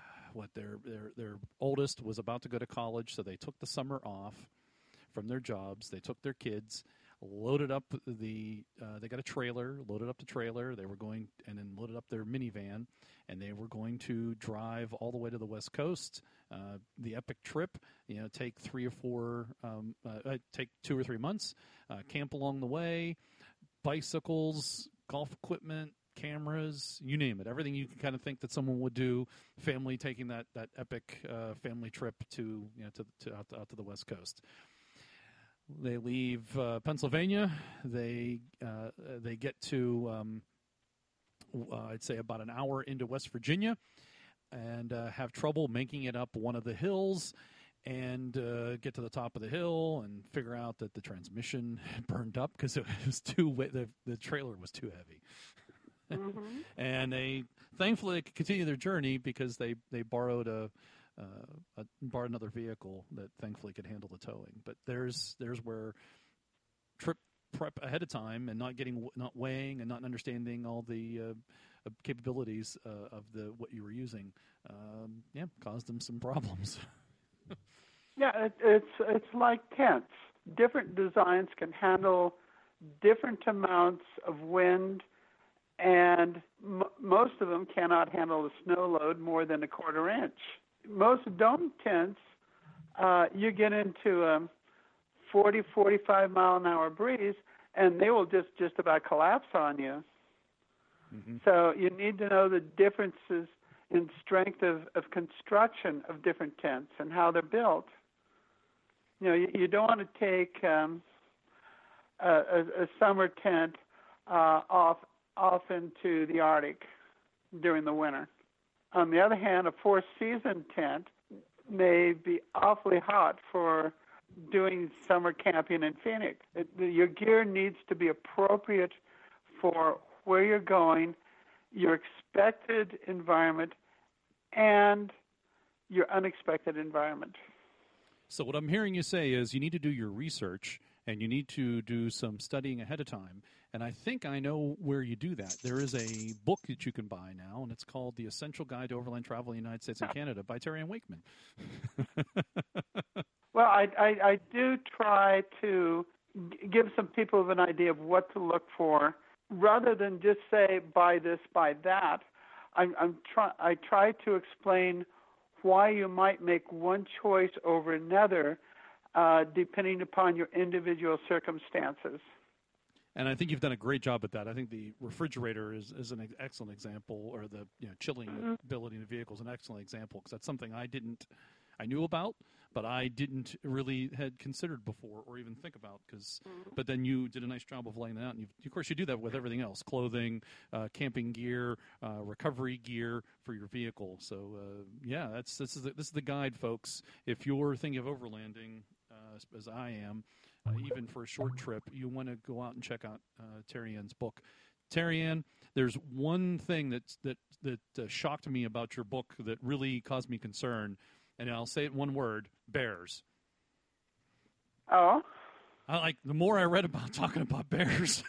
oldest was about to go to college, so they took the summer off from their jobs. They took their kids, loaded up they got a trailer, loaded up the trailer. They were going, and then loaded up their minivan, and they were going to drive all the way to the West Coast. The epic trip, you know, take 2 or 3 months, camp along the way, bicycles, golf equipment, cameras, you name it. Everything you can kind of think that someone would do. Family taking that epic family trip to out to the West Coast. They leave Pennsylvania. They get to I'd say about an hour into West Virginia, and have trouble making it up one of the hills, and get to the top of the hill and figure out that the transmission had burned up because it was the trailer was too heavy. Mm-hmm. And they thankfully could continue their journey because they borrowed borrowed another vehicle that thankfully could handle the towing. But there's where trip prep ahead of time and not weighing and not understanding all the capabilities of what you were using, caused them some problems. Yeah, it's like tents. Different designs can handle different amounts of wind, and most of them cannot handle a snow load more than a quarter inch. Most dome tents, you get into a 40, 45 mile an hour breeze, and they will just about collapse on you. Mm-hmm. So you need to know the differences in strength of construction of different tents and how they're built. You don't want to take a summer tent off into the Arctic during the winter. On the other hand, a four-season tent may be awfully hot for doing summer camping in Phoenix. Your gear needs to be appropriate for where you're going, your expected environment, and your unexpected environment. So what I'm hearing you say is you need to do your research and you need to do some studying ahead of time. And I think I know where you do that. There is a book that you can buy now, and it's called The Essential Guide to Overland Travel in the United States and Canada by Terry Ann Wakeman. Well, I do try to give some people an idea of what to look for, rather than just say, buy this, buy that. I try to explain why you might make one choice over another, depending upon your individual circumstances. And I think you've done a great job at that. I think the refrigerator is an excellent example, or the chilling ability in the vehicle is an excellent example, because that's something I knew about, but I didn't really had considered before or even think about. But then you did a nice job of laying that out. And of course, you do that with everything else: clothing, camping gear, recovery gear for your vehicle. So this is the guide, folks. If you're thinking of overlanding, as I am, even for a short trip, you want to go out and check out Terry Ann's book. Terry Ann, there's one thing that shocked me about your book that really caused me concern. And I'll say it in one word: bears. Oh. The more I read about talking about bears,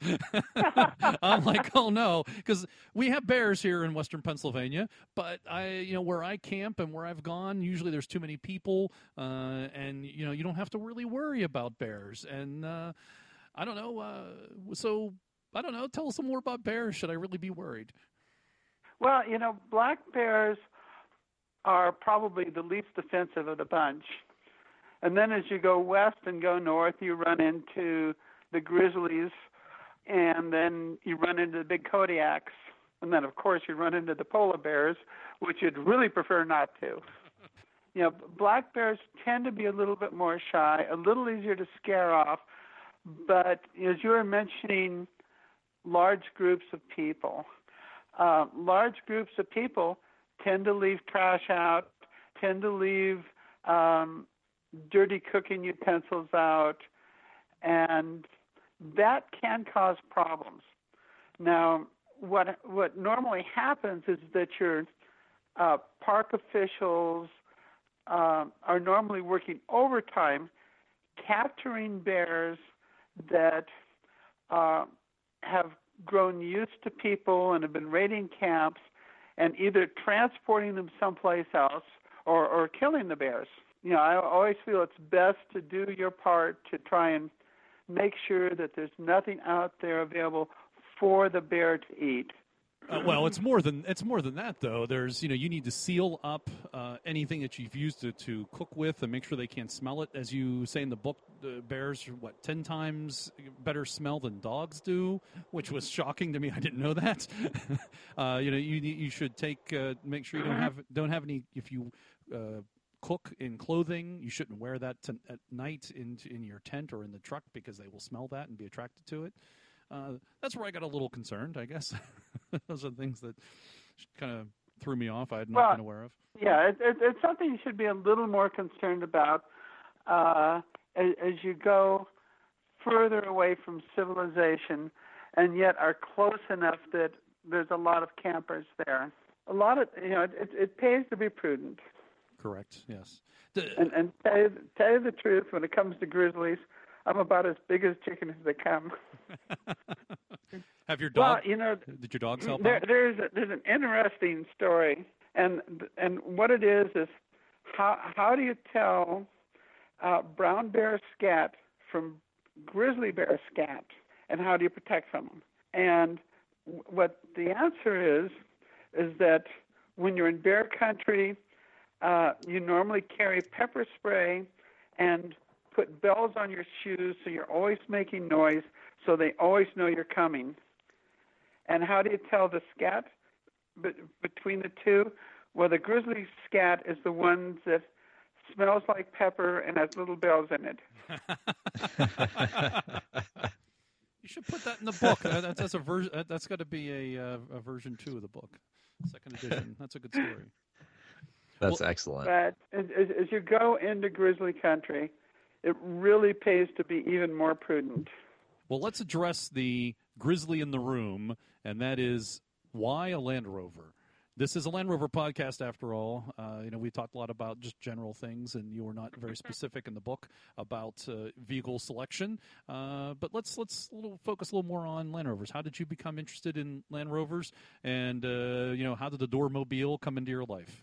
I'm like, oh no, because we have bears here in Western Pennsylvania, but where I camp and where I've gone, usually there's too many people, and you don't have to really worry about bears. And I don't know. So I don't know. Tell us some more about bears. Should I really be worried? Well, black bears are probably the least offensive of the bunch. And then as you go west and go north, you run into the grizzlies, and then you run into the big Kodiaks. And then, of course, you run into the polar bears, which you'd really prefer not to. Black bears tend to be a little bit more shy, a little easier to scare off. But as you were mentioning, large groups of people. Large groups of people tend to leave trash out, tend to leave dirty cooking utensils out, and that can cause problems. Now, what normally happens is that your park officials are normally working overtime capturing bears that have grown used to people and have been raiding camps, and either transporting them someplace else or killing the bears. I always feel it's best to do your part to try and make sure that there's nothing out there available for the bear to eat. Well, it's more than that, though. There's, you need to seal up anything that you've used to cook with, and make sure they can't smell it. As you say in the book, bears 10 times better smell than dogs do, which was shocking to me. I didn't know that. You should make sure you don't have any. If you cook in clothing, you shouldn't wear that at night in your tent or in the truck, because they will smell that and be attracted to it. That's where I got a little concerned, I guess. Those are things that kind of threw me off. I had not been aware of. Yeah, it's something you should be a little more concerned about as you go further away from civilization, and yet are close enough that there's a lot of campers there. A lot of, it pays to be prudent. Correct. Yes. And tell you the truth, when it comes to grizzlies, I'm about as big as chicken as they come. Have your dog? Well, did your dogs help out? There's an interesting story, and what it is how do you tell brown bear scat from grizzly bear scat, and how do you protect from them? And what the answer is that when you're in bear country, you normally carry pepper spray and put bells on your shoes so you're always making noise, so they always know you're coming. And how do you tell the scat between the two? Well, the grizzly scat is the one that smells like pepper and has little bells in it. You should put that in the book. That's a version. That's got to be a version 2 of the book, 2nd edition. That's a good story. That's excellent. But as you go into grizzly country, it really pays to be even more prudent. Well, let's address the grizzly in the room, and that is, why a Land Rover? This is a Land Rover podcast, after all. We talked a lot about just general things, and you were not very specific in the book about vehicle selection. But let's focus a little more on Land Rovers. How did you become interested in Land Rovers, and how did the Doormobile come into your life?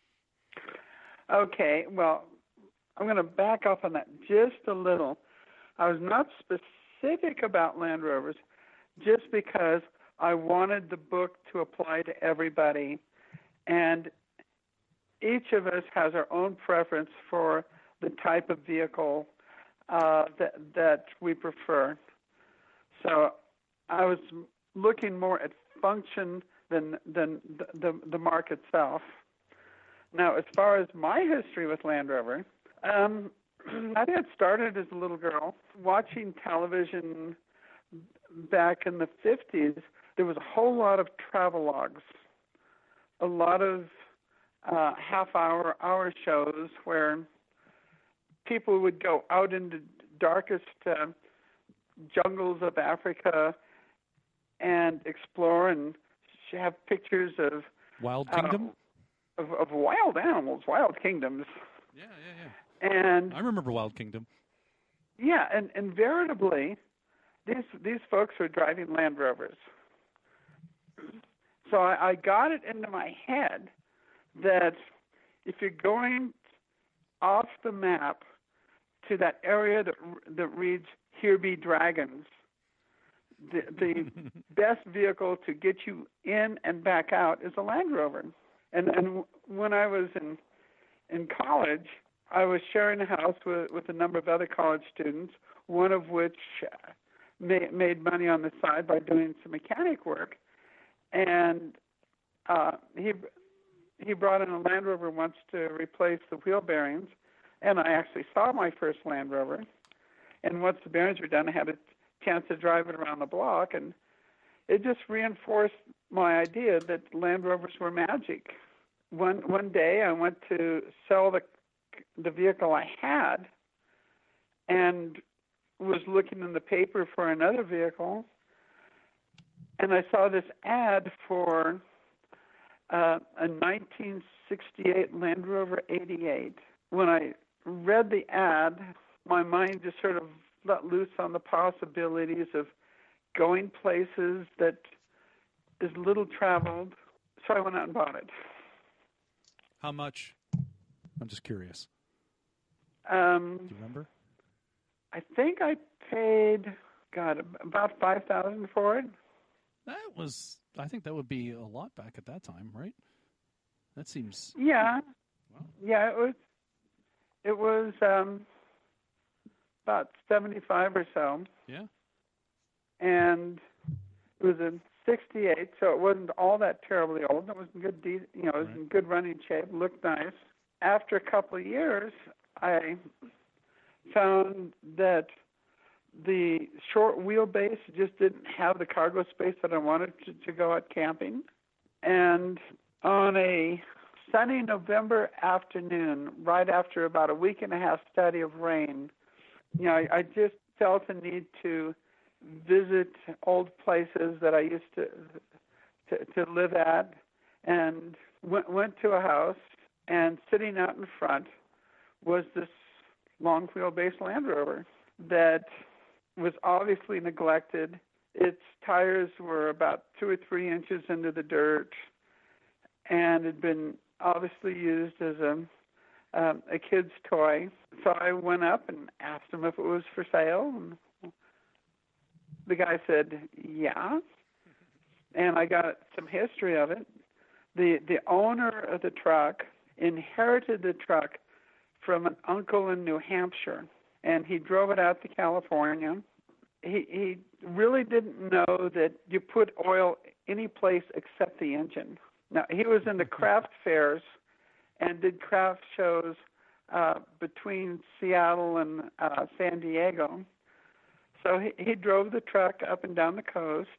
Okay, well, I'm going to back off on that just a little. I was not specific about Land Rovers just because I wanted the book to apply to everybody, and each of us has our own preference for the type of vehicle that we prefer. So I was looking more at function than the mark itself. Now, as far as my history with Land Rover, I had started as a little girl watching television back in the 50s. There was a whole lot of travelogues, a lot of hour shows where people would go out into darkest jungles of Africa and explore and have pictures of Wild Kingdom? Of wild animals, wild kingdoms. Yeah. And I remember Wild Kingdom. Yeah, and veritably, these folks were driving Land Rovers. So I got it into my head that if you're going off the map to that area that reads "Here be dragons," the best vehicle to get you in and back out is a Land Rover. And when I was in college, I was sharing a house with a number of other college students, one of which made money on the side by doing some mechanic work. And he brought in a Land Rover once to replace the wheel bearings, and I actually saw my first Land Rover. And once the bearings were done, I had a chance to drive it around the block, and it just reinforced my idea that Land Rovers were magic. One day, I went to sell the vehicle I had, and was looking in the paper for another vehicle, and I saw this ad for a 1968 Land Rover 88. When I read the ad, my mind just sort of let loose on the possibilities of going places that is little traveled, so I went out and bought it. How much? I'm just curious. Do you remember? I think I paid, about $5,000 for it. I think that would be a lot back at that time, right? That seems. Yeah. Wow. Yeah, it was about 75 or so, Yeah. and it was in 68, so it wasn't all that terribly old. It was in good, it was Right. in good running shape, looked nice. After a couple of years, I found that the short wheelbase just didn't have the cargo space that I wanted to go out camping. And on a sunny November afternoon, right after about a week and a half study of rain, I just felt the need to visit old places that I used to live at, and went to a house, and sitting out in front was this long wheelbase Land Rover that was obviously neglected. Its tires were about 2 or 3 inches into the dirt, and had been obviously used as a kid's toy. So I went up and asked him if it was for sale, and the guy said, yeah. And I got some history of it. The owner of the truck inherited the truck from an uncle in New Hampshire, and he drove it out to California. He really didn't know that you put oil any place except the engine. Now, he was into craft fairs and did craft shows between Seattle and San Diego. So he drove the truck up and down the coast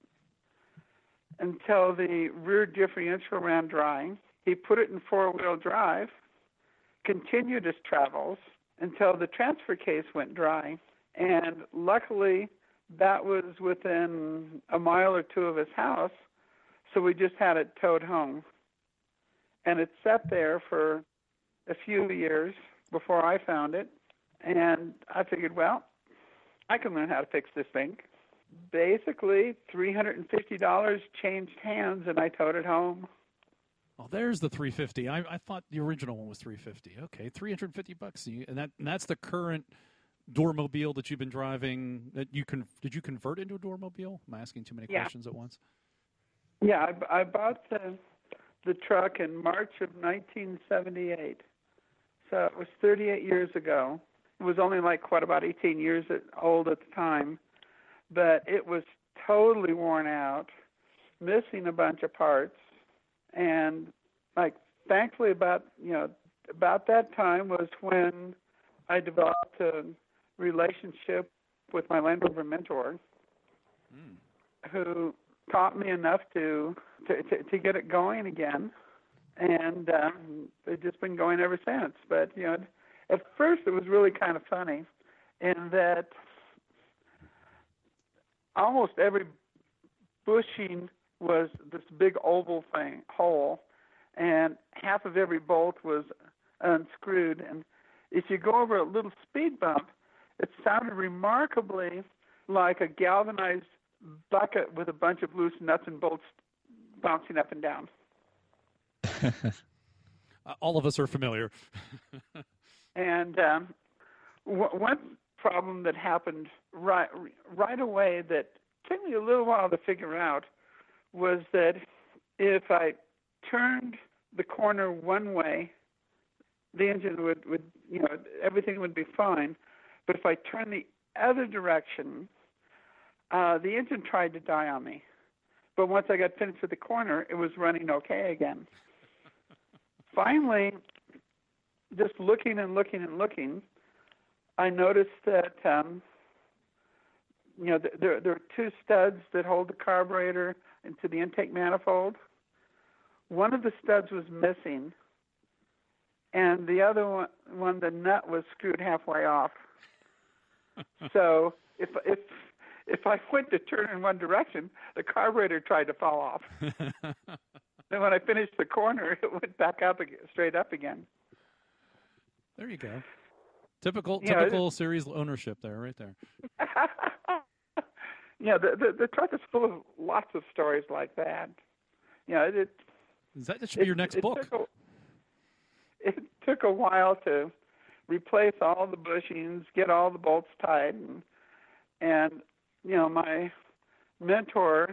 until the rear differential ran dry. He put it in four-wheel drive, continued his travels until the transfer case went dry. And luckily, that was within a mile or two of his house, so we just had it towed home. And it sat there for a few years before I found it. And I figured, well, I can learn how to fix this thing. Basically, $350 changed hands, and I towed it home. Oh, there's the $350. I thought the original one was $350. Okay, $350, and that's the current Doormobile that you've been driving. Did you convert into a Doormobile? I'm asking too many questions at once. Yeah, I bought the truck in March of 1978. So it was 38 years ago. It was only about 18 years old at the time, but it was totally worn out, missing a bunch of parts, and thankfully about that time was when I developed a relationship with my Land Rover mentor, who taught me enough to get it going again, and it's just been going ever since. But at first it was really kind of funny, in that almost every bushing was this big oval hole, and half of every bolt was unscrewed. And if you go over a little speed bump, it sounded remarkably like a galvanized bucket with a bunch of loose nuts and bolts bouncing up and down. All of us are familiar. And one problem that happened right away that took me a little while to figure out was that if I turned the corner one way, the engine would everything would be fine. But if I turned the other direction, the engine tried to die on me. But once I got finished with the corner, it was running okay again. Finally, just looking and looking and looking, I noticed that there are two studs that hold the carburetor into the intake manifold. One of the studs was missing, and the other one, the nut was screwed halfway off. So if I went to turn in one direction, the carburetor tried to fall off. Then when I finished the corner, it went back up again, straight up again. There you go. Typical series ownership there, right there. Yeah, the truck is full of lots of stories like that. That should be your next book. It took a while to replace all the bushings, get all the bolts tied, and my mentor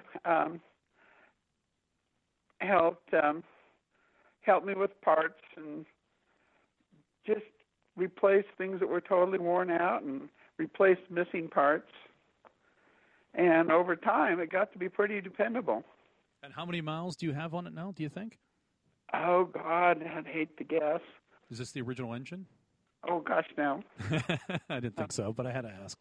helped me with parts and just replace things that were totally worn out and replace missing parts. And over time, it got to be pretty dependable. And how many miles do you have on it now, do you think? Oh, God, I'd hate to guess. Is this the original engine? Oh, gosh, no. I didn't think so, but I had to ask.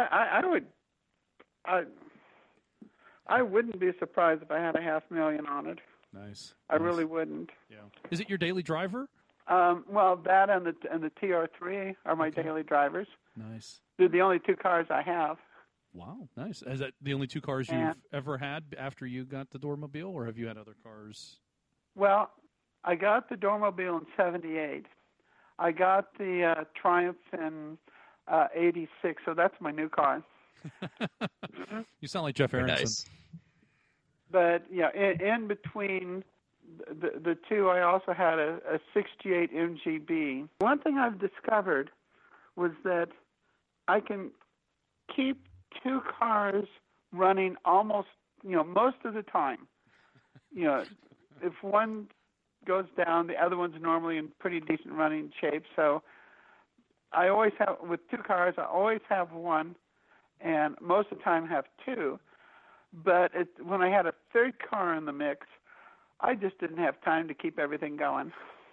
I wouldn't be surprised if I had 500,000 on it. Nice. I really wouldn't. Yeah. Is it your daily driver? Well, that and the TR3 are my daily drivers. Nice. They're the only two cars I have. Wow, nice. Is that the only two cars you've ever had after you got the Doormobile, or have you had other cars? Well, I got the Doormobile in '78. I got the Triumph in '86, so that's my new car. You sound like Jeff Aronson. Nice. But yeah, in between the two, I also had a '68 MGB. One thing I've discovered was that I can keep two cars running almost, most of the time. If one goes down, the other one's normally in pretty decent running shape. So I always have, with two cars, I always have one, and most of the time have two. But when I had a third car in the mix, I just didn't have time to keep everything going.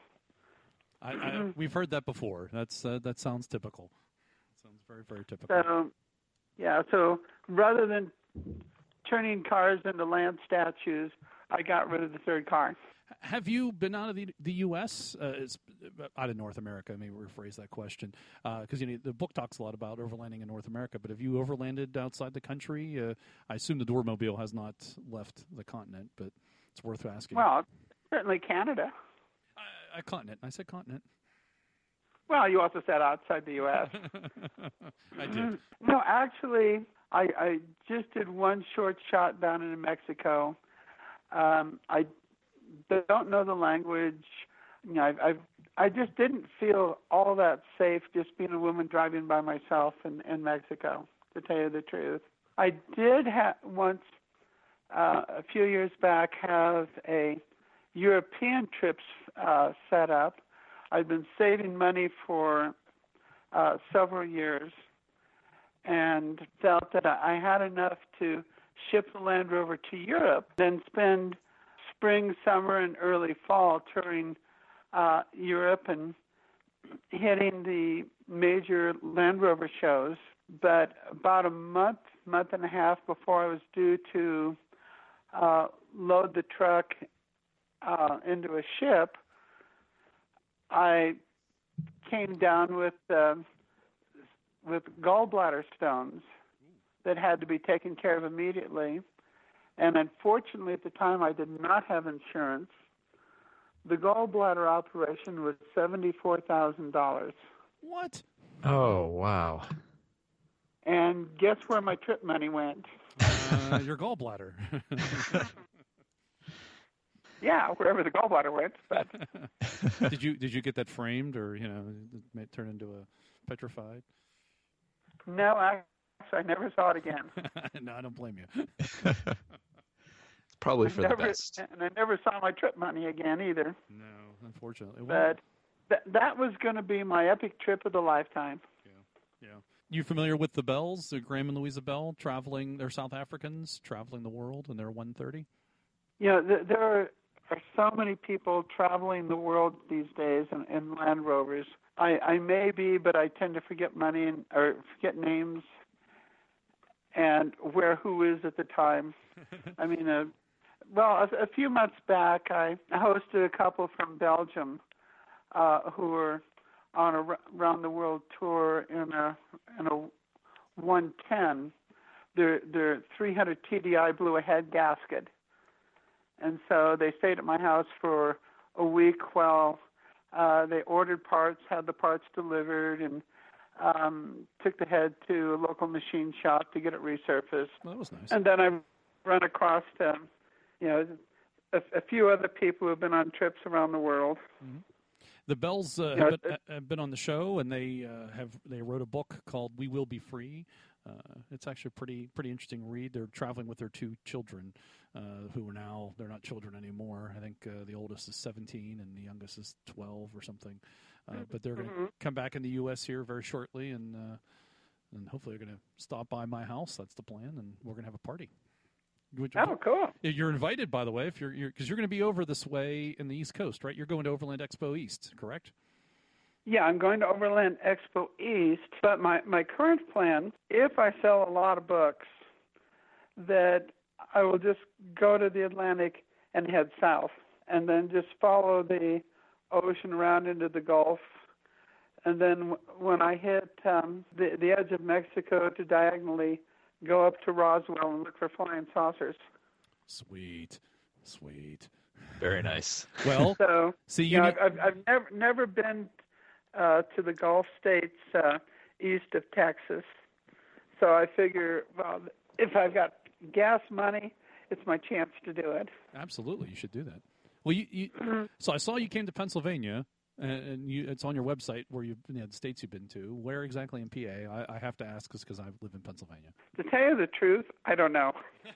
We've heard that before. That sounds typical. Sounds very, very typical. So, yeah, so rather than turning cars into land statues, I got rid of the third car. Have you been out of the U.S., out of North America? Let me rephrase that question. Because the book talks a lot about overlanding in North America, but have you overlanded outside the country? I assume the Doormobile has not left the continent, but it's worth asking. Well, certainly Canada. A continent. I said continent. Well, you also said outside the U.S. I did. No, actually, I just did one short shot down in Mexico. I don't know the language. I just didn't feel all that safe just being a woman driving by myself in Mexico, to tell you the truth. I did once, a few years back, have a European trips set up. I've been saving money for several years and felt that I had enough to ship the Land Rover to Europe, then spend spring, summer, and early fall touring Europe and hitting the major Land Rover shows. But about a month and a half before I was due to load the truck into a ship, I came down with gallbladder stones that had to be taken care of immediately. And unfortunately, at the time, I did not have insurance. The gallbladder operation was $74,000. What? Oh, wow. And guess where my trip money went? Your gallbladder. Yeah, wherever the gallbladder went. But Did you get that framed, or it may turn into a petrified? no, I never saw it again. No, I don't blame you. It's probably for the best. And I never saw my trip money again either. No, unfortunately. But that was going to be my epic trip of the lifetime. Yeah. You familiar with the Bells, Graham and Louisa Bell, traveling? They're South Africans traveling the world, and they're 130. There are so many people traveling the world these days in Land Rovers. I may be, but I tend to forget or forget names and who is at the time. I mean, a few months back, I hosted a couple from Belgium who were on a round the world tour in a 110. Their 300 TDI blew a head gasket. And so they stayed at my house for a week while they ordered parts, had the parts delivered, and took the head to a local machine shop to get it resurfaced. Well, that was nice. And then I run across a few other people who have been on trips around the world. Mm-hmm. The Bells have been on the show, and they wrote a book called "We Will Be Free." It's actually a pretty interesting read. They're traveling with their 2 children, who are now, they're not children anymore. I think the oldest is 17 and the youngest is 12 or something. But they're going to come back in the U.S. here very shortly, and hopefully they're going to stop by my house. That's the plan, and we're going to have a party. Oh, cool. You're invited, by the way, if because you're going to be over this way in the East Coast, right? You're going to Overland Expo East, correct? Yeah, I'm going to Overland Expo East, but my current plan, if I sell a lot of books, that I will just go to the Atlantic and head south, and then just follow the ocean around into the Gulf, and then when I hit the edge of Mexico, to diagonally go up to Roswell and look for flying saucers. Sweet. Very nice. Well, so see, I've never been to the Gulf states east of Texas. So I figure, well, if I've got gas money, it's my chance to do it. Absolutely, you should do that. Well, so I saw you came to Pennsylvania, and it's on your website where the states you've been to. Where exactly in PA? I have to ask because I live in Pennsylvania. To tell you the truth, I don't know.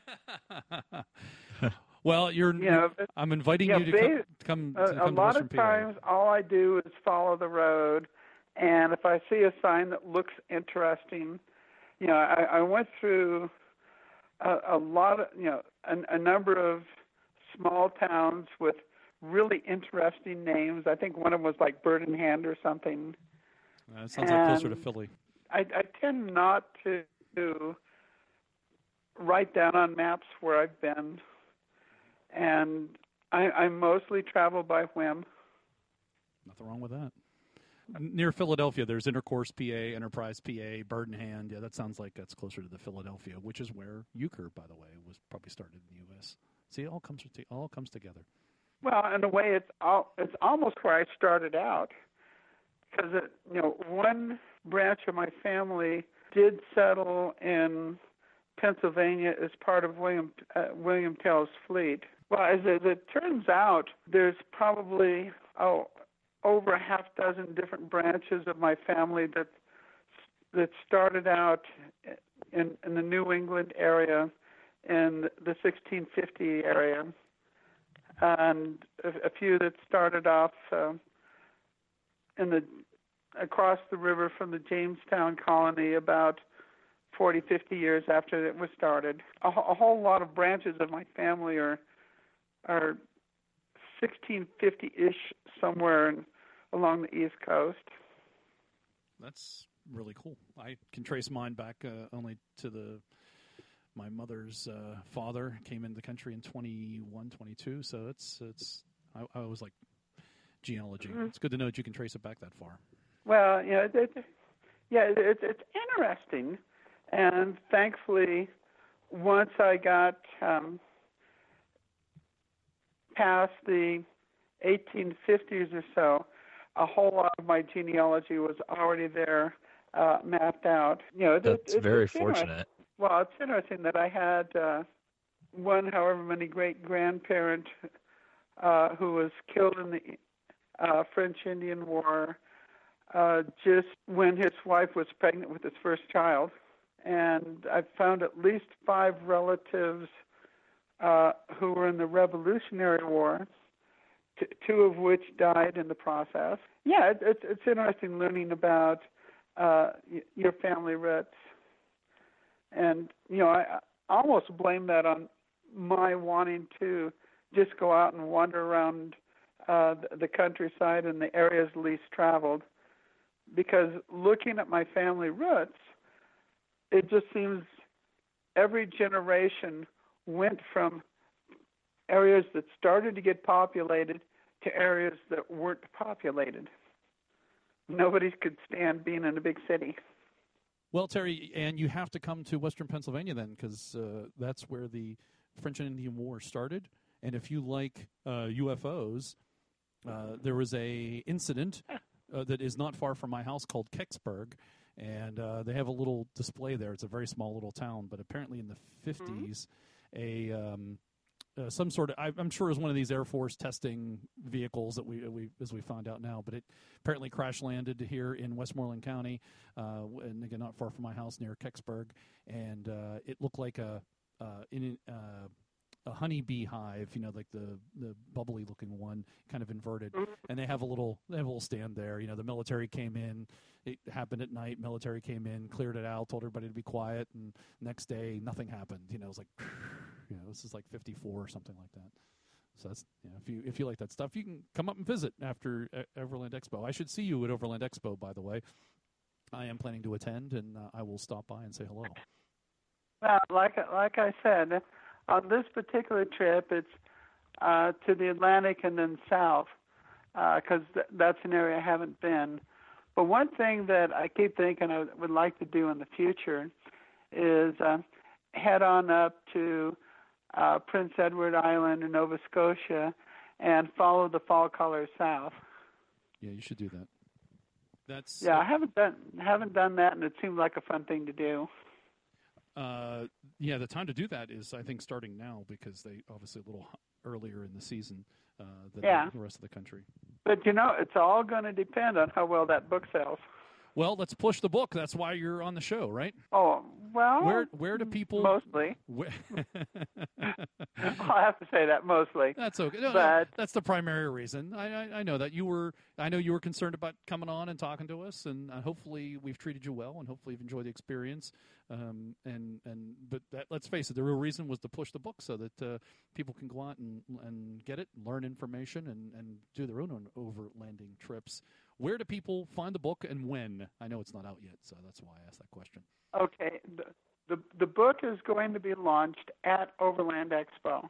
Well, I'm inviting you to come to Western PA. A lot of times, all I do is follow the road, and if I see a sign that looks interesting, I went through a lot of, a number of small towns with really interesting names. I think one of them was like Bird in Hand or something. It sounds like closer to Philly. I tend not to write down on maps where I've been. And I mostly travel by whim. Nothing wrong with that. Near Philadelphia, there's Intercourse, PA, Enterprise, PA, Bird in Hand. Yeah, that sounds like that's closer to the Philadelphia, which is where Euchre, by the way, was probably started in the U.S. See, it all comes together. Well, in a way, it's almost where I started out, because one branch of my family did settle in Pennsylvania as part of William Tell's fleet. Well, as it turns out, there's probably over a half dozen different branches of my family that started out in the New England area, in the 1650 area, and a few that started off across the river from the Jamestown colony about 40, 50 years after it was started. A whole lot of branches of my family are 1650-ish somewhere along the East Coast. That's really cool. I can trace mine back only to my mother's father came into the country in 21, 22. So I always like genealogy. Mm-hmm. It's good to know that you can trace it back that far. Well, it's interesting. And thankfully, once I got past the 1850s or so, a whole lot of my genealogy was already there, mapped out. That's very fortunate. Well, it's interesting that I had one, however many great-grandparent who was killed in the French Indian War just when his wife was pregnant with his first child. And I found at least 5 relatives who were in the Revolutionary War, 2 of which died in the process. Yeah, it's interesting learning about your family roots. And, I almost blame that on my wanting to just go out and wander around the countryside and the areas least traveled. Because looking at my family roots, it just seems every generation went from areas that started to get populated to areas that weren't populated. Nobody could stand being in a big city. Well, Terry, and you have to come to Western Pennsylvania then, because that's where the French and Indian War started. And if you like UFOs, there was a incident that is not far from my house called Kecksburg, and they have a little display there. It's a very small little town, but apparently in the 50s, some sort of. I'm sure it was one of these Air Force testing vehicles that we as we found out now. But it apparently crash landed here in Westmoreland County, and again not far from my house near Kecksburg, and it looked like a honeybee hive, like the bubbly looking one, kind of inverted, and they have a little stand there. The military came in. It happened at night. Military came in, cleared it out, told everybody to be quiet, and next day nothing happened. It was like, this is like 54 or something like that. So that's if you like that stuff, you can come up and visit after Overland Expo. I should see you at Overland Expo, by the way. I am planning to attend, and I will stop by and say hello. Well, like I said, on this particular trip, it's to the Atlantic and then south, because that's an area I haven't been. But one thing that I keep thinking I would like to do in the future is head on up to Prince Edward Island in Nova Scotia and follow the fall colors south. Yeah, you should do that. That's I haven't done that, and it seemed like a fun thing to do. The time to do that is, I think, starting now, because they obviously a little earlier in the season than the rest of the country. But it's all going to depend on how well that book sells. Well, let's push the book. That's why you're on the show, right? Oh, well, where do people mostly? I'll have to say that mostly. That's okay. No, but that's the primary reason. I know that you were concerned about coming on and talking to us, and hopefully we've treated you well, and hopefully you've enjoyed the experience. But let's face it, the real reason was to push the book so that people can go out and get it, learn information, and do their own overlanding trips. Where do people find the book, and when? I know it's not out yet, so that's why I asked that question. Okay, the book is going to be launched at Overland Expo.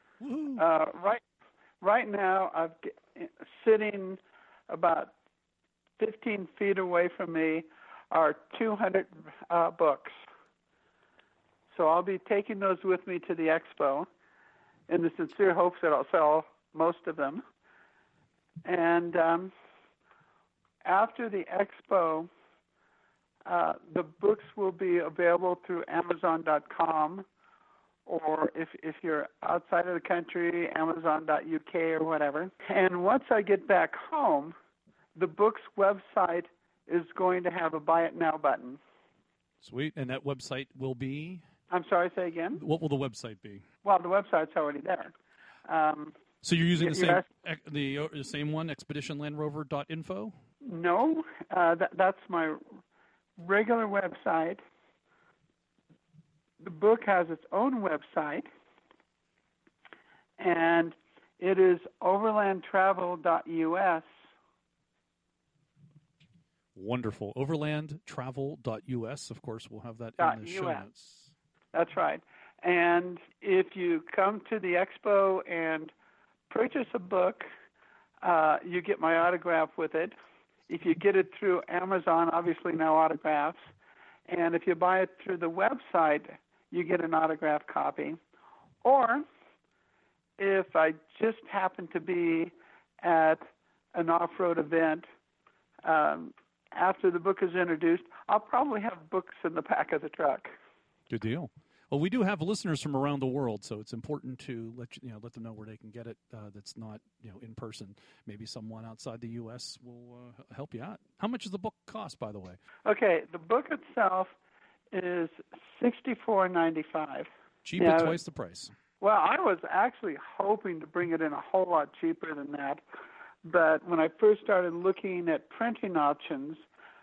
Right now, I'm sitting about 15 feet away from me are 200 books. So I'll be taking those with me to the expo in the sincere hopes that I'll sell most of them. And after the expo, the books will be available through Amazon.com, or if you're outside of the country, Amazon.uk or whatever. And once I get back home, the book's website is going to have a Buy It Now button. Sweet. And that website will be? I'm sorry, say again? What will the website be? Well, the website's already there. So you're using the same one, expeditionlandrover.info? No, that's my regular website. The book has its own website, and it is overlandtravel.us. Wonderful. Overlandtravel.us. Of course, we'll have that in the show notes. That's right. And if you come to the expo and purchase a book, you get my autograph with it. If you get it through Amazon, obviously no autographs. And if you buy it through the website, you get an autographed copy. Or if I just happen to be at an off-road event, after the book is introduced, I'll probably have books in the back of the truck. Good deal. Well, we do have listeners from around the world, so it's important to let them know where they can get it. That's not in person. Maybe someone outside the U.S. will help you out. How much does the book cost, by the way? Okay, the book itself is $64.95. Cheap at twice the price. Well, I was actually hoping to bring it in a whole lot cheaper than that, but when I first started looking at printing options,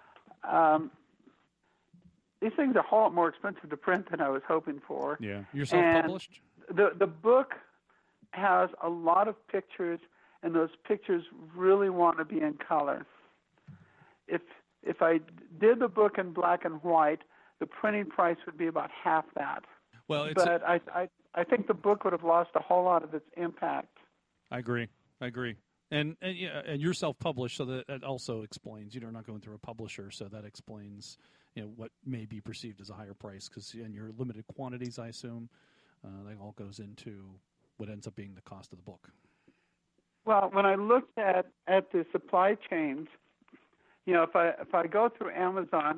these things are a whole lot more expensive to print than I was hoping for. Yeah. You're self-published? And the book has a lot of pictures, and those pictures really want to be in color. If I did the book in black and white, the printing price would be about half that. Well, but I think the book would have lost a whole lot of its impact. I agree. And you're self-published, so that also explains. You're not going through a publisher, so that explains what may be perceived as a higher price, because in your limited quantities, I assume, that all goes into what ends up being the cost of the book. Well, when I looked at the supply chains, if I go through Amazon,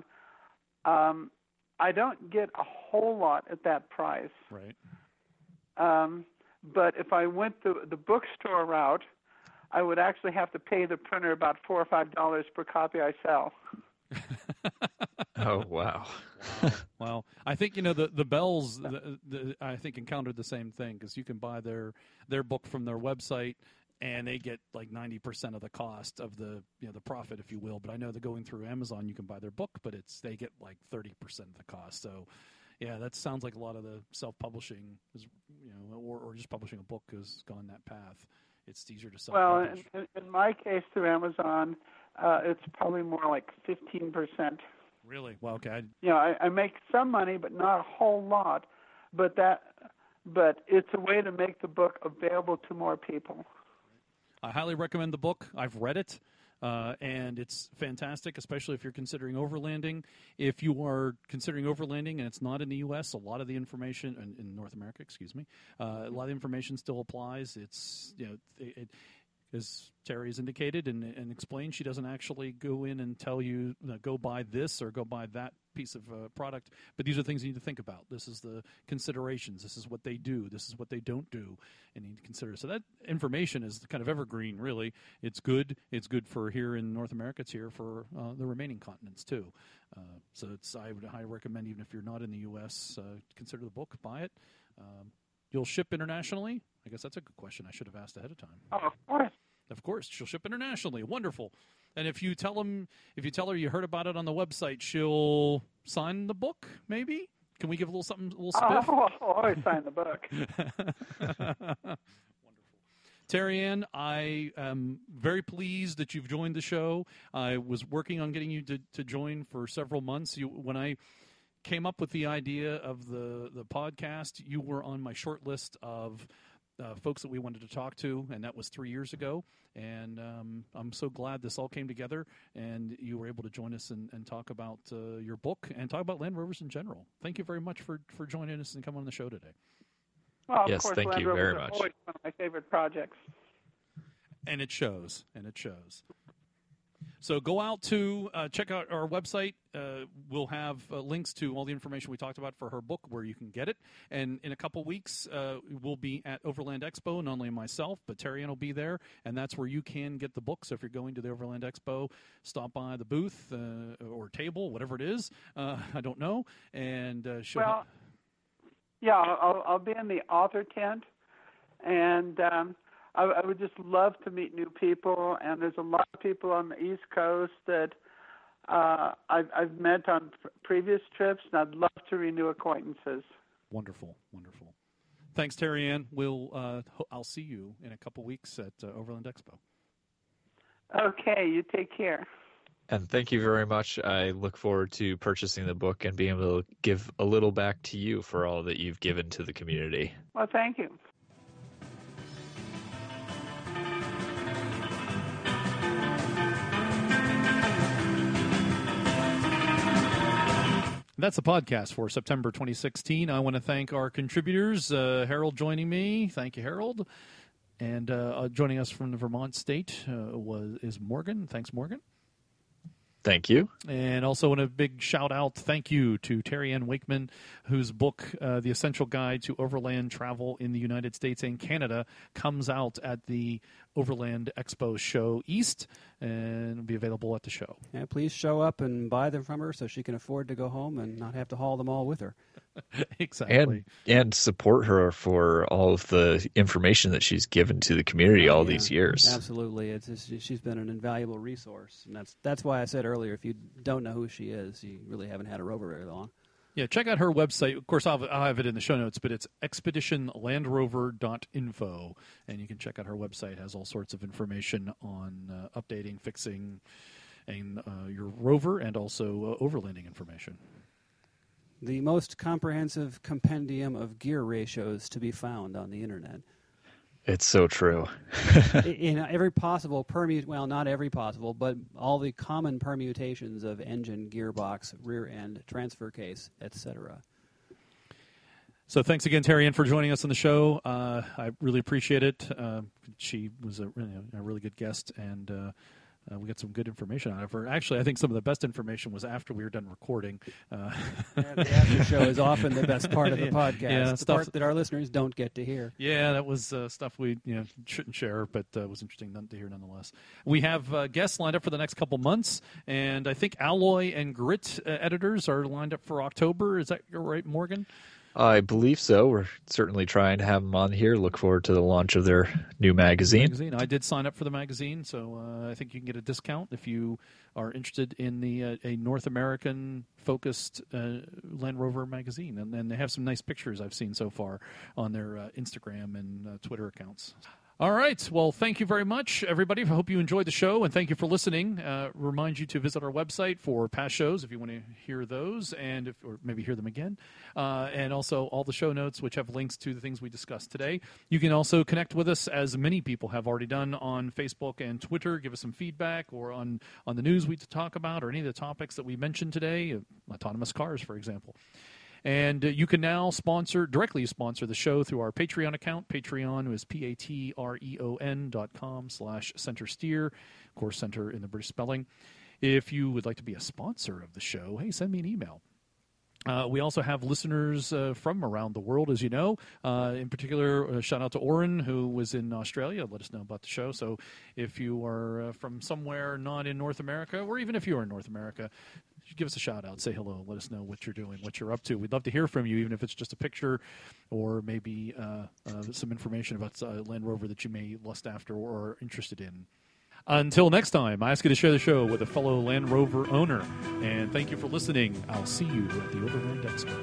I don't get a whole lot at that price. Right. But if I went the bookstore route, I would actually have to pay the printer about $4 or $5 per copy I sell. Oh, wow. Wow. I think, the Bells, I think, encountered the same thing, because you can buy their book from their website, and they get like 90% of the cost of the profit, if you will. But I know that going through Amazon, you can buy their book, but they get like 30% of the cost. So, yeah, that sounds like a lot of the self-publishing is, or just publishing a book has gone that path. It's easier to self-publish. Well, in my case through Amazon, it's probably more like 15%. Really? Well, okay. I make some money, but not a whole lot. But it's a way to make the book available to more people. I highly recommend the book. I've read it, and it's fantastic, especially if you're considering overlanding. If you are considering overlanding and it's not in the U.S., a lot of the information in North America, a lot of the information still applies. It's as Terry has indicated and explained, she doesn't actually go in and tell you, go buy this or go buy that piece of product. But these are things you need to think about. This is the considerations. This is what they do. This is what they don't do, and you need to consider. So that information is kind of evergreen, really. It's good. It's good for here in North America. It's here for the remaining continents, too. So I would highly recommend, even if you're not in the U.S., consider the book, buy it. You'll ship internationally? I guess that's a good question. I should have asked ahead of time. Oh, of course. Of course, she'll ship internationally. Wonderful. And if you tell her you heard about it on the website, she'll sign the book, maybe? Can we give a little spiff? I'll always sign the book. Wonderful. Terry Ann, I am very pleased that you've joined the show. I was working on getting you to join for several months. When I came up with the idea of the podcast, you were on my short list of folks that we wanted to talk to, and that was 3 years ago. And I'm so glad this all came together, and you were able to join us and talk about your book and talk about Land Rovers in general. Thank you very much for joining us and coming on the show today. Well, yes, of course, thank Land you Rovers very are much. always one of my favorite projects. And it shows. So go out to check out our website. We'll have links to all the information we talked about for her book, where you can get it. And in a couple weeks, we'll be at Overland Expo, not only myself, but Terry Ann will be there. And that's where you can get the book. So if you're going to the Overland Expo, stop by the booth or table, whatever it is. I don't know. And I'll be in the author tent. And I would just love to meet new people, and there's a lot of people on the East Coast that I've met on previous trips, and I'd love to renew acquaintances. Wonderful. Thanks, Terry Ann. I'll see you in a couple weeks at Overland Expo. Okay, you take care. And thank you very much. I look forward to purchasing the book and being able to give a little back to you for all that you've given to the community. Well, thank you. That's the podcast for September 2016. I want to thank our contributors, Harold joining me. Thank you, Harold. And joining us from the Vermont state is Morgan. Thanks, Morgan. Thank you. And also want a big shout-out, thank you to Terry Ann Wakeman, whose book, The Essential Guide to Overland Travel in the United States and Canada, comes out at the Overland Expo Show East, and will be available at the show. Yeah, please show up and buy them from her so she can afford to go home and not have to haul them all with her. Exactly. And support her for all of the information that she's given to the community all these years. Absolutely. She's been an invaluable resource. And that's why I said earlier, if you don't know who she is, you really haven't had a rover very long. Yeah, check out her website. Of course, I'll have it in the show notes, but it's expeditionlandrover.info, and you can check out her website. It has all sorts of information on updating, fixing, and your rover, and also overlanding information. The most comprehensive compendium of gear ratios to be found on the internet. It's so true. In every possible well, not every possible, but all the common permutations of engine, gearbox, rear end, transfer case, etc. So thanks again, Terry Ann, for joining us on the show. I really appreciate it. She was a really good guest, and we got some good information out of her. Actually, I think some of the best information was after we were done recording. The after show is often the best part of the podcast. Yeah, the part that our listeners don't get to hear. Yeah, that was stuff we shouldn't share, but was interesting to hear nonetheless. We have guests lined up for the next couple months, and I think Alloy and Grit editors are lined up for October. Is that right, Morgan? I believe so. We're certainly trying to have them on here. Look forward to the launch of their new magazine. I did sign up for the magazine, so I think you can get a discount if you are interested in the a North American focused Land Rover magazine. And they have some nice pictures I've seen so far on their Instagram and Twitter accounts. All right. Well, thank you very much, everybody. I hope you enjoyed the show, and thank you for listening. Remind you to visit our website for past shows if you want to hear those, or maybe hear them again. And also all the show notes, which have links to the things we discussed today. You can also connect with us, as many people have already done, on Facebook and Twitter. Give us some feedback, or on the news we talk about, or any of the topics that we mentioned today, autonomous cars, for example. And you can now directly sponsor the show through our Patreon account. Patreon is patreon.com/centersteer. Of course, center in the British spelling. If you would like to be a sponsor of the show, hey, send me an email. We also have listeners from around the world, as you know. In particular, shout out to Oren, who was in Australia. Let us know about the show. So if you are from somewhere not in North America, or even if you are in North America, give us a shout out. Say hello. Let us know what you're doing, what you're up to. We'd love to hear from you, even if it's just a picture or maybe some information about Land Rover that you may lust after or are interested in. Until next time, I ask you to share the show with a fellow Land Rover owner. And thank you for listening. I'll see you at the Overland Expo.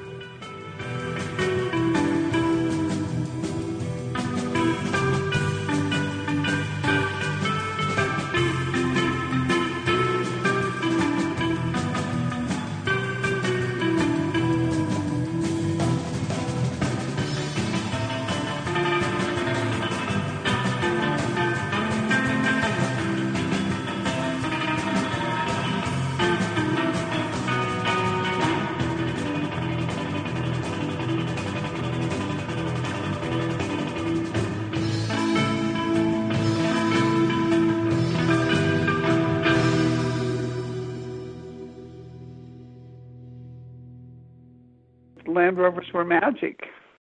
Land Rovers were magic.